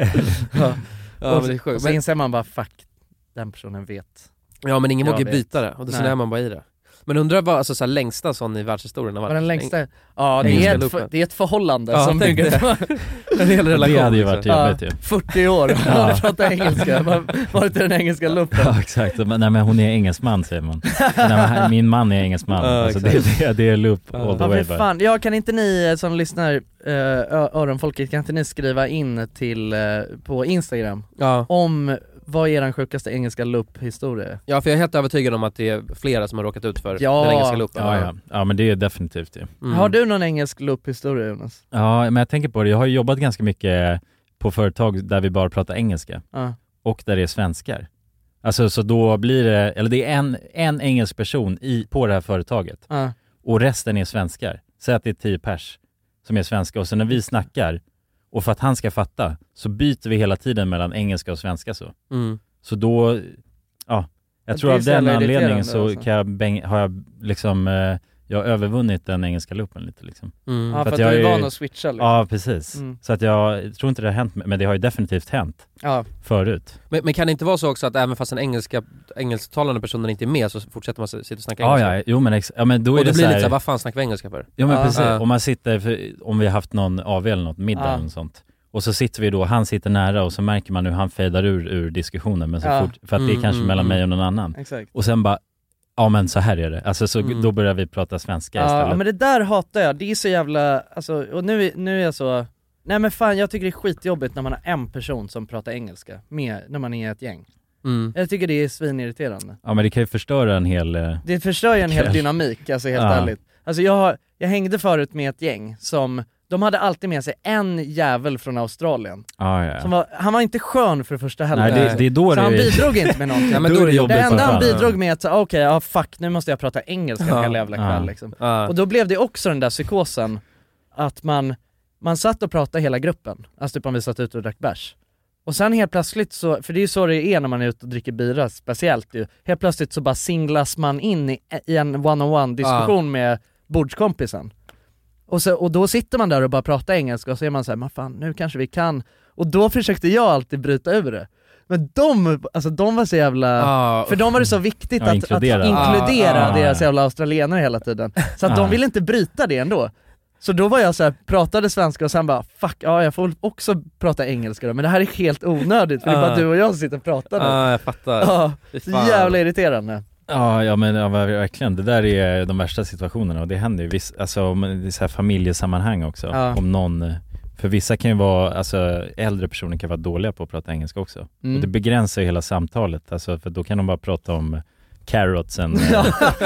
[SPEAKER 1] ja.
[SPEAKER 2] Ja,
[SPEAKER 1] och,
[SPEAKER 2] men det är sjukt.
[SPEAKER 1] och så
[SPEAKER 2] Men,
[SPEAKER 1] inser man bara, fuck, den personen vet.
[SPEAKER 2] ja, men ingen
[SPEAKER 1] Jag
[SPEAKER 2] vågar
[SPEAKER 1] vet.
[SPEAKER 2] byta det, och då så
[SPEAKER 1] Nej.
[SPEAKER 2] är man bara i det. Men undrar vad alltså, så här, längsta sån i världshistorien har
[SPEAKER 1] Var
[SPEAKER 2] varit?
[SPEAKER 1] den längsta? Ja, det
[SPEAKER 2] engelska
[SPEAKER 1] är, ett,
[SPEAKER 2] loopen.
[SPEAKER 1] för, det är ett förhållande
[SPEAKER 2] Ja,
[SPEAKER 1] som
[SPEAKER 2] tänk
[SPEAKER 1] bygger
[SPEAKER 2] det.
[SPEAKER 1] på
[SPEAKER 2] En hel relation.
[SPEAKER 3] Det hade ju varit
[SPEAKER 2] liksom.
[SPEAKER 3] jobbigt ju.
[SPEAKER 1] fyrtio år, har du pratat engelska, varit i den engelska loopen.
[SPEAKER 3] Ja, exakt. Men, nej men hon är engelsman säger man. Nej, men, min man är engelsman.
[SPEAKER 2] Ja,
[SPEAKER 3] alltså, det,
[SPEAKER 2] exakt.
[SPEAKER 3] det, det är loop
[SPEAKER 2] Ja.
[SPEAKER 3] all the
[SPEAKER 1] Ja,
[SPEAKER 3] way.
[SPEAKER 1] för
[SPEAKER 3] bara.
[SPEAKER 1] fan. Ja, kan inte ni som lyssnar, uh, öronfolket, kan inte ni skriva in till uh, på Instagram
[SPEAKER 2] Ja.
[SPEAKER 1] om vad är den sjukaste engelska loop-historia är?
[SPEAKER 2] Ja, för jag är helt övertygad om att det är flera som har råkat ut för
[SPEAKER 1] Ja.
[SPEAKER 2] den engelska loopen.
[SPEAKER 3] Ja, ja. ja, men det är definitivt det.
[SPEAKER 2] Mm.
[SPEAKER 1] Har du någon engelsk loop-historia, Jonas?
[SPEAKER 3] Ja, men jag tänker på det. Jag har ju jobbat ganska mycket på företag där vi bara pratar engelska.
[SPEAKER 1] Ja.
[SPEAKER 3] Och där det är svenskar. Alltså så då blir det, eller det är en, en engelsk person i, på det här företaget.
[SPEAKER 1] Ja.
[SPEAKER 3] Och resten är svenskar. Säg att det är tio pers som är svenska. Och så när vi snackar, och för att han ska fatta, så byter vi hela tiden mellan engelska och svenska så.
[SPEAKER 2] Mm.
[SPEAKER 3] Så då, ja, jag
[SPEAKER 1] Det
[SPEAKER 3] tror
[SPEAKER 1] är
[SPEAKER 3] av
[SPEAKER 1] så
[SPEAKER 3] den
[SPEAKER 1] jävla
[SPEAKER 3] anledningen
[SPEAKER 1] irriterande,
[SPEAKER 3] så
[SPEAKER 1] alltså.
[SPEAKER 3] kan jag bäng, har jag liksom, eh, jag har övervunnit den engelska loopen lite liksom.
[SPEAKER 2] Mm.
[SPEAKER 1] Ja, för,
[SPEAKER 3] För att
[SPEAKER 1] att
[SPEAKER 3] jag
[SPEAKER 1] du är
[SPEAKER 3] är-
[SPEAKER 1] van att switcha liksom.
[SPEAKER 3] Ja, precis.
[SPEAKER 1] Mm.
[SPEAKER 3] Så att jag tror inte det har hänt, men det har ju definitivt hänt
[SPEAKER 1] Ja.
[SPEAKER 3] förut.
[SPEAKER 2] Men, men kan det inte vara så också att även fast den engelska, engelsktalande personen inte är med så fortsätter man sitta och snacka
[SPEAKER 3] Ja,
[SPEAKER 2] engelska?
[SPEAKER 3] ja, jo men, ex- ja, men då
[SPEAKER 2] Och
[SPEAKER 3] är
[SPEAKER 2] det
[SPEAKER 3] det
[SPEAKER 2] blir
[SPEAKER 3] så
[SPEAKER 2] lite
[SPEAKER 3] här,
[SPEAKER 2] såhär, vad fan snackar vi engelska för?
[SPEAKER 3] ja men
[SPEAKER 1] Ja.
[SPEAKER 3] precis,
[SPEAKER 2] Ja.
[SPEAKER 3] om man sitter, för, om vi har haft någon A V eller något, middag
[SPEAKER 1] Ja.
[SPEAKER 3] eller något sånt. Och så sitter vi då, han sitter nära och så märker man hur han fejdar ur, ur diskussionen, men så
[SPEAKER 1] Ja.
[SPEAKER 3] fort, för att det är
[SPEAKER 2] Mm,
[SPEAKER 3] kanske
[SPEAKER 2] mm,
[SPEAKER 3] mellan
[SPEAKER 2] mm.
[SPEAKER 3] mig och någon annan.
[SPEAKER 1] Exakt.
[SPEAKER 3] Och sen bara, ja men så här är det. Alltså så
[SPEAKER 2] Mm.
[SPEAKER 3] då börjar vi prata svenska
[SPEAKER 1] Ja,
[SPEAKER 3] istället.
[SPEAKER 1] men det där hatar jag, det är så jävla, alltså, och nu, nu är jag så, nej men fan jag tycker det är skitjobbigt när man har en person som pratar engelska, med, när man är ett gäng.
[SPEAKER 2] Mm.
[SPEAKER 1] Jag tycker det är svinirriterande.
[SPEAKER 3] Ja men det kan ju förstöra en hel... eh,
[SPEAKER 1] Det förstör ju en hel
[SPEAKER 3] Kväll.
[SPEAKER 1] dynamik, alltså helt
[SPEAKER 3] Ja.
[SPEAKER 1] ärligt. Alltså jag, har, jag hängde förut med ett gäng som, de hade alltid med sig en jävel från Australien.
[SPEAKER 3] Ja, ja.
[SPEAKER 1] Som var, han var inte skön för det första heller.
[SPEAKER 3] Nej, det, det är då
[SPEAKER 1] så
[SPEAKER 3] det
[SPEAKER 1] han
[SPEAKER 3] är...
[SPEAKER 1] bidrog inte med någonting.
[SPEAKER 2] Ja, men då är det jobbigt
[SPEAKER 1] det
[SPEAKER 3] som
[SPEAKER 1] enda han
[SPEAKER 3] fan.
[SPEAKER 1] bidrog med att, okej, okay, ja fuck, nu måste jag prata engelska
[SPEAKER 2] Ja.
[SPEAKER 1] hela jävla kväll
[SPEAKER 3] Ja.
[SPEAKER 1] liksom.
[SPEAKER 2] Ja.
[SPEAKER 1] Och då blev det också den där psykosen att man, man satt och pratade hela gruppen, alltså typ om vi satt ute och drack bärs. Och sen helt plötsligt så, för det är ju så det är när man är ute och dricker bira speciellt ju, helt plötsligt så bara singlas man in i, i en one-on-one diskussion
[SPEAKER 2] Ja.
[SPEAKER 1] med bordskompisen. Och, så, och då sitter man där och bara pratar engelska och så är man såhär, men fan nu kanske vi kan. Och då försökte jag alltid bryta ur det. Men de, alltså de var så jävla...
[SPEAKER 2] Ja.
[SPEAKER 1] För de var det så viktigt
[SPEAKER 3] Ja,
[SPEAKER 1] att
[SPEAKER 3] inkludera.
[SPEAKER 1] att inkludera
[SPEAKER 2] Ah, ah,
[SPEAKER 1] deras
[SPEAKER 3] ah.
[SPEAKER 1] jävla australienare hela tiden. Så att
[SPEAKER 3] Ah.
[SPEAKER 1] de ville inte bryta det ändå. Så då var jag så här, pratade svenska och sen bara, fuck, ja jag får också prata engelska då, men det här är helt onödigt för det är bara
[SPEAKER 2] Ah.
[SPEAKER 1] du och jag som sitter och pratar nu.
[SPEAKER 2] Ja, jag fattar.
[SPEAKER 1] Ja,
[SPEAKER 2] Fy
[SPEAKER 1] så
[SPEAKER 2] fan.
[SPEAKER 1] jävla irriterande.
[SPEAKER 3] Ja, ja men ja, verkligen. Det där är de värsta situationerna och det händer ju viss, alltså om det är så här familjesammanhang också.
[SPEAKER 1] Ja.
[SPEAKER 3] Om någon, för vissa kan ju vara, alltså äldre personer kan vara dåliga på att prata engelska också.
[SPEAKER 1] Mm.
[SPEAKER 3] Och det begränsar ju hela samtalet, alltså för då kan de bara prata om carrots and...
[SPEAKER 1] Ja.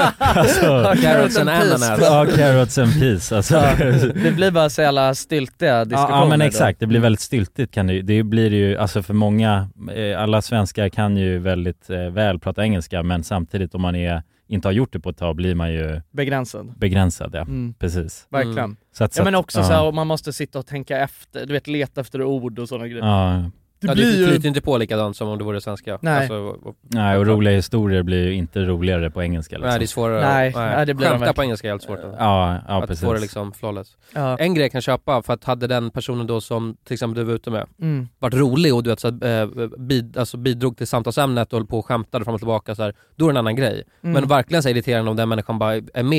[SPEAKER 3] alltså,
[SPEAKER 2] Carrots and
[SPEAKER 1] peas.
[SPEAKER 2] ananas.
[SPEAKER 3] ja, carrots and peas. Alltså.
[SPEAKER 1] Ja, det blir bara så jävla styltiga diskussioner.
[SPEAKER 3] Ja, ja men
[SPEAKER 1] då.
[SPEAKER 3] exakt, det blir väldigt styltigt kan det, det blir ju, alltså för många, eh, alla svenskar kan ju väldigt eh, väl prata engelska, men samtidigt om man är, inte har gjort det på ett tag blir man ju
[SPEAKER 1] Begränsad.
[SPEAKER 3] begränsad, ja,
[SPEAKER 1] Mm.
[SPEAKER 3] precis.
[SPEAKER 1] Verkligen.
[SPEAKER 2] Mm.
[SPEAKER 3] Så att,
[SPEAKER 1] Ja men också
[SPEAKER 3] ja.
[SPEAKER 1] så här, och man måste sitta och tänka efter, du vet leta efter ord och sådana grejer.
[SPEAKER 3] Ja,
[SPEAKER 1] Det
[SPEAKER 2] Ja,
[SPEAKER 1] blir
[SPEAKER 2] det
[SPEAKER 1] ju...
[SPEAKER 2] flyter inte på likadant som om det vore svenska.
[SPEAKER 1] Nej.
[SPEAKER 2] Alltså, och,
[SPEAKER 3] nej, och roliga historier blir ju inte roligare på engelska liksom.
[SPEAKER 2] nej, det är svårare.
[SPEAKER 1] Nej, nej, det blir de
[SPEAKER 2] Skämta
[SPEAKER 1] verkligen.
[SPEAKER 2] på engelska är helt svårt. Alltså.
[SPEAKER 3] Ja, ja
[SPEAKER 2] att
[SPEAKER 3] precis.
[SPEAKER 2] få det liksom flawless.
[SPEAKER 1] Ja.
[SPEAKER 2] En grej jag kan köpa, för att hade den personen då som till exempel du var ute med
[SPEAKER 1] Mm.
[SPEAKER 2] varit rolig och du vet, så, eh, bid, alltså, bidrog till samtalsämnet och höll på och skämtade fram och tillbaka så här, då är det en annan grej.
[SPEAKER 1] Mm.
[SPEAKER 2] Men verkligen så irriterande om den människan bara är med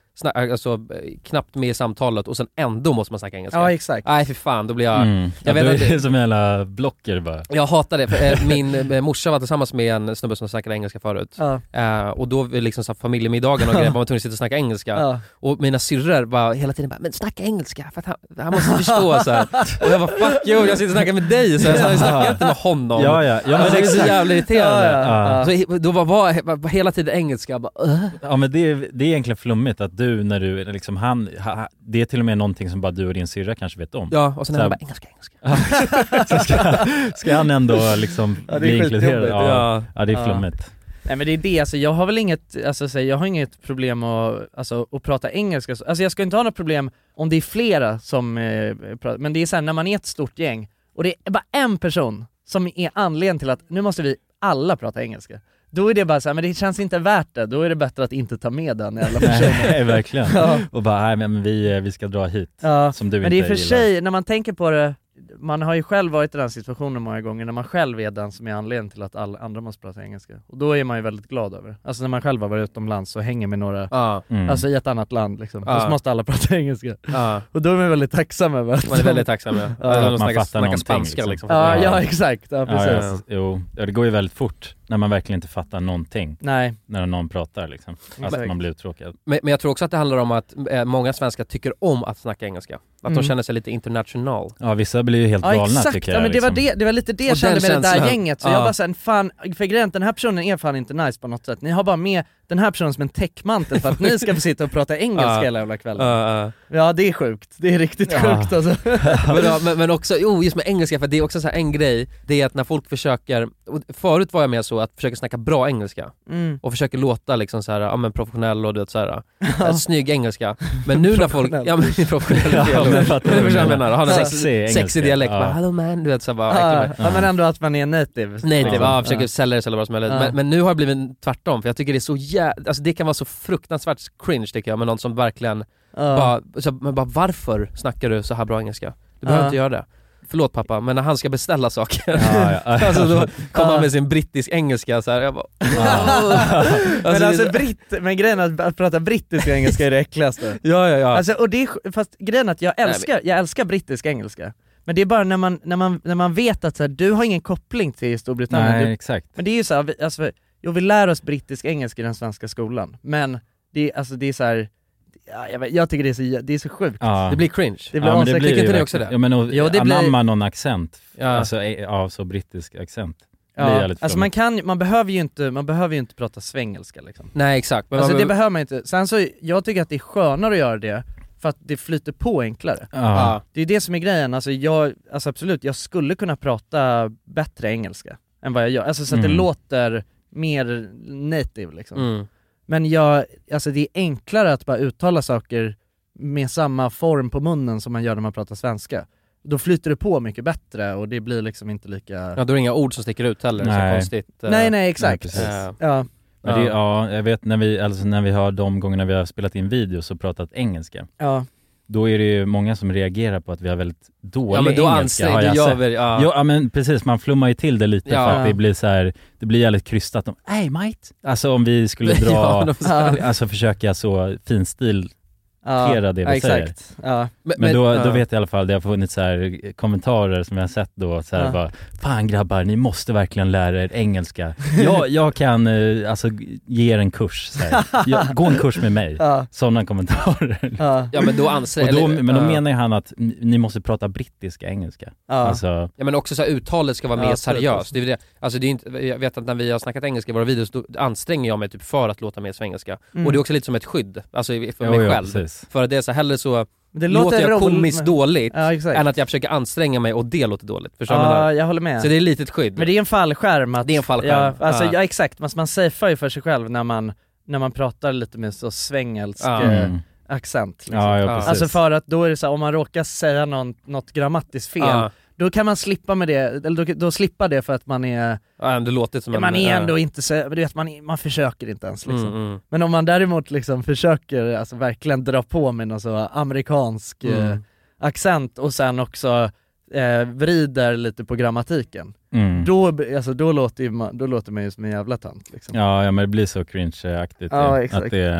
[SPEAKER 2] snack, alltså, knappt med i samtalet och sen ändå måste man snacka engelska.
[SPEAKER 1] Ja, exakt.
[SPEAKER 2] Nej, för fan, då blir jag...
[SPEAKER 3] Mm.
[SPEAKER 2] jag
[SPEAKER 3] ja,
[SPEAKER 2] vet
[SPEAKER 3] det är
[SPEAKER 2] att,
[SPEAKER 3] som en jävla blocker bara.
[SPEAKER 2] jag hatar det, för, eh, min eh, morsa var tillsammans med en snubbe som snackade engelska förut.
[SPEAKER 1] Ja.
[SPEAKER 2] Eh, och då liksom så familjemiddagen och grejer var man tvungen att sitta och snacka engelska.
[SPEAKER 1] Ja.
[SPEAKER 2] Och mina syrror var hela tiden bara, men snacka engelska för att han, han måste förstå så här. Och jag bara, fuck you, jag sitter och snackar med dig, så jag snackar inte med honom.
[SPEAKER 3] Ja, ja, ja, men
[SPEAKER 2] alltså, det är så jävla irriterande.
[SPEAKER 1] Ja, ja, ja.
[SPEAKER 2] Så då var, var, var hela tiden engelska bara, uh.
[SPEAKER 3] Ja, men det är, det är egentligen flummigt att du när du liksom han ha, det är till och med någonting som bara du och din syrra kanske vet om.
[SPEAKER 2] Ja, och sen är
[SPEAKER 3] så
[SPEAKER 2] jag bara engelska, engelska.
[SPEAKER 3] Så ska, ska han ändå liksom
[SPEAKER 1] Ja, det är
[SPEAKER 3] bli inkluderad? Ja,
[SPEAKER 2] Ja.
[SPEAKER 3] ja, det är
[SPEAKER 1] Ja.
[SPEAKER 3] flummigt.
[SPEAKER 1] Nej men det är det, alltså jag har väl inget, alltså så, jag har inget problem att, alltså, att prata engelska, alltså jag ska inte ha något problem om det är flera som eh, pratar, men det är sen när man är ett stort gäng och det är bara en person som är anledningen till att nu måste vi alla prata engelska. Då är det bara så här, men det känns inte värt det. Då är det bättre att inte ta med den i alla personer.
[SPEAKER 3] Nej, verkligen.
[SPEAKER 1] Ja.
[SPEAKER 3] Och bara, nej men vi, vi ska dra hit.
[SPEAKER 1] Ja.
[SPEAKER 3] Som du
[SPEAKER 1] men
[SPEAKER 3] inte
[SPEAKER 1] det är för
[SPEAKER 3] gillar.
[SPEAKER 1] sig, när man tänker på det, man har ju själv varit i den situationen många gånger när man själv är den som är anledningen till att alla andra måste prata engelska. Och då är man ju väldigt glad över. Alltså när man själv har varit utomlands och hänger med några,
[SPEAKER 2] Ja.
[SPEAKER 3] Mm.
[SPEAKER 1] alltså i ett annat land liksom.
[SPEAKER 2] Ja.
[SPEAKER 1] Och så måste alla prata engelska.
[SPEAKER 2] Ja.
[SPEAKER 1] Och då är man väldigt tacksam över att
[SPEAKER 2] Man är väldigt tacksam, ja.
[SPEAKER 1] Ja,
[SPEAKER 2] Eller
[SPEAKER 3] att
[SPEAKER 2] de
[SPEAKER 3] man
[SPEAKER 2] snackar,
[SPEAKER 3] fattar
[SPEAKER 2] snackar
[SPEAKER 3] någonting,
[SPEAKER 2] spanska
[SPEAKER 3] liksom.
[SPEAKER 2] liksom.
[SPEAKER 1] Ja,
[SPEAKER 3] Ja.
[SPEAKER 1] ja exakt, ja,
[SPEAKER 3] Ja,
[SPEAKER 1] precis.
[SPEAKER 3] ja, jo, ja, det går ju väldigt fort när man verkligen inte fattar någonting
[SPEAKER 1] Nej.
[SPEAKER 3] när någon pratar liksom. Att
[SPEAKER 1] Exakt.
[SPEAKER 3] man blir uttråkad.
[SPEAKER 2] Men, men jag tror också att det handlar om att eh, många svenskar tycker om att snacka engelska. Att
[SPEAKER 1] Mm.
[SPEAKER 2] de känner sig lite international.
[SPEAKER 3] Ja, vissa blir ju helt
[SPEAKER 1] Ja
[SPEAKER 3] galna
[SPEAKER 1] exakt,
[SPEAKER 3] tycker
[SPEAKER 1] ja,
[SPEAKER 3] jag.
[SPEAKER 1] men det var,
[SPEAKER 3] liksom.
[SPEAKER 1] det, det var lite det jag
[SPEAKER 2] Och
[SPEAKER 1] kände
[SPEAKER 2] den
[SPEAKER 1] med det där
[SPEAKER 2] känslan.
[SPEAKER 1] gänget. Så
[SPEAKER 2] Ja.
[SPEAKER 1] jag bara såhär, fan, för grejen den här personen är fan inte nice på något sätt. Ni har bara med den här personen som en täckmantel för att ni ska få sitta och prata engelska
[SPEAKER 2] Ja.
[SPEAKER 1] hela jävla kvällen.
[SPEAKER 2] Uh, uh.
[SPEAKER 1] Ja det är sjukt, det är riktigt
[SPEAKER 3] Ja.
[SPEAKER 1] sjukt alltså.
[SPEAKER 2] men, ja, men, men också, jo just med engelska, för det är också så här en grej, det är att när folk försöker, och förut var jag med så att försöka snacka bra engelska
[SPEAKER 1] Mm.
[SPEAKER 2] och försöker låta liksom så här, ja men professionell och du vet så här, ja. snygg engelska. Men nu när folk, ja men professionell
[SPEAKER 3] Ja,
[SPEAKER 2] fel,
[SPEAKER 3] men fattar
[SPEAKER 2] men
[SPEAKER 3] du
[SPEAKER 2] du förstår vad jag
[SPEAKER 3] vad jag
[SPEAKER 2] menar, ha en
[SPEAKER 3] Sexig
[SPEAKER 2] sexig,
[SPEAKER 3] engelska.
[SPEAKER 2] sexig dialekt,
[SPEAKER 3] Ja.
[SPEAKER 2] bara hello man, du vet så här, bara,
[SPEAKER 1] Ja,
[SPEAKER 2] äcklig.
[SPEAKER 1] ja men ändå att man är native.
[SPEAKER 2] Nej, det var,
[SPEAKER 1] Ja.
[SPEAKER 2] försöker sälja det så bra som möjligt.
[SPEAKER 1] Ja.
[SPEAKER 2] Men, men nu har det blivit tvärtom, för jag tycker det är så jä... alltså det kan vara så fruktansvärt cringe tycker jag, med någon som verkligen
[SPEAKER 1] Ja.
[SPEAKER 2] bara, så, men bara varför snackar du så här bra engelska? Du behöver
[SPEAKER 1] Ja.
[SPEAKER 2] inte göra det. Förlåt pappa, men när han ska beställa saker
[SPEAKER 3] Ja, ja.
[SPEAKER 2] alltså då kommer
[SPEAKER 1] Ja.
[SPEAKER 2] han med sin brittisk engelska så här, jag bara
[SPEAKER 1] Men
[SPEAKER 2] alltså,
[SPEAKER 1] alltså
[SPEAKER 2] det-
[SPEAKER 1] britt, men grejen är att, att prata brittisk engelska är det äckligaste.
[SPEAKER 2] ja ja ja.
[SPEAKER 1] Alltså, och det är, fast grejen är att jag älskar, jag älskar brittisk engelska. Men det är bara när man, när man, när man vet att så här, du har ingen koppling till Storbritannien.
[SPEAKER 3] Nej,
[SPEAKER 1] Du,
[SPEAKER 3] exakt.
[SPEAKER 1] men det är ju så här, vi- alltså, jo, vi lär oss brittisk engelska i den svenska skolan. Men det är, alltså, det är så här, ja, jag, vet, jag tycker det är så, det är så sjukt.
[SPEAKER 3] Ja.
[SPEAKER 2] det blir cringe.
[SPEAKER 1] Det blir
[SPEAKER 3] ja, men
[SPEAKER 1] asexigt.
[SPEAKER 2] Tycker
[SPEAKER 3] ju
[SPEAKER 2] inte ni
[SPEAKER 3] verkligen-
[SPEAKER 2] också det?
[SPEAKER 3] Ja, men och,
[SPEAKER 1] Jo, det blir-
[SPEAKER 3] anamma någon accent,
[SPEAKER 2] Ja.
[SPEAKER 3] alltså eh, av så brittisk accent. Det blir
[SPEAKER 1] Ja,
[SPEAKER 3] jävligt
[SPEAKER 1] alltså man
[SPEAKER 3] flummigt.
[SPEAKER 1] kan, man behöver ju inte, man behöver ju inte prata svengelska liksom.
[SPEAKER 2] Nej exakt. Men
[SPEAKER 1] Alltså
[SPEAKER 2] man-
[SPEAKER 1] det behöver man inte. Sen så, jag tycker att det är skönare att göra det för att det flyter på enklare.
[SPEAKER 3] Ja.
[SPEAKER 2] ja.
[SPEAKER 1] Det är det som är grejen, alltså jag, alltså absolut, jag skulle kunna prata bättre engelska än vad jag gör, alltså så att
[SPEAKER 3] Mm.
[SPEAKER 1] det låter mer native liksom.
[SPEAKER 2] Mm.
[SPEAKER 1] Men jag, alltså det är enklare att bara uttala saker med samma form på munnen som man gör när man pratar svenska. Då flyter det på mycket bättre och det blir liksom inte lika...
[SPEAKER 2] Ja, då är det inga ord som sticker ut heller, så
[SPEAKER 3] Nej.
[SPEAKER 2] konstigt. eh,
[SPEAKER 1] nej nej exakt.
[SPEAKER 3] Nej, precis.
[SPEAKER 2] eh,
[SPEAKER 1] Ja.
[SPEAKER 3] Men det, ja, jag vet när vi, alltså när vi har de gångerna vi har spelat in videos och pratat engelska,
[SPEAKER 1] Ja.
[SPEAKER 3] då är det ju många som reagerar på att vi har väldigt dålig
[SPEAKER 2] ja men då
[SPEAKER 3] engelska,
[SPEAKER 2] anstränger
[SPEAKER 3] har
[SPEAKER 2] du
[SPEAKER 3] jag
[SPEAKER 2] gör
[SPEAKER 3] sett.
[SPEAKER 2] väl, ja.
[SPEAKER 3] Jo, ja men precis, man flummar ju till det lite
[SPEAKER 2] Ja.
[SPEAKER 3] för att det blir så här, det blir jävligt krystat om, hey mate. Alltså om vi skulle dra,
[SPEAKER 2] Ja, de-
[SPEAKER 1] Ja.
[SPEAKER 3] alltså försöka så finstil
[SPEAKER 1] Ja,
[SPEAKER 3] det vi
[SPEAKER 1] ja,
[SPEAKER 3] säger.
[SPEAKER 1] exakt. Ja.
[SPEAKER 3] Men då,
[SPEAKER 2] ja.
[SPEAKER 3] då vet jag i alla fall, det har funnits så här kommentarer som jag har sett då, så här
[SPEAKER 1] Ja.
[SPEAKER 3] bara, fan grabbar, ni måste verkligen lära er engelska. Jag, jag kan eh, alltså ge er en kurs, så här. Jag, gå en kurs med mig.
[SPEAKER 1] Ja.
[SPEAKER 3] Sådana kommentarer.
[SPEAKER 1] Ja.
[SPEAKER 2] Ja men då
[SPEAKER 3] Och
[SPEAKER 2] anstränger
[SPEAKER 3] då,
[SPEAKER 2] eller-
[SPEAKER 3] men då
[SPEAKER 2] ja.
[SPEAKER 3] menar ju han att ni ni måste prata brittiska engelska.
[SPEAKER 1] Ja.
[SPEAKER 3] Alltså,
[SPEAKER 2] Ja men också så här, uttalet ska vara
[SPEAKER 1] Ja,
[SPEAKER 2] mer
[SPEAKER 1] absolut.
[SPEAKER 2] seriöst. Det är väl det. Alltså det är inte, jag vet att när vi har snackat engelska i våra videos, då anstränger jag mig typ för att låta mer svengelska.
[SPEAKER 1] Mm.
[SPEAKER 2] Och det är också lite som ett skydd, alltså för
[SPEAKER 3] jo,
[SPEAKER 2] mig
[SPEAKER 3] jo,
[SPEAKER 2] själv.
[SPEAKER 3] precis.
[SPEAKER 2] För att det är så hellre så
[SPEAKER 1] Men det
[SPEAKER 2] låter jag
[SPEAKER 1] roligt.
[SPEAKER 2] komiskt dåligt
[SPEAKER 1] Ja exakt.
[SPEAKER 2] än att jag försöker anstränga mig och det låter dåligt. Förstår du vad jag
[SPEAKER 1] Ja
[SPEAKER 2] menar?
[SPEAKER 1] jag håller med.
[SPEAKER 2] Så det är lite ett skydd.
[SPEAKER 1] Men det är en fallskärm att,
[SPEAKER 2] Det är en fallskärm.
[SPEAKER 1] Ja, alltså,
[SPEAKER 2] Ja.
[SPEAKER 1] ja. exakt, man, man safear ju för sig själv när man, när man pratar lite med så svängelsk
[SPEAKER 2] Ja.
[SPEAKER 1] eh,
[SPEAKER 3] Mm.
[SPEAKER 1] accent liksom.
[SPEAKER 3] Ja, ja,
[SPEAKER 2] Ja.
[SPEAKER 3] precis.
[SPEAKER 1] Alltså för att då är det så här, om man råkar säga någon, något grammatiskt fel,
[SPEAKER 2] Ja.
[SPEAKER 1] då kan man slippa med det, eller då, då slippa det för att man är,
[SPEAKER 2] Ja, det låter som en...
[SPEAKER 1] man är
[SPEAKER 2] ja.
[SPEAKER 1] ändå inte så, du vet, man, är- man försöker inte ens liksom.
[SPEAKER 2] Mm, mm.
[SPEAKER 1] Men om man däremot liksom försöker, alltså verkligen dra på med någon så amerikansk eh,
[SPEAKER 2] Mm.
[SPEAKER 1] accent och sen också eh, vrider lite på grammatiken,
[SPEAKER 3] Mm.
[SPEAKER 1] då, alltså, då, låter ju man, då låter man ju som en jävla tant liksom.
[SPEAKER 3] Ja, ja, men det blir så cringe-aktigt.
[SPEAKER 1] Ja,
[SPEAKER 3] ju.
[SPEAKER 1] exakt.
[SPEAKER 3] Att det,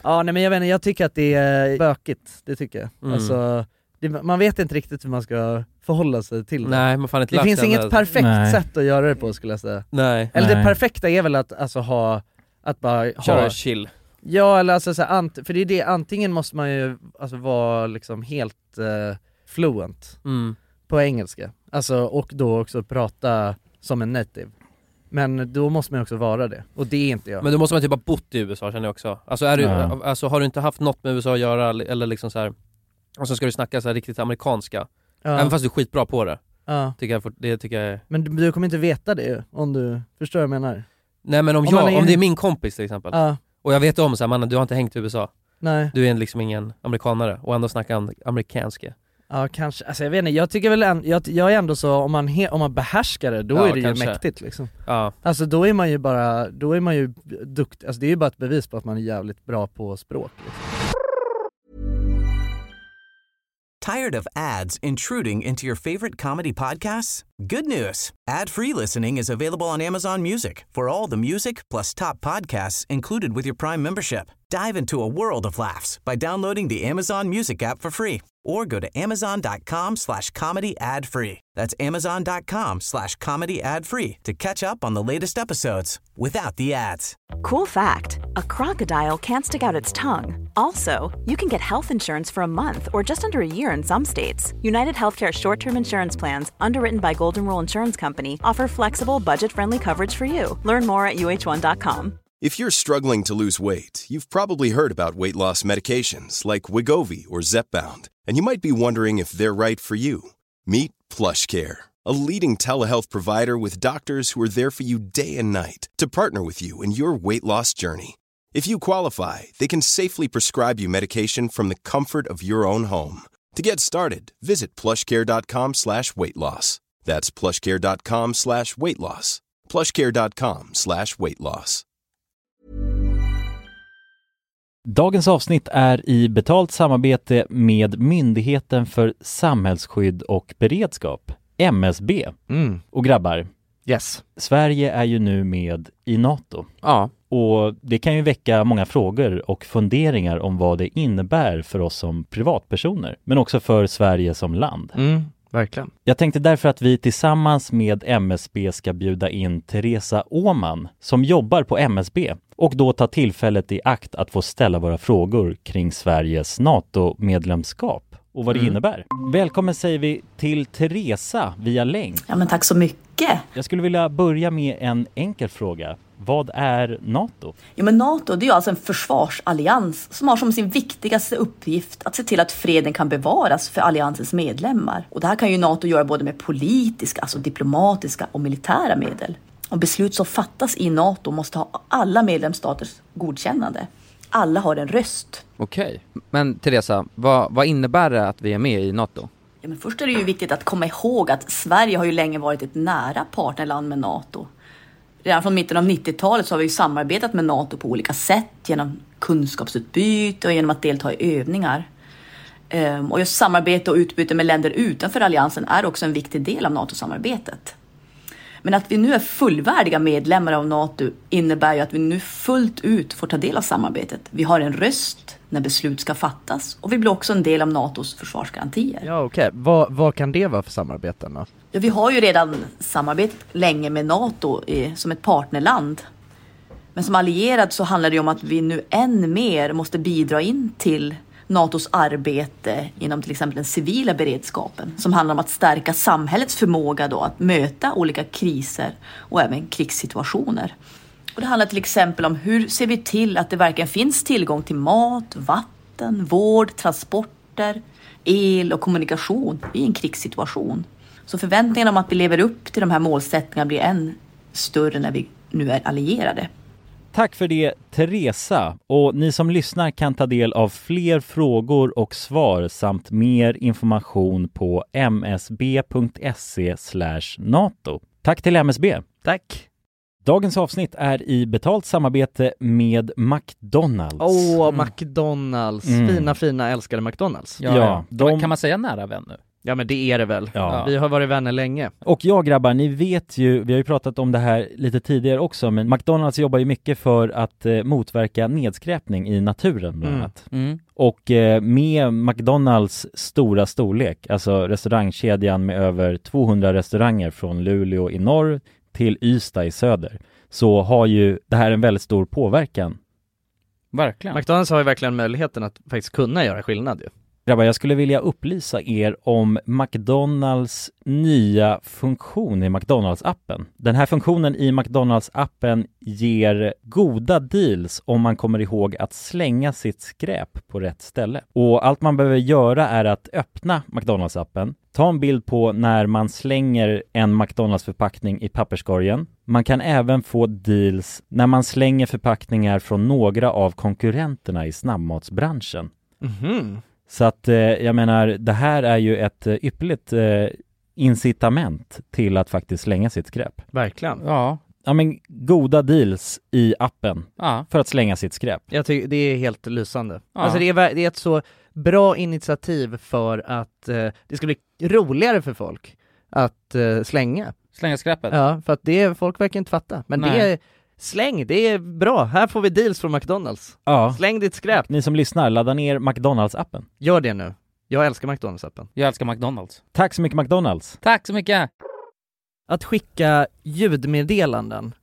[SPEAKER 1] Ja, nej men jag vet inte, jag tycker att det är bökigt, det tycker jag.
[SPEAKER 2] Mm.
[SPEAKER 1] Alltså, det, man vet inte riktigt hur man ska förhålla sig till det.
[SPEAKER 2] Nej, man fan inte
[SPEAKER 1] det
[SPEAKER 2] lagt
[SPEAKER 1] finns
[SPEAKER 2] den
[SPEAKER 1] inget
[SPEAKER 2] där.
[SPEAKER 1] perfekt
[SPEAKER 3] Nej.
[SPEAKER 1] sätt att göra det på, skulle jag säga.
[SPEAKER 2] Nej.
[SPEAKER 1] Eller
[SPEAKER 3] Nej.
[SPEAKER 1] det perfekta är väl att alltså ha, att bara
[SPEAKER 2] Köra
[SPEAKER 1] ha...
[SPEAKER 2] chill.
[SPEAKER 1] Ja, eller alltså så här, ant- för det är det, antingen måste man ju alltså vara liksom helt eh, fluent
[SPEAKER 2] Mm.
[SPEAKER 1] på engelska. Alltså, och då också prata som en native. Men då måste man också vara det, och det är inte jag.
[SPEAKER 2] Men då måste man typ ha bott i U S A, känner jag också. Alltså, är du,
[SPEAKER 3] Ja.
[SPEAKER 2] alltså har du inte haft något med U S A att göra, eller liksom så här, och så ska du snacka så här riktigt amerikanska,
[SPEAKER 1] ja.
[SPEAKER 2] även fast du är skitbra på det.
[SPEAKER 1] Ja.
[SPEAKER 2] Tycker jag, det tycker jag är...
[SPEAKER 1] Men du, du kommer inte veta det ju, om du förstår vad jag menar.
[SPEAKER 2] Nej, men om,
[SPEAKER 1] Om man
[SPEAKER 2] jag,
[SPEAKER 1] är-
[SPEAKER 2] om det är min kompis till exempel,
[SPEAKER 1] Ja,
[SPEAKER 2] och jag vet om så här, man, du har inte hängt i U S A,
[SPEAKER 1] nej.
[SPEAKER 2] du är liksom ingen amerikanare, och ändå snackar han amerikanska.
[SPEAKER 1] Ja, kanske. Alltså jag vet inte, jag tycker väl en, jag, jag är ändå så, om man, he, om man behärskar det, då
[SPEAKER 2] Ja,
[SPEAKER 1] är det
[SPEAKER 2] kanske.
[SPEAKER 1] ju mäktigt liksom.
[SPEAKER 2] Ja.
[SPEAKER 1] Alltså då är man ju bara, då är man ju duktig, alltså det är ju bara ett bevis på att man är jävligt bra på språk liksom.
[SPEAKER 5] Tired of ads intruding into your favorite comedy podcasts? Good news. Ad-free listening is available on Amazon Music for all the music plus top podcasts included with your Prime membership. Dive into a world of laughs by downloading the Amazon Music app for free or go to amazon.com slash comedy ad free. That's amazon.com slash comedy ad free to catch up on the latest episodes without the ads.
[SPEAKER 6] Cool fact, a crocodile can't stick out its tongue. Also, you can get health insurance for a month or just under a year in some states. United Healthcare short-term insurance plans, underwritten by Golden Rule Insurance Company, offer flexible, budget-friendly coverage for you. Learn more at U H one dot com.
[SPEAKER 7] If you're struggling to lose weight, you've probably heard about weight loss medications like Wegovy or Zepbound, and you might be wondering if they're right for you. Meet PlushCare, a leading telehealth provider with doctors who are there for you day and night to partner with you in your weight loss journey. If you qualify, they can safely prescribe you medication from the comfort of your own home. To get started, visit plushcare.com slash weight loss. That's plushcare.com slash weight loss. plushcare.com slash weight loss.
[SPEAKER 3] Dagens avsnitt är i betalt samarbete med Myndigheten för samhällsskydd och beredskap, M S B.
[SPEAKER 1] Mm.
[SPEAKER 3] Och grabbar,
[SPEAKER 1] Yes.
[SPEAKER 3] Sverige är ju nu med i NATO.
[SPEAKER 8] Ja.
[SPEAKER 3] Och det kan ju väcka många frågor och funderingar om vad det innebär för oss som privatpersoner, men också för Sverige som land.
[SPEAKER 1] Mm, verkligen.
[SPEAKER 3] Jag tänkte därför att vi tillsammans med M S B ska bjuda in Teresa Åman som jobbar på M S B och då ta tillfället i akt att få ställa våra frågor kring Sveriges NATO-medlemskap och vad det
[SPEAKER 1] Mm.
[SPEAKER 3] innebär. Välkommen säger vi till Teresa via länk.
[SPEAKER 10] Ja, men tack så mycket.
[SPEAKER 3] Jag skulle vilja börja med en enkel fråga. Vad är NATO?
[SPEAKER 10] Ja, men NATO, det är ju alltså en försvarsallians som har som sin viktigaste uppgift att se till att freden kan bevaras för alliansens medlemmar. Och det här kan ju NATO göra både med politiska, alltså diplomatiska och militära medel. Och beslut som fattas i NATO måste ha alla medlemsstaters godkännande. Alla har en röst.
[SPEAKER 8] Okej. Men Teresa, vad, vad innebär det att vi är med i NATO?
[SPEAKER 10] Ja, men först är det ju viktigt att komma ihåg att Sverige har ju länge varit ett nära partnerland med NATO. Redan från mitten av nittiotalet så har vi ju samarbetat med NATO på olika sätt genom kunskapsutbyte och genom att delta i övningar. Ehm, och just samarbete och utbyte med länder utanför alliansen är också en viktig del av NATO-samarbetet. Men att vi nu är fullvärdiga medlemmar av NATO innebär ju att vi nu fullt ut får ta del av samarbetet. Vi har en röst när beslut ska fattas och vi blir också en del av NATOs försvarsgarantier.
[SPEAKER 1] Ja, okej. Okay. Vad, vad kan det vara för samarbeten då?
[SPEAKER 10] Ja, vi har ju redan samarbetat länge med NATO i, som ett partnerland. Men som allierad så handlar det om att vi nu än mer måste bidra in till NATOs arbete inom till exempel den civila beredskapen som handlar om att stärka samhällets förmåga då att möta olika kriser och även krigssituationer. Och det handlar till exempel om hur ser vi till att det verkligen finns tillgång till mat, vatten, vård, transporter, el och kommunikation i en krigssituation. Så förväntningarna om att vi lever upp till de här målsättningarna blir än större när vi nu är allierade.
[SPEAKER 3] Tack för det, Teresa. Och ni som lyssnar kan ta del av fler frågor och svar samt mer information på msb.se slash NATO. Tack till M S B.
[SPEAKER 1] Tack.
[SPEAKER 3] Dagens avsnitt är i betalt samarbete med McDonalds.
[SPEAKER 1] Åh, oh, McDonalds.
[SPEAKER 3] Mm.
[SPEAKER 1] Fina, fina, älskade McDonalds.
[SPEAKER 3] Ja, ja.
[SPEAKER 8] De...
[SPEAKER 3] De...
[SPEAKER 8] Kan man säga nära vän nu?
[SPEAKER 1] Ja men det är det väl.
[SPEAKER 11] Ja.
[SPEAKER 1] Vi har varit vänner länge.
[SPEAKER 11] Och jag grabbar, ni vet ju, vi har ju pratat om det här lite tidigare också, men McDonalds jobbar ju mycket för att eh, motverka nedskräpning i naturen bland annat.
[SPEAKER 2] Mm. Mm.
[SPEAKER 11] Och eh, med McDonalds stora storlek, alltså restaurangkedjan med över tvåhundra restauranger från Luleå i norr till Ystad i söder, så har ju det här en väldigt stor påverkan.
[SPEAKER 2] Verkligen.
[SPEAKER 1] McDonalds har ju verkligen möjligheten att faktiskt kunna göra skillnad ju.
[SPEAKER 11] Grabbar, jag skulle vilja upplysa er om McDonalds nya funktion i McDonalds-appen. Den här funktionen i McDonalds-appen ger goda deals om man kommer ihåg att slänga sitt skräp på rätt ställe. Och allt man behöver göra är att öppna McDonalds-appen, ta en bild på när man slänger en McDonalds-förpackning i papperskorgen. Man kan även få deals när man slänger förpackningar från några av konkurrenterna i snabbmatsbranschen.
[SPEAKER 1] Mhm.
[SPEAKER 11] Så att eh, jag menar, det här är ju ett eh, ypperligt eh, incitament till att faktiskt slänga sitt skräp.
[SPEAKER 1] Verkligen.
[SPEAKER 2] Ja.
[SPEAKER 11] Ja men goda deals i appen
[SPEAKER 2] Ja.
[SPEAKER 11] för att slänga sitt skräp.
[SPEAKER 1] Jag tycker det är helt lysande.
[SPEAKER 2] Ja.
[SPEAKER 1] Alltså det är, ver- det är ett så bra initiativ för att eh, det ska bli roligare för folk att eh, slänga.
[SPEAKER 2] Slänga skräpet.
[SPEAKER 1] Ja, för att det folk verkar inte fatta. Men
[SPEAKER 2] Nej.
[SPEAKER 1] det är släng, det är bra. Här får vi deals från McDonalds.
[SPEAKER 11] Ja.
[SPEAKER 1] Släng ditt skräp.
[SPEAKER 11] Ni som lyssnar, ladda ner McDonalds-appen.
[SPEAKER 1] Gör det nu. Jag älskar McDonalds-appen.
[SPEAKER 2] Jag älskar McDonalds.
[SPEAKER 11] Tack så mycket McDonalds.
[SPEAKER 2] Tack så mycket.
[SPEAKER 1] Att skicka ljudmeddelanden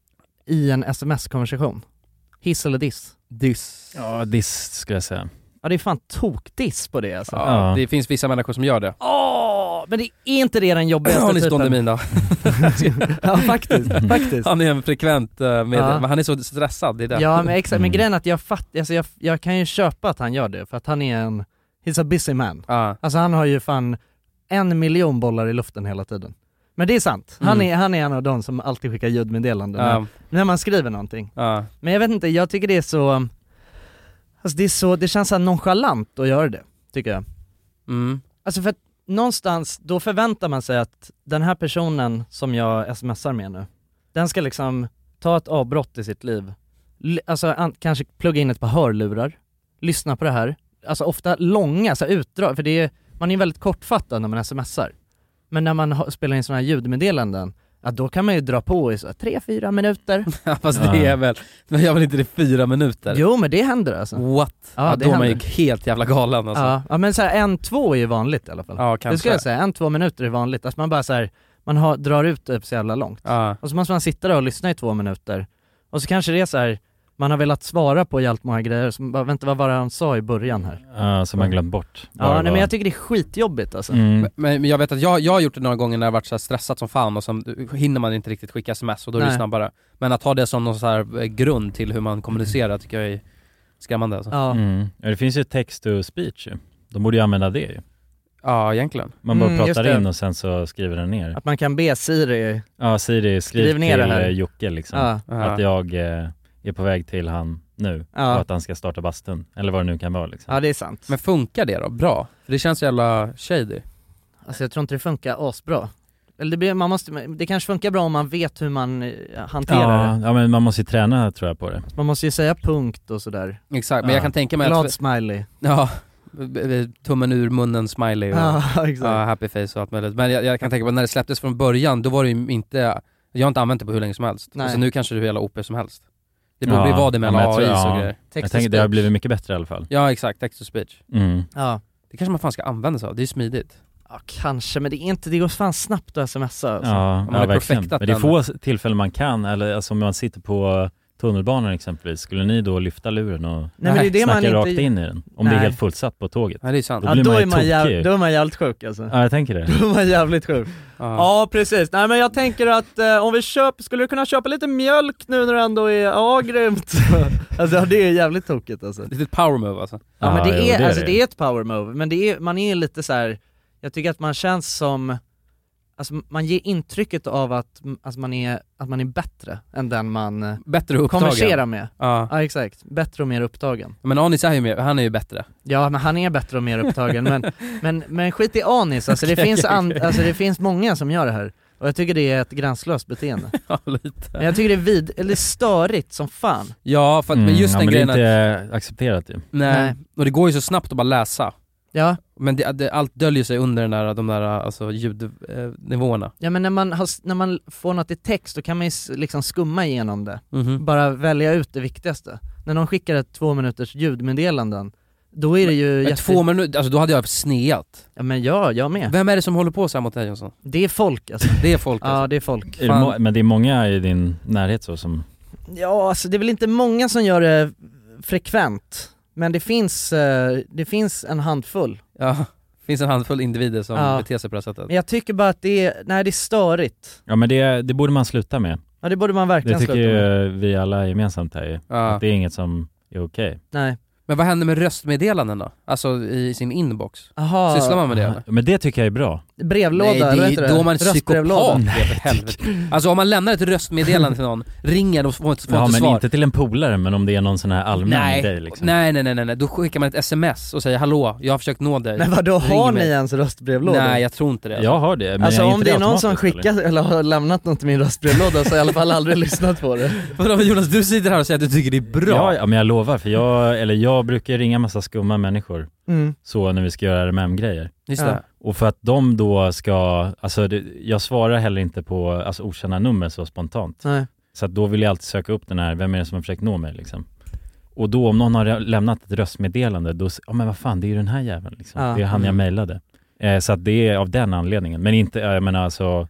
[SPEAKER 1] i en sms-konversation. Hiss eller diss?
[SPEAKER 2] Diss.
[SPEAKER 11] Ja, diss skulle jag säga.
[SPEAKER 1] Ja, det är fan tokdiss på det alltså.
[SPEAKER 2] Ja,
[SPEAKER 11] Ja.
[SPEAKER 2] det finns vissa människor som gör det.
[SPEAKER 1] Åh, men det är inte det den jobbigaste
[SPEAKER 2] Har ni
[SPEAKER 1] typen.
[SPEAKER 2] stående min då?
[SPEAKER 1] Ja, faktiskt. faktiskt.
[SPEAKER 2] Han är en frekvent uh, med
[SPEAKER 1] Ja.
[SPEAKER 2] men han är så stressad, det är det.
[SPEAKER 1] Ja, men exakt. Men
[SPEAKER 11] Mm.
[SPEAKER 1] grejen är att jag, fatt, alltså jag, jag kan ju köpa att han gör det, för att han är en, he's a busy man.
[SPEAKER 2] Ja.
[SPEAKER 1] Alltså han har ju fan en miljon bollar i luften hela tiden. Men det är sant. Han,
[SPEAKER 2] Mm.
[SPEAKER 1] är, han är en av de som alltid skickar ljudmeddelanden
[SPEAKER 2] Ja.
[SPEAKER 1] när, när man skriver någonting.
[SPEAKER 2] Ja.
[SPEAKER 1] Men jag vet inte, jag tycker det är så, alltså det är så, det känns så här nonchalant att göra det, tycker jag.
[SPEAKER 2] Mm.
[SPEAKER 1] Alltså för att någonstans, då förväntar man sig att den här personen som jag smsar med nu, den ska liksom ta ett avbrott i sitt liv. L- alltså an- kanske plugga in ett par hörlurar, lyssna på det här. Alltså ofta långa, så här utdrag, för det är, man är väldigt kortfattad när man smsar. Men när man ha, spelar in sådana här ljudmeddelanden, ja, då kan man ju dra på i så här, tre, fyra minuter.
[SPEAKER 2] Ja, fast
[SPEAKER 11] Ja.
[SPEAKER 2] det är väl, men jag vill inte det fyra minuter.
[SPEAKER 1] Jo, men det händer alltså.
[SPEAKER 2] What?
[SPEAKER 1] Ja,
[SPEAKER 2] Ja,
[SPEAKER 1] det
[SPEAKER 2] då är man ju
[SPEAKER 1] händer.
[SPEAKER 2] helt jävla galen alltså.
[SPEAKER 1] Ja, ja, men så här, en, två är ju vanligt i alla fall.
[SPEAKER 2] Ja,
[SPEAKER 1] Det
[SPEAKER 2] kanske.
[SPEAKER 1] skulle jag säga, en, två minuter är vanligt. Alltså man bara så här, man har, drar ut det så jävla långt.
[SPEAKER 2] Ja.
[SPEAKER 1] Och så måste man sitta där och lyssna i två minuter. Och så kanske det är så här, man har velat svara på jävligt många grejer, så man bara, vänta, vad var det han sa i början här?
[SPEAKER 11] Ja, som man glömt bort.
[SPEAKER 1] Ja, nej, men jag tycker det är skitjobbigt alltså.
[SPEAKER 11] Mm.
[SPEAKER 2] Men, men jag vet att jag, jag har gjort det några gånger när jag varit så här stressat som fan och så hinner man inte riktigt skicka sms och då är det
[SPEAKER 1] Nej.
[SPEAKER 2] snabbare. Men att ha det som någon så här eh, grund till hur man kommunicerar tycker jag är skrämmande alltså.
[SPEAKER 1] Ja,
[SPEAKER 11] Mm. Ja, det finns ju text to speech ju. De borde ju använda det ju.
[SPEAKER 2] Ja, egentligen.
[SPEAKER 11] Man bara
[SPEAKER 1] Mm, just
[SPEAKER 11] pratar
[SPEAKER 1] det.
[SPEAKER 11] in och sen så skriver den ner.
[SPEAKER 1] att man kan be Siri,
[SPEAKER 11] Ja, Siri, skriv,
[SPEAKER 1] Skriv ner
[SPEAKER 11] till
[SPEAKER 1] det här.
[SPEAKER 11] eh, Jocke liksom.
[SPEAKER 1] ja,
[SPEAKER 2] Ja.
[SPEAKER 11] Att jag eh, är på väg till han nu
[SPEAKER 1] Ja.
[SPEAKER 11] och att han ska starta bastun. Eller vad det nu kan vara liksom.
[SPEAKER 1] ja det är sant.
[SPEAKER 2] Men funkar det då? Bra? För det känns så jävla shady.
[SPEAKER 1] Alltså jag tror inte det funkar asbra. Eller det, blir, man måste, det kanske funkar bra om man vet hur man eh, hanterar
[SPEAKER 11] Ja,
[SPEAKER 1] det.
[SPEAKER 11] ja, men man måste ju träna tror jag på det.
[SPEAKER 1] Man måste ju säga punkt och sådär.
[SPEAKER 2] Exakt, men
[SPEAKER 11] Ja.
[SPEAKER 2] jag kan tänka mig
[SPEAKER 1] Glad
[SPEAKER 2] att...
[SPEAKER 1] smiley.
[SPEAKER 2] Ja, b- b- tummen ur munnen, smiley och
[SPEAKER 1] Ja, exakt.
[SPEAKER 2] ja, happy face och allt möjligt. Men jag, jag kan tänka på när det släpptes från början, då var det ju inte... Jag har inte använt det på hur länge som helst.
[SPEAKER 1] Nej.
[SPEAKER 2] Så nu kanske det är hela O P som helst. Det borde
[SPEAKER 11] Ja,
[SPEAKER 2] ju vara det med
[SPEAKER 11] ja, men
[SPEAKER 2] alla
[SPEAKER 11] jag
[SPEAKER 2] A I
[SPEAKER 11] tror-
[SPEAKER 2] och
[SPEAKER 11] ja.
[SPEAKER 2] grejer.
[SPEAKER 11] Jag
[SPEAKER 1] Text to
[SPEAKER 11] tänker det har
[SPEAKER 1] speech.
[SPEAKER 11] blivit mycket bättre i alla fall.
[SPEAKER 2] Ja, exakt. Text to speech.
[SPEAKER 11] Mm.
[SPEAKER 1] Ja.
[SPEAKER 2] Det kanske man fan ska använda sig av. Det är ju smidigt.
[SPEAKER 1] Ja, kanske, men det är inte, det går fan snabbt att smsa alltså.
[SPEAKER 11] Ja,
[SPEAKER 2] man
[SPEAKER 11] ja
[SPEAKER 2] har
[SPEAKER 11] verkligen.
[SPEAKER 2] perfektat
[SPEAKER 11] Men det är
[SPEAKER 2] den.
[SPEAKER 11] få tillfällen man kan, eller alltså om man sitter på tunnelbanan exempelvis, skulle ni då lyfta luren och
[SPEAKER 1] Nej, men det är det man
[SPEAKER 11] snacka
[SPEAKER 1] inte...
[SPEAKER 11] rakt in i den? Om det
[SPEAKER 1] Nej.
[SPEAKER 11] är helt fullsatt på tåget.
[SPEAKER 2] Ja, det är sant.
[SPEAKER 11] Då
[SPEAKER 1] Ja,
[SPEAKER 11] blir
[SPEAKER 1] då,
[SPEAKER 11] man ju
[SPEAKER 1] är man
[SPEAKER 11] tokig.
[SPEAKER 1] jäv... då är man jävligt sjuk alltså.
[SPEAKER 11] Ja, jag tänker det.
[SPEAKER 1] Då är man jävligt sjuk.
[SPEAKER 2] Ja.
[SPEAKER 1] Ja, precis. Nej, men jag tänker att eh, om vi köper, skulle du kunna köpa lite mjölk nu när det ändå är, ja, grymt. Alltså det är jävligt tokigt alltså.
[SPEAKER 2] Det är ett power move alltså.
[SPEAKER 1] Ja, men det
[SPEAKER 11] jo,
[SPEAKER 1] är,
[SPEAKER 11] det är
[SPEAKER 1] alltså
[SPEAKER 11] det.
[SPEAKER 1] det är ett power move, men det är, man är lite så här. Jag tycker att man känns som, alltså man ger intrycket av att, alltså man är, att man är bättre än den man eh,
[SPEAKER 2] Bättre upptagen.
[SPEAKER 1] konverserar med.
[SPEAKER 2] Ja.
[SPEAKER 1] Ja, exakt. Bättre och mer upptagen.
[SPEAKER 2] Men Anis är ju mer, han är ju bättre.
[SPEAKER 1] Ja, men han är bättre och mer upptagen, men, men, men skit i Anis, alltså det,
[SPEAKER 2] Okej,
[SPEAKER 1] finns
[SPEAKER 2] okej,
[SPEAKER 1] an,
[SPEAKER 2] okej.
[SPEAKER 1] alltså det finns många som gör det här. Och jag tycker det är ett gränslöst beteende.
[SPEAKER 2] Ja, lite.
[SPEAKER 1] Men jag tycker det är vid, eller störigt som fan.
[SPEAKER 2] Ja, för att, men
[SPEAKER 11] Mm,
[SPEAKER 2] just
[SPEAKER 11] ja,
[SPEAKER 2] den
[SPEAKER 11] men
[SPEAKER 2] grejen
[SPEAKER 11] det är
[SPEAKER 2] att...
[SPEAKER 11] inte accepterat ju.
[SPEAKER 2] Nej.
[SPEAKER 1] Nej.
[SPEAKER 2] Och det går ju så snabbt att bara läsa.
[SPEAKER 1] Ja.
[SPEAKER 2] Men det, det, allt döljer sig under den där, de där alltså, ljudnivåerna.
[SPEAKER 1] Ja, men när man, har, när man får något i text, då kan man ju s- liksom skumma igenom det.
[SPEAKER 2] Mm-hmm.
[SPEAKER 1] Bara välja ut det viktigaste. När någon skickar ett två minuters ljudmeddelanden, då är det ju
[SPEAKER 2] jätte... Två minuter, alltså då hade jag sneat.
[SPEAKER 1] Ja, men ja, jag med.
[SPEAKER 2] Vem är det som håller på så här mot dig, Jonsson?
[SPEAKER 1] Det är folk alltså.
[SPEAKER 2] Det är folk alltså.
[SPEAKER 1] Ja, det är folk.
[SPEAKER 11] Är det må- men det är många i din närhet så som...
[SPEAKER 1] Ja, alltså det är väl inte många som gör det frekvent. Men det finns, eh, det finns en handfull.
[SPEAKER 2] Ja, det finns en handfull individer som
[SPEAKER 1] Ja.
[SPEAKER 2] beter sig på det sättet.
[SPEAKER 1] Men jag tycker bara att det är, nej det är störigt.
[SPEAKER 11] Ja, men det, det borde man sluta med.
[SPEAKER 1] Ja, det borde man verkligen
[SPEAKER 11] Det tycker
[SPEAKER 1] sluta med.
[SPEAKER 11] ju vi alla gemensamt här.
[SPEAKER 2] Ja.
[SPEAKER 11] Att det är inget som är okej.
[SPEAKER 1] Nej.
[SPEAKER 2] Men vad händer med röstmeddelanden då? Alltså i sin inbox?
[SPEAKER 1] Aha.
[SPEAKER 2] Sysslar man med det eller?
[SPEAKER 11] Men det tycker jag är bra.
[SPEAKER 1] Brevlåda,
[SPEAKER 2] Nej, det
[SPEAKER 1] eller
[SPEAKER 2] är
[SPEAKER 1] heter
[SPEAKER 2] då man är
[SPEAKER 1] Röstbrevlåda.
[SPEAKER 2] psykopat. Nej, för helvete. Alltså om man lämnar ett röstmeddelande till någon, ringer och får inte, får
[SPEAKER 11] Ja,
[SPEAKER 2] inte
[SPEAKER 11] men
[SPEAKER 2] svar.
[SPEAKER 11] inte till en polare, men om det är någon sån här allmän
[SPEAKER 2] Nej.
[SPEAKER 11] grej liksom.
[SPEAKER 2] nej, nej, nej, nej, nej. Då skickar man ett sms och säger hallå, jag har försökt nå dig.
[SPEAKER 1] Men vadå,
[SPEAKER 2] Ring
[SPEAKER 1] har
[SPEAKER 2] mig.
[SPEAKER 1] ni ens röstbrevlåda?
[SPEAKER 2] Nej, jag tror inte det.
[SPEAKER 11] Jag har det, men
[SPEAKER 1] Alltså
[SPEAKER 11] jag är
[SPEAKER 1] om
[SPEAKER 11] inte
[SPEAKER 1] det är någon som
[SPEAKER 11] automatiskt,
[SPEAKER 1] skickat eller har lämnat något i min röstbrevlåda så har jag i alla fall aldrig lyssnat på det.
[SPEAKER 2] Vadå, Jonas, du sitter här och säger att du tycker det är bra.
[SPEAKER 11] Ja, ja, men jag lovar, för jag, eller jag brukar ringa massa skumma människor
[SPEAKER 1] Mm.
[SPEAKER 11] så när vi ska göra R M M-grejer.
[SPEAKER 2] Just
[SPEAKER 1] Ja.
[SPEAKER 2] det.
[SPEAKER 11] Och för att de då ska, alltså det, jag svarar heller inte på alltså, okända nummer så spontant.
[SPEAKER 1] Nej.
[SPEAKER 11] Så att då vill jag alltid söka upp den här, vem är det som har försökt nå mig liksom. Och då om någon har lämnat ett röstmeddelande, då, ja men vad fan, det är ju den här jäveln liksom.
[SPEAKER 1] Ja.
[SPEAKER 11] Det är han jag
[SPEAKER 2] Mm.
[SPEAKER 11] mejlade. Eh, så att det är av den anledningen. Men inte, jag menar alltså,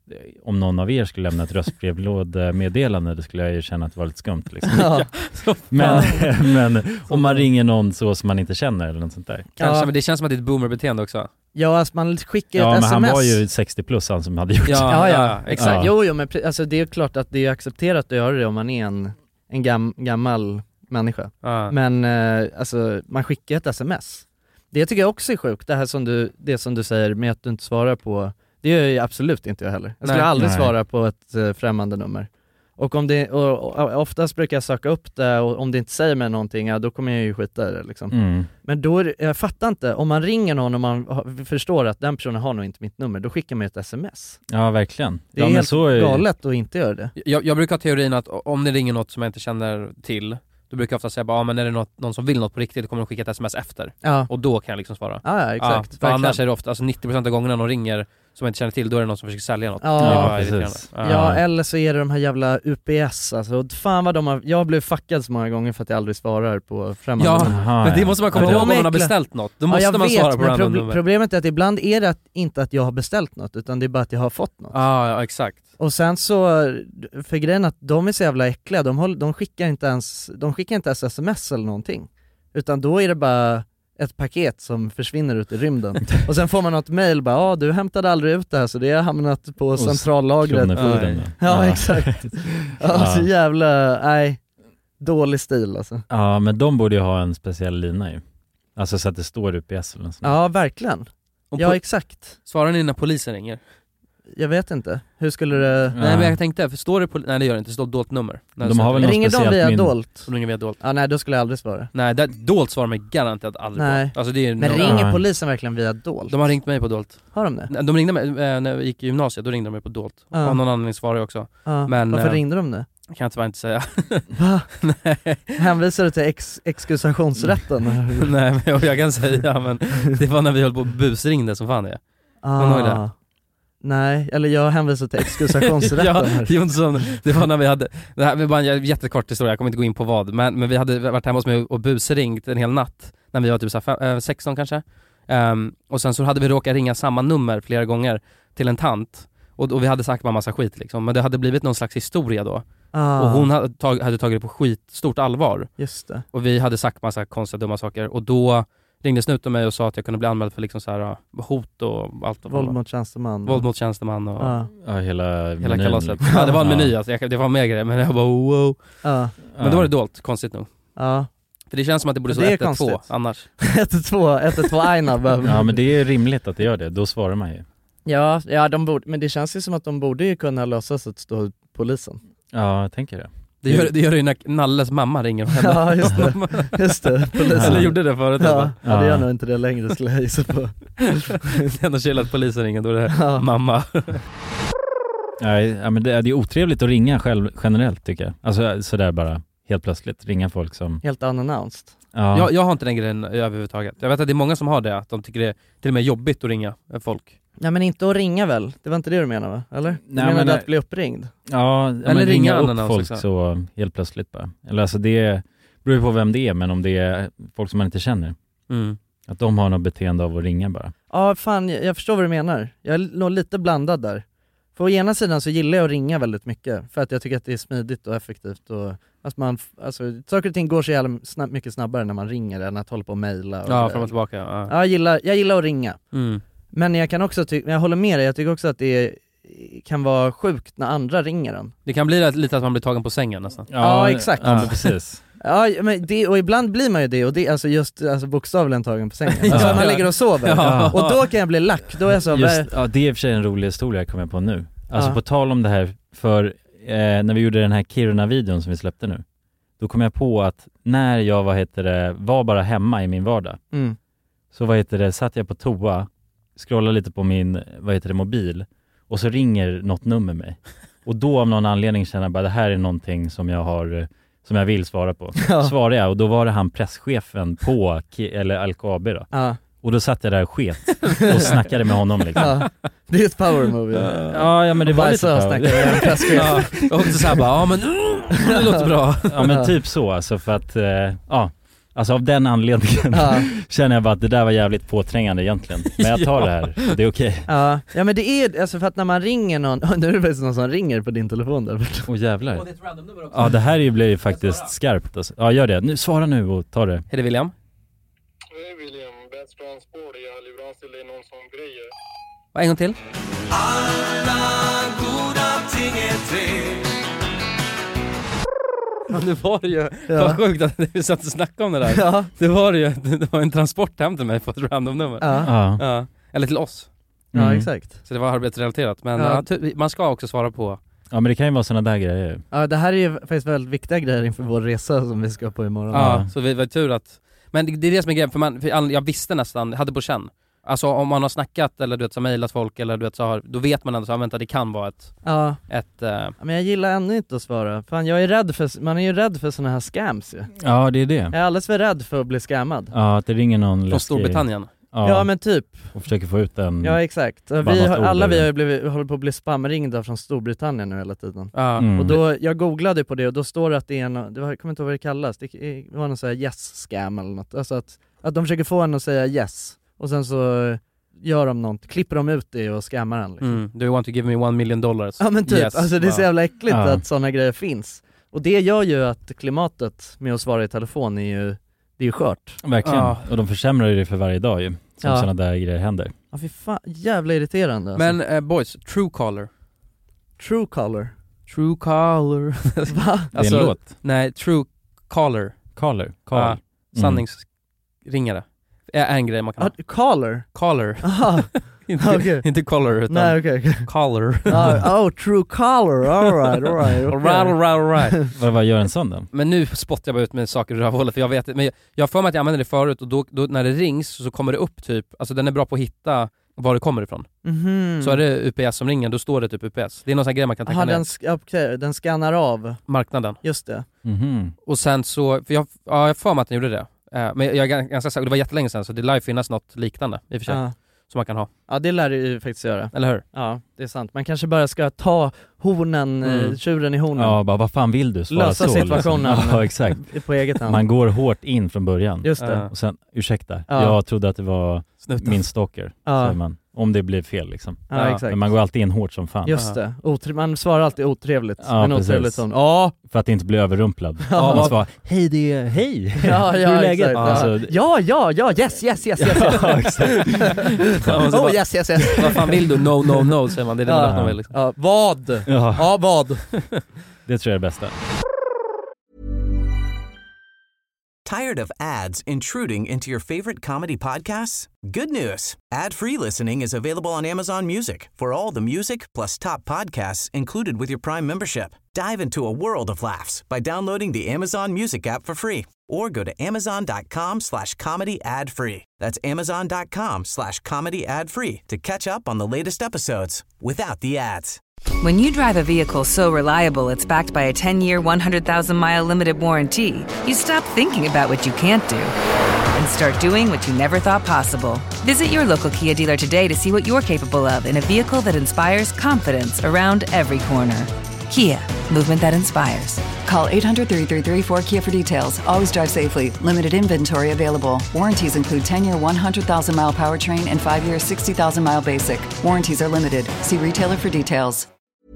[SPEAKER 11] om någon av er skulle lämna ett röstbrevlådemeddelande, då skulle jag ju känna att det var lite skumt liksom.
[SPEAKER 1] Ja.
[SPEAKER 11] Men, men om man ringer någon så som man inte känner eller något sånt där.
[SPEAKER 2] Kanske,
[SPEAKER 1] Ja.
[SPEAKER 2] men det känns som att det är ett boomerbeteende också.
[SPEAKER 1] Ja, alltså man skickar
[SPEAKER 11] Ja,
[SPEAKER 1] ett
[SPEAKER 11] men han
[SPEAKER 1] sms.
[SPEAKER 11] var ju sextio plus han som hade gjort
[SPEAKER 2] Ja.
[SPEAKER 11] det.
[SPEAKER 1] Ja, ja,
[SPEAKER 2] Ja,
[SPEAKER 1] exakt.
[SPEAKER 11] ja.
[SPEAKER 1] Jo, jo, men pre- alltså det är klart att det är accepterat att göra det om man är en, en gam- gammal människa.
[SPEAKER 2] Ja.
[SPEAKER 1] Men eh, alltså, man skickar ett sms. Det tycker jag också är sjukt, det här som du, det som du säger med att du inte svarar på. Det gör ju absolut inte jag heller. Jag skulle
[SPEAKER 2] Nej.
[SPEAKER 1] aldrig
[SPEAKER 11] Nej.
[SPEAKER 1] svara på ett eh, främmande nummer. Och, om det, och, och, oftast brukar jag söka upp det, och om det inte säger mig någonting, ja, då kommer jag ju skita i det liksom.
[SPEAKER 11] Mm.
[SPEAKER 1] Men då, är det- jag fattar inte, om man ringer någon och man har- förstår att den personen har nog inte mitt nummer, då skickar man ett sms.
[SPEAKER 11] Ja, verkligen.
[SPEAKER 1] Det är
[SPEAKER 11] ja, men
[SPEAKER 1] helt
[SPEAKER 11] så är...
[SPEAKER 1] galet att inte göra det.
[SPEAKER 2] Jag, jag brukar ha teorin att om det ringer något som jag inte känner till, då brukar jag ofta säga bara, ja, men är det något, någon som vill något på riktigt, då kommer de skicka ett sms efter.
[SPEAKER 1] Ja,
[SPEAKER 2] Och då kan jag liksom svara.
[SPEAKER 1] ja, ja exakt.
[SPEAKER 2] Ja, för annars är det ofta, alltså nittio procent av gångerna någon ringer som jag inte känner till, då är det någon som försöker sälja något.
[SPEAKER 1] Ja,
[SPEAKER 2] Det är
[SPEAKER 11] Ja,
[SPEAKER 2] bara irriterande.
[SPEAKER 11] precis.
[SPEAKER 2] Ja.
[SPEAKER 1] Ja, eller så är det de här jävla U P S, alltså fan vad de har, jag blev fuckad så många gånger för att jag aldrig svarar på främmande
[SPEAKER 2] Ja,
[SPEAKER 1] nummer.
[SPEAKER 11] Aha,
[SPEAKER 2] Men det
[SPEAKER 11] ja.
[SPEAKER 2] måste man komma
[SPEAKER 1] Ja,
[SPEAKER 2] ihåg
[SPEAKER 1] de
[SPEAKER 2] om man har
[SPEAKER 1] äckla-
[SPEAKER 2] beställt något. Då
[SPEAKER 1] Ja,
[SPEAKER 2] måste
[SPEAKER 1] jag
[SPEAKER 2] man
[SPEAKER 1] vet,
[SPEAKER 2] svara på
[SPEAKER 1] men
[SPEAKER 2] random
[SPEAKER 1] proble-
[SPEAKER 2] nummer.
[SPEAKER 1] problemet är att ibland är det att, inte att jag har beställt något, utan det är bara att jag har fått något.
[SPEAKER 2] Ja, ja, exakt.
[SPEAKER 1] Och sen så, för grejen att de är så jävla äckliga, de, håller, de skickar inte ens, de skickar inte ens sms eller någonting. Utan då är det bara ett paket som försvinner ut i rymden. Och sen får man något mail bara, ja du hämtade aldrig ut det här så det har hamnat på
[SPEAKER 11] Hos
[SPEAKER 1] centrallagret.
[SPEAKER 11] Kronofogden,
[SPEAKER 1] Ja,
[SPEAKER 11] ja.
[SPEAKER 1] ja
[SPEAKER 11] Ja.
[SPEAKER 1] exakt. Ja,
[SPEAKER 11] Ja.
[SPEAKER 1] så jävla, nej, dålig stil alltså.
[SPEAKER 11] Ja, men de borde ju ha en speciell lina ju. Alltså så att det står U P S eller något sånt.
[SPEAKER 1] Ja, verkligen.
[SPEAKER 2] Och
[SPEAKER 1] Ja,
[SPEAKER 2] po-
[SPEAKER 1] exakt.
[SPEAKER 2] Svarar ni när polisen ringer?
[SPEAKER 1] Jag vet inte. Hur skulle det...
[SPEAKER 11] Ja.
[SPEAKER 2] Nej men jag tänkte, för står det poli- nej det gör det inte, det står dolt nummer. När
[SPEAKER 11] De
[SPEAKER 2] det
[SPEAKER 11] har
[SPEAKER 2] står-
[SPEAKER 11] väl något
[SPEAKER 1] Ringer de
[SPEAKER 11] speciellt
[SPEAKER 1] via
[SPEAKER 11] min-
[SPEAKER 1] dolt?
[SPEAKER 2] De ringer via dolt.
[SPEAKER 1] Ja, nej, då skulle jag aldrig svara.
[SPEAKER 2] Nej, det, dolt svarar mig garanterat aldrig
[SPEAKER 1] Nej.
[SPEAKER 2] på. Alltså det är
[SPEAKER 1] Men
[SPEAKER 2] no-
[SPEAKER 1] ringer
[SPEAKER 11] Ja.
[SPEAKER 1] polisen verkligen via dolt?
[SPEAKER 2] De har ringt mig på dolt.
[SPEAKER 1] Har de det?
[SPEAKER 2] Nej, De ringde mig, eh, när jag gick i gymnasiet, då ringde de mig på dolt.
[SPEAKER 1] Ja.
[SPEAKER 2] Av någon anledning svarade jag också.
[SPEAKER 1] Ja.
[SPEAKER 2] Men,
[SPEAKER 1] Varför
[SPEAKER 2] eh,
[SPEAKER 1] ringde de det?
[SPEAKER 2] Kan jag tyvärr inte säga.
[SPEAKER 1] Va?
[SPEAKER 2] Nej.
[SPEAKER 1] Hänvisar du till ex- exkusationsrätten?
[SPEAKER 2] Nej men jag, jag kan säga, men det var när vi höll på och busringde som fan det är. Kommer du ihåg det?
[SPEAKER 1] Nej, eller jag hänvisar till exkusationsrätten
[SPEAKER 2] Ja,
[SPEAKER 1] här.
[SPEAKER 2] Jonsson, det var när vi hade, det här var bara en jättekort historia, jag kommer inte gå in på vad, men, men vi hade varit hemma hos mig och busringt en hel natt, när vi var typ så här fem, äh, sexton kanske, um, och sen så hade vi råkat ringa samma nummer flera gånger till en tant, och, och vi hade sagt bara massa skit liksom, men det hade blivit någon slags historia då,
[SPEAKER 1] Ah,
[SPEAKER 2] och hon hade, tag, hade tagit det på skitstort allvar,
[SPEAKER 1] just det.
[SPEAKER 2] och vi hade sagt massa konstiga dumma saker, och då ringde snuten mig och sa att jag kunde bli anmäld för liksom så här, uh, hot och allt.
[SPEAKER 1] Våld mot tjänsteman.
[SPEAKER 2] Våld mot tjänsteman och
[SPEAKER 1] Ja,
[SPEAKER 11] Ja, hela
[SPEAKER 2] hela
[SPEAKER 11] menyn,
[SPEAKER 2] kalaset.
[SPEAKER 11] liksom.
[SPEAKER 2] Ja, det var en
[SPEAKER 11] Ja.
[SPEAKER 2] meny alltså, jag, det var mer grejer, men jag bara wow.
[SPEAKER 1] ja,
[SPEAKER 2] Men då var det dolt, konstigt nog.
[SPEAKER 1] ja.
[SPEAKER 2] För det känns som att det borde stå
[SPEAKER 1] Det är
[SPEAKER 2] ett ett två
[SPEAKER 1] konstigt.
[SPEAKER 2] annars.
[SPEAKER 1] ett ett två, ett ett två Aina bara.
[SPEAKER 11] Ja, men det är rimligt att det gör det, då svarar man ju.
[SPEAKER 1] Ja, ja de borde, men det känns ju som att de borde ju kunna lösa så att det står polisen.
[SPEAKER 11] Ja, jag tänker det.
[SPEAKER 2] Det gör, det gör det ju när Nalles mamma ringer och henne.
[SPEAKER 1] Ja, just det. Just det, polisen.
[SPEAKER 2] Eller gjorde det förut.
[SPEAKER 1] Ja, ja, det gör
[SPEAKER 11] Ja.
[SPEAKER 1] nog inte det längre skulle jag gissa på.
[SPEAKER 2] Det är ändå chill att polisen ringer, då är det
[SPEAKER 1] Ja.
[SPEAKER 2] mamma.
[SPEAKER 11] Nej, ja, men det, det är otrevligt att ringa själv generellt tycker jag. Alltså sådär bara. helt plötsligt ringa folk som...
[SPEAKER 1] Helt unannounced.
[SPEAKER 11] Ja.
[SPEAKER 2] Jag, jag har inte den grejen överhuvudtaget. Jag vet att det är många som har det, att de tycker det är till och med jobbigt att ringa folk.
[SPEAKER 1] Nej men inte att ringa väl? Det var inte det du menade va? Eller? Du
[SPEAKER 11] Nej,
[SPEAKER 1] menade
[SPEAKER 11] men,
[SPEAKER 1] att bli uppringd?
[SPEAKER 11] Ja,
[SPEAKER 2] Eller
[SPEAKER 11] men ringa
[SPEAKER 2] ringa
[SPEAKER 11] upp
[SPEAKER 2] annan
[SPEAKER 11] folk
[SPEAKER 2] också.
[SPEAKER 11] så helt plötsligt bara. Eller alltså det beror på vem det är, men om det är folk som man inte känner.
[SPEAKER 2] Mm.
[SPEAKER 11] Att de har något beteende av att ringa bara.
[SPEAKER 1] Ja fan, jag, jag förstår vad du menar. Jag är nog lite blandad där. För å ena sidan så gillar jag att ringa väldigt mycket. För att jag tycker att det är smidigt och effektivt. Och att man, alltså, saker och ting går så jävla snabb, mycket snabbare när man ringer än att hålla på och mejla.
[SPEAKER 2] Ja, fram och tillbaka. Ja.
[SPEAKER 1] Ja, jag, gillar, jag gillar att ringa.
[SPEAKER 2] Mm.
[SPEAKER 1] Men jag kan också ty- jag håller med dig, jag tycker också att det är, kan vara sjukt när andra ringer en.
[SPEAKER 2] Det kan bli lite att man blir tagen på sängen nästan.
[SPEAKER 1] Ja, ja exakt.
[SPEAKER 11] Ja, men precis.
[SPEAKER 1] Ja, men det, och ibland blir man ju det, och det alltså just alltså bokstavligen tagen på sängen. Alltså man ligger och sover.
[SPEAKER 11] Ja.
[SPEAKER 1] Och då kan jag bli lack, då är jag så
[SPEAKER 11] Just, ja, det är i och för sig en rolig historia jag kommer på nu. Alltså
[SPEAKER 1] Ja.
[SPEAKER 11] på tal om det här, för eh, när vi gjorde den här Kiruna-videon som vi släppte nu, då kom jag på att när jag vad heter det, var bara hemma i min vardag,
[SPEAKER 1] Mm.
[SPEAKER 11] så vad heter det, satt jag på toa, scrollade lite på min vad heter det, mobil, och så ringer något nummer mig. Och då av någon anledning känner jag bara, det här är någonting som jag har, som jag vill svara på.
[SPEAKER 1] Ja.
[SPEAKER 11] Svarade jag, och då var det han presschefen på Ki- eller L K A B då.
[SPEAKER 1] Ja.
[SPEAKER 11] Och då satt jag där och sket och snackade med honom liksom.
[SPEAKER 1] Ja. Det är ett power movie.
[SPEAKER 11] Ja, ja men det var lite
[SPEAKER 1] så snackade med en presschef.
[SPEAKER 2] Ja, och också såhär bara, ja men det låter bra.
[SPEAKER 11] Ja men typ så alltså, för att eh, ja, alltså av den anledningen
[SPEAKER 1] Ja.
[SPEAKER 11] känner jag bara att det där var jävligt påträngande egentligen. Men jag tar
[SPEAKER 2] Ja.
[SPEAKER 11] det här, det är okej.
[SPEAKER 1] Ja. Ja men det är, alltså för att när man ringer någon, nu är det faktiskt någon som ringer på din telefon där.
[SPEAKER 11] Åh jävlar. Ja det här är ju- blir ju faktiskt skarpt alltså. Ja gör det, nu, svara nu och ta det.
[SPEAKER 2] Är det William?
[SPEAKER 12] Hej William, bäst transport, jag har leverans till dig någon som grejer.
[SPEAKER 2] Och en gång till.
[SPEAKER 12] Alla goda ting är tre.
[SPEAKER 2] Ja, nu var det ju,
[SPEAKER 1] Ja.
[SPEAKER 2] det var sjukt att vi satt och snackade om det där.
[SPEAKER 1] Ja.
[SPEAKER 2] Det var det ju, det var en transport hem till mig på ett random nummer.
[SPEAKER 1] Ja.
[SPEAKER 11] Ja.
[SPEAKER 2] Ja. Eller till oss.
[SPEAKER 1] Ja
[SPEAKER 11] Mm.
[SPEAKER 1] exakt.
[SPEAKER 2] Så det var arbetrelaterat. Men
[SPEAKER 1] Ja.
[SPEAKER 2] ja, ty- man ska också svara på.
[SPEAKER 11] Ja men det kan ju vara sådana där grejer.
[SPEAKER 1] Ja det här är ju faktiskt väldigt viktiga grejer inför vår resa som vi ska på imorgon.
[SPEAKER 2] Ja,
[SPEAKER 11] Ja.
[SPEAKER 2] så vi var tur att. Men det, det är det som är grejen, för, man, för all- jag visste nästan, jag hade på känn. Alltså om man har snackat eller du vet så mejlat folk eller du vet så har, då vet man ändå så, vänta det kan vara ett,
[SPEAKER 1] Ja.
[SPEAKER 2] ett uh,
[SPEAKER 1] Ja, men jag gillar ännu inte att svara. Fan jag är rädd för, man är ju rädd för såna här scams ju.
[SPEAKER 11] Ja det är det.
[SPEAKER 1] Jag är alldeles för rädd för att bli scammad.
[SPEAKER 11] Ja att det ringer någon
[SPEAKER 2] från
[SPEAKER 11] läskig-
[SPEAKER 2] Storbritannien.
[SPEAKER 11] Ja,
[SPEAKER 1] Ja men typ.
[SPEAKER 11] och försöker få ut en...
[SPEAKER 1] Ja exakt. Vi
[SPEAKER 11] Bara något
[SPEAKER 1] har,
[SPEAKER 11] ord
[SPEAKER 1] alla vi
[SPEAKER 11] eller-
[SPEAKER 1] har ju blivit, håller på att bli spamringda från Storbritannien nu hela tiden.
[SPEAKER 2] Ja.
[SPEAKER 11] Mm.
[SPEAKER 1] Och då, jag googlade på det och då står det att det är en, det var, jag kommer inte ihåg vad det kallas, det det var någon sån här yes-scam eller något. Alltså att, att de försöker få en att säga yes och sen så gör de något, klipper de ut det och scammar en liksom.
[SPEAKER 2] Mm. Do you want to give me one million dollars?
[SPEAKER 1] Ja men typ,
[SPEAKER 2] Yes.
[SPEAKER 1] alltså det är så
[SPEAKER 2] Ja.
[SPEAKER 1] jävla äckligt
[SPEAKER 11] Ja.
[SPEAKER 1] att sådana grejer finns. Och det gör ju att klimatet med att svara i telefon är ju, det är ju skört.
[SPEAKER 11] Verkligen.
[SPEAKER 2] Ja.
[SPEAKER 11] Och de försämrar ju det för varje dag ju. Som
[SPEAKER 1] Ja.
[SPEAKER 11] sådana där grejer händer.
[SPEAKER 1] Ja fy fan, jävla irriterande alltså.
[SPEAKER 2] Men eh, boys, Truecaller.
[SPEAKER 1] Truecaller.
[SPEAKER 2] Truecaller.
[SPEAKER 1] Va?
[SPEAKER 11] Det är en låt.
[SPEAKER 2] Nej, Truecaller.
[SPEAKER 11] Caller.
[SPEAKER 2] Ja,
[SPEAKER 11] Call. Mm.
[SPEAKER 2] sanningsringare. Är en grej man kan
[SPEAKER 1] Ah,
[SPEAKER 2] ha.
[SPEAKER 1] caller?
[SPEAKER 2] Caller.
[SPEAKER 1] Aha.
[SPEAKER 2] inte,
[SPEAKER 1] Okej.
[SPEAKER 2] inte caller utan
[SPEAKER 1] Nej okej okej.
[SPEAKER 2] caller.
[SPEAKER 1] Ah, oh, true caller, alright, alright.
[SPEAKER 2] All right, all right, all right.
[SPEAKER 11] Vad, vad gör en sån då?
[SPEAKER 2] Men nu spottar jag bara ut med saker i rövhålet för jag vet men jag, jag har för mig att jag använde det förut och då, då när det rings så kommer det upp typ, alltså den är bra på att hitta var det kommer ifrån.
[SPEAKER 1] Mhm.
[SPEAKER 2] Så är det U P S som ringer, då står det typ U P S. Det är någon sån här grej man kan tänka
[SPEAKER 1] Aha,
[SPEAKER 2] ner.
[SPEAKER 1] den, sk- okay, den scannar av,
[SPEAKER 2] Marknaden.
[SPEAKER 1] just det.
[SPEAKER 11] Mhm.
[SPEAKER 2] Och sen så, för jag, ja, jag har för mig att den gjorde det. Eh, men jag är gan- ganska säker, det var jättelänge sedan så det lär ju finnas något liknande i och för sig.
[SPEAKER 1] Ja.
[SPEAKER 2] Som man kan ha.
[SPEAKER 1] Ja det lär det ju faktiskt göra.
[SPEAKER 2] Eller hur?
[SPEAKER 1] Ja, det är sant. Man kanske bara ska ta hornen,
[SPEAKER 2] Mm.
[SPEAKER 1] mm. tjuren i hornen.
[SPEAKER 11] Ja, bara vad fan vill du? Svara
[SPEAKER 1] Lösa
[SPEAKER 11] så,
[SPEAKER 1] situationen.
[SPEAKER 11] Liksom. Ja, exakt.
[SPEAKER 1] På eget hand.
[SPEAKER 11] Man går hårt in från början.
[SPEAKER 1] Just det.
[SPEAKER 2] Ja.
[SPEAKER 11] Och sen, ursäkta,
[SPEAKER 1] Ja.
[SPEAKER 11] jag trodde att det var
[SPEAKER 2] Snuten.
[SPEAKER 11] min stalker,
[SPEAKER 1] Ja.
[SPEAKER 11] säger man. Om det blir fel liksom.
[SPEAKER 1] Ja,
[SPEAKER 2] Ja.
[SPEAKER 1] exakt.
[SPEAKER 11] Men man går alltid in hårt som fan.
[SPEAKER 1] Just det. Otre- man svarar alltid otrevligt.
[SPEAKER 11] Ja,
[SPEAKER 1] men
[SPEAKER 11] precis.
[SPEAKER 1] otrevligt ton. Ja,
[SPEAKER 11] För att inte bli överrumplad.
[SPEAKER 1] Ja.
[SPEAKER 11] Man svarar, hej det är, hej!
[SPEAKER 1] ja,
[SPEAKER 11] Hur
[SPEAKER 1] ja,
[SPEAKER 11] är läget?
[SPEAKER 1] exakt.
[SPEAKER 11] Alltså,
[SPEAKER 1] Ja, ja, ja, yes, yes, yes, yes. yes.
[SPEAKER 11] ja, exakt.
[SPEAKER 2] Ja, och så
[SPEAKER 1] Oh
[SPEAKER 2] bara,
[SPEAKER 1] yes, yes, yes.
[SPEAKER 2] vad fan vill du? No, no, no säger man. Det är det
[SPEAKER 1] Ja.
[SPEAKER 2] man vill liksom.
[SPEAKER 1] Ja, vad?
[SPEAKER 11] Ja,
[SPEAKER 1] Ja, vad?
[SPEAKER 11] det tror jag är det bästa.
[SPEAKER 5] Tired of ads intruding into your favorite comedy podcasts? Good news. Ad-free listening is available on Amazon Music for all the music plus top podcasts included with your Prime membership. Dive into a world of laughs by downloading the Amazon Music app for free or go to amazon.com slash comedy ad free. That's amazon.com slash comedy ad free to catch up on the latest episodes without the ads.
[SPEAKER 13] When you drive a vehicle so reliable it's backed by a ten-year, one hundred thousand mile limited warranty, you stop thinking about what you can't do and start doing what you never thought possible. Visit your local Kia dealer today to see what you're capable of in a vehicle that inspires confidence around every corner. Kia, movement that inspires.
[SPEAKER 14] Call eight hundred, three three three, four K I A for details. Always drive safely. Limited inventory available. Warranties include ten-year, one hundred thousand mile powertrain and five-year, sixty thousand mile basic. Warranties are limited. See retailer for details.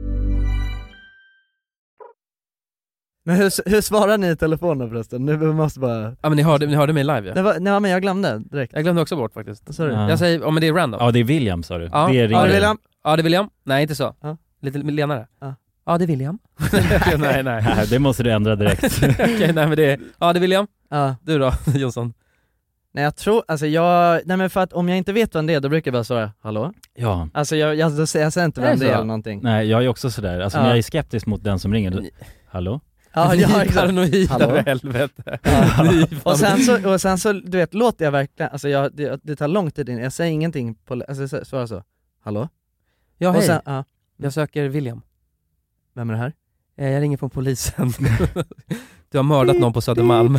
[SPEAKER 1] Men hur, hur svarar ni i telefonen förresten? Nu måste bara...
[SPEAKER 2] Ja men ni hörde, ni hörde mig live ja.
[SPEAKER 1] Det var, nej men jag glömde direkt.
[SPEAKER 2] Jag glömde också bort faktiskt.
[SPEAKER 1] Sorry.
[SPEAKER 11] Ja.
[SPEAKER 2] Jag säger, ja men det är random.
[SPEAKER 11] Ja det är William sa du.
[SPEAKER 2] Ja,
[SPEAKER 11] det är
[SPEAKER 2] ja, det är
[SPEAKER 1] William.
[SPEAKER 2] Ja det är William. Nej inte så.
[SPEAKER 1] Ja.
[SPEAKER 2] Lite lenare.
[SPEAKER 1] Ja.
[SPEAKER 2] Ja det är William. nej nej.
[SPEAKER 11] Nej, det måste du ändra direkt.
[SPEAKER 2] Okej okay, nej men det är, ja det är William.
[SPEAKER 1] Ja.
[SPEAKER 2] Du då Jonsson?
[SPEAKER 1] Nej jag tror, alltså jag, nej men för att om jag inte vet vem det är då brukar jag bara svara, hallå?
[SPEAKER 11] Ja.
[SPEAKER 1] Alltså jag, jag, jag, jag säger inte vem det är eller någonting.
[SPEAKER 11] Nej jag är också sådär, alltså
[SPEAKER 1] Ja.
[SPEAKER 11] när jag är skeptisk mot den som ringer, då, hallå?
[SPEAKER 1] Ja, ja exakt.
[SPEAKER 2] Paranoid
[SPEAKER 1] Hallå?
[SPEAKER 2] över helvete.
[SPEAKER 1] Ja. och, sen så, och sen så, du vet, låter jag verkligen, alltså jag, det, det tar lång tid in, jag säger ingenting på, alltså jag svarar så, hallå?
[SPEAKER 2] Ja
[SPEAKER 1] och
[SPEAKER 2] hej,
[SPEAKER 1] sen, ja.
[SPEAKER 2] jag söker William.
[SPEAKER 1] Vem är det här?
[SPEAKER 2] Eh, Jag ringer från polisen. Du har mördat någon på Södermalm.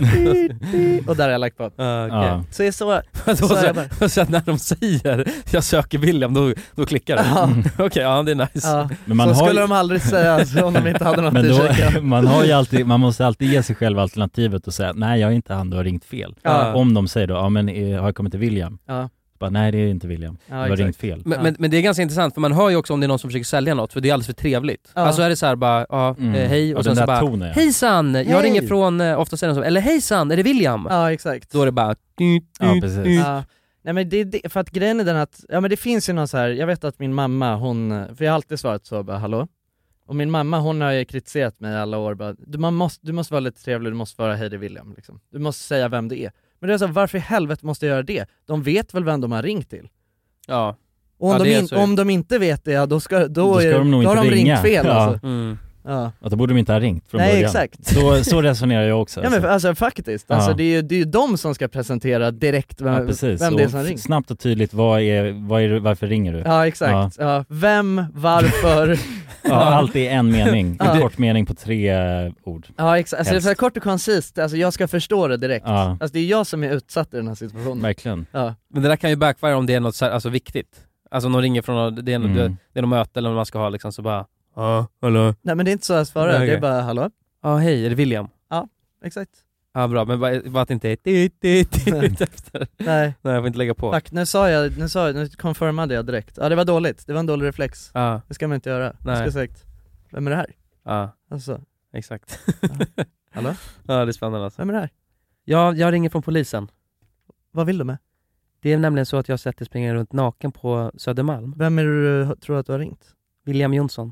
[SPEAKER 1] Och där har jag lagt på.
[SPEAKER 2] Uh, okay.
[SPEAKER 1] Ja. Så är så,
[SPEAKER 2] så,
[SPEAKER 1] så,
[SPEAKER 2] så,
[SPEAKER 1] är jag bara.
[SPEAKER 2] så när de säger jag söker William, då, då klickar det.
[SPEAKER 1] Ja.
[SPEAKER 2] Okej, okay, ja det är nice.
[SPEAKER 1] Ja.
[SPEAKER 11] Men man
[SPEAKER 1] så
[SPEAKER 11] har
[SPEAKER 1] skulle
[SPEAKER 11] ju...
[SPEAKER 1] de aldrig säga alltså, om de inte hade något
[SPEAKER 11] men
[SPEAKER 1] i
[SPEAKER 11] då,
[SPEAKER 1] kiken.
[SPEAKER 11] man har ju alltid, man måste alltid ge sig själv alternativet och säga nej jag är inte han, du har ringt fel.
[SPEAKER 1] Ja.
[SPEAKER 11] Om de säger då, ja men är, har jag kommit till William?
[SPEAKER 1] Ja.
[SPEAKER 11] Bara, nej det är inte William,
[SPEAKER 1] Ja,
[SPEAKER 11] du har
[SPEAKER 1] exakt.
[SPEAKER 11] ringt fel.
[SPEAKER 2] Men, men, men det är ganska intressant för man hör ju också om det är någon som försöker sälja något, för det är alldeles för trevligt.
[SPEAKER 1] Ja.
[SPEAKER 2] Alltså är det så här bara, ja,
[SPEAKER 11] Mm.
[SPEAKER 2] eh, hej och
[SPEAKER 11] Och
[SPEAKER 2] sen
[SPEAKER 11] den
[SPEAKER 2] så
[SPEAKER 11] där
[SPEAKER 2] bara
[SPEAKER 11] tonen, ja.
[SPEAKER 2] hejsan, jag
[SPEAKER 1] Hej.
[SPEAKER 2] ringer från, eh, ofta säger de så, eller hejsan, är det William?
[SPEAKER 1] Ja exakt.
[SPEAKER 2] Då är det bara
[SPEAKER 11] Ja, precis.
[SPEAKER 1] Ja. Nej men det är det, för att grejen är den att, ja men det finns ju någon så här, jag vet att min mamma, hon, för jag har alltid svarat så bara, hallå? Och min mamma, hon har ju kritiserat mig i alla år bara, du, man måste, du måste vara lite trevlig, du måste svara hej det är William liksom. Du måste säga vem det är. Men det är så, varför i helvete måste jag göra det? De vet väl vem de har ringt till?
[SPEAKER 2] Ja.
[SPEAKER 1] Och om,
[SPEAKER 2] Ja,
[SPEAKER 1] de,
[SPEAKER 2] det är
[SPEAKER 1] in,
[SPEAKER 2] så.
[SPEAKER 1] om de inte vet det, ja, då ska, då
[SPEAKER 11] Då ska
[SPEAKER 1] är,
[SPEAKER 11] de nog
[SPEAKER 1] då har
[SPEAKER 11] inte
[SPEAKER 1] de
[SPEAKER 11] ringa.
[SPEAKER 1] ringt fel
[SPEAKER 11] Ja.
[SPEAKER 1] alltså.
[SPEAKER 2] Mm.
[SPEAKER 1] Ja.
[SPEAKER 11] Att då borde de inte ha ringt från
[SPEAKER 1] Nej,
[SPEAKER 11] början.
[SPEAKER 1] exakt.
[SPEAKER 11] Så, så resonerar jag också.
[SPEAKER 1] Ja men för, alltså faktiskt, alltså,
[SPEAKER 11] Ja.
[SPEAKER 1] det är ju det är ju de som ska presentera direkt vem,
[SPEAKER 11] Ja, precis.
[SPEAKER 1] vem det är
[SPEAKER 11] Och
[SPEAKER 1] som
[SPEAKER 11] f-
[SPEAKER 1] ringer.
[SPEAKER 11] snabbt och tydligt, vad är, vad är, det- varför ringer du?
[SPEAKER 1] Ja exakt, ja. Vem, varför?
[SPEAKER 11] Ja, allt är en mening,
[SPEAKER 1] Ja.
[SPEAKER 11] en kort mening på tre eh, ord.
[SPEAKER 1] Ja exakt, alltså det är
[SPEAKER 11] Helst.
[SPEAKER 1] så här kort och koncist, alltså jag ska förstå det direkt.
[SPEAKER 11] Ja.
[SPEAKER 1] Alltså det är jag som är utsatt i den här situationen.
[SPEAKER 11] Verkligen.
[SPEAKER 1] Ja.
[SPEAKER 2] Men det där kan ju backfire om det är något så här, alltså viktigt. Alltså om de ringer från något, det är,
[SPEAKER 11] Mm.
[SPEAKER 2] det, det är något möte eller vad man ska ha liksom, så bara ja, hallå.
[SPEAKER 1] Nej men det är inte så jag svarar,
[SPEAKER 2] Nej,
[SPEAKER 1] det är
[SPEAKER 2] okej.
[SPEAKER 1] bara hallå?
[SPEAKER 2] Ja hej, är det William?
[SPEAKER 1] Exakt.
[SPEAKER 2] Ja bra, men bara, bara att det inte är dit, dit, dit efter.
[SPEAKER 1] Nej.
[SPEAKER 2] Nej jag får inte lägga på.
[SPEAKER 1] Fuck, nu sa jag, nu sa jag, nu confirmade jag direkt. Ja det var dåligt, det var en dålig reflex.
[SPEAKER 2] Ja,
[SPEAKER 1] Det ska man inte göra.
[SPEAKER 2] Nej.
[SPEAKER 1] Jag ska sagt, vem är det här?
[SPEAKER 2] ja,
[SPEAKER 1] Alltså,
[SPEAKER 2] exakt.
[SPEAKER 1] hallå?
[SPEAKER 2] Ja det är spännande alltså.
[SPEAKER 1] Vem är det här?
[SPEAKER 2] Ja, jag ringer från polisen.
[SPEAKER 1] Vad vill du med?
[SPEAKER 2] Det är nämligen så att jag har sett dig springa runt naken på Södermalm.
[SPEAKER 1] Vem är det du tror att du har ringt?
[SPEAKER 2] William Jonsson.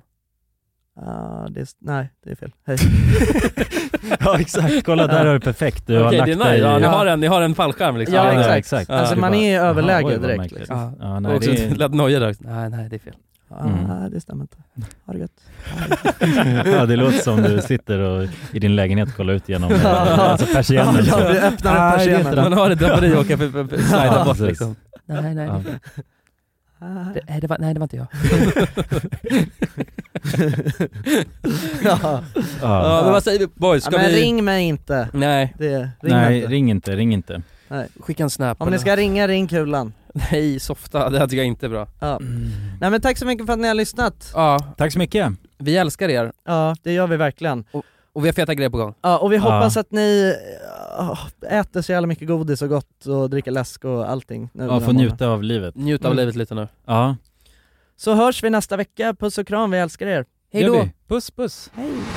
[SPEAKER 1] Ah, det är, nej, det är fel. Hej.
[SPEAKER 11] Ja exakt, kolla där har du perfekt. Du har
[SPEAKER 2] Okej,
[SPEAKER 11] lagt
[SPEAKER 2] det är nice.
[SPEAKER 11] dig...
[SPEAKER 2] Ja, ni har en, ni har en fallskärm liksom.
[SPEAKER 1] Ja,
[SPEAKER 11] Ja,
[SPEAKER 1] exakt.
[SPEAKER 11] exakt.
[SPEAKER 1] Alltså
[SPEAKER 11] Ja,
[SPEAKER 1] man
[SPEAKER 11] det
[SPEAKER 1] är i
[SPEAKER 11] bara-
[SPEAKER 1] överläge
[SPEAKER 11] Jaha, oj, vad
[SPEAKER 1] direkt
[SPEAKER 11] märkligt.
[SPEAKER 1] liksom.
[SPEAKER 2] Ja.
[SPEAKER 11] Ja,
[SPEAKER 2] Och
[SPEAKER 11] nej,
[SPEAKER 2] också
[SPEAKER 11] det är...
[SPEAKER 2] lät noja där. Nej, nej, det är fel.
[SPEAKER 1] Ah,
[SPEAKER 11] Mm.
[SPEAKER 1] det stämmer inte. Ha det gött.
[SPEAKER 11] Ja, det låter som du sitter och i din lägenhet och kollar ut genom eh,
[SPEAKER 1] Ja.
[SPEAKER 11] alltså persiennen.
[SPEAKER 1] Ja,
[SPEAKER 11] så.
[SPEAKER 1] du öppnar upp
[SPEAKER 11] Ah, det
[SPEAKER 1] persiennen.
[SPEAKER 11] heter
[SPEAKER 2] Man har ett draperi och åker för, för, för, slida
[SPEAKER 11] Ja,
[SPEAKER 2] bort
[SPEAKER 11] precis.
[SPEAKER 2] liksom. Nej, nej,
[SPEAKER 11] Ja.
[SPEAKER 2] det, nej, det var, nej, det var inte jag.
[SPEAKER 1] Ja.
[SPEAKER 2] Ja, men vad säger vi boys?
[SPEAKER 1] Ja,
[SPEAKER 2] Ska
[SPEAKER 1] men
[SPEAKER 2] vi...
[SPEAKER 1] ring mig inte.
[SPEAKER 2] Nej,
[SPEAKER 1] Det, ring
[SPEAKER 11] Nej,
[SPEAKER 1] inte.
[SPEAKER 11] ring inte, ring inte.
[SPEAKER 2] skicka en snap.
[SPEAKER 1] Om ni ska ringa, ring Kulan.
[SPEAKER 2] Nej, softa, det här tycker jag inte är bra.
[SPEAKER 1] Ja. Nej men tack så mycket för att ni har lyssnat.
[SPEAKER 2] Ja,
[SPEAKER 11] Tack så mycket.
[SPEAKER 2] vi älskar er.
[SPEAKER 1] Ja, det gör vi verkligen.
[SPEAKER 2] Och vi har feta grejer på gång.
[SPEAKER 1] Ja, och vi
[SPEAKER 11] Ja.
[SPEAKER 1] hoppas att ni uh, äter så jävla mycket godis och gott och dricker läsk och allting. Nu
[SPEAKER 11] Ja,
[SPEAKER 1] den
[SPEAKER 11] få
[SPEAKER 1] här
[SPEAKER 11] njuta av livet.
[SPEAKER 2] Njut av
[SPEAKER 1] Mm.
[SPEAKER 2] livet lite nu.
[SPEAKER 11] Ja.
[SPEAKER 1] Så hörs vi nästa vecka. Puss och kram, vi älskar er.
[SPEAKER 2] Hej
[SPEAKER 11] Gör
[SPEAKER 2] då!
[SPEAKER 11] vi. Puss, puss.
[SPEAKER 1] Hej.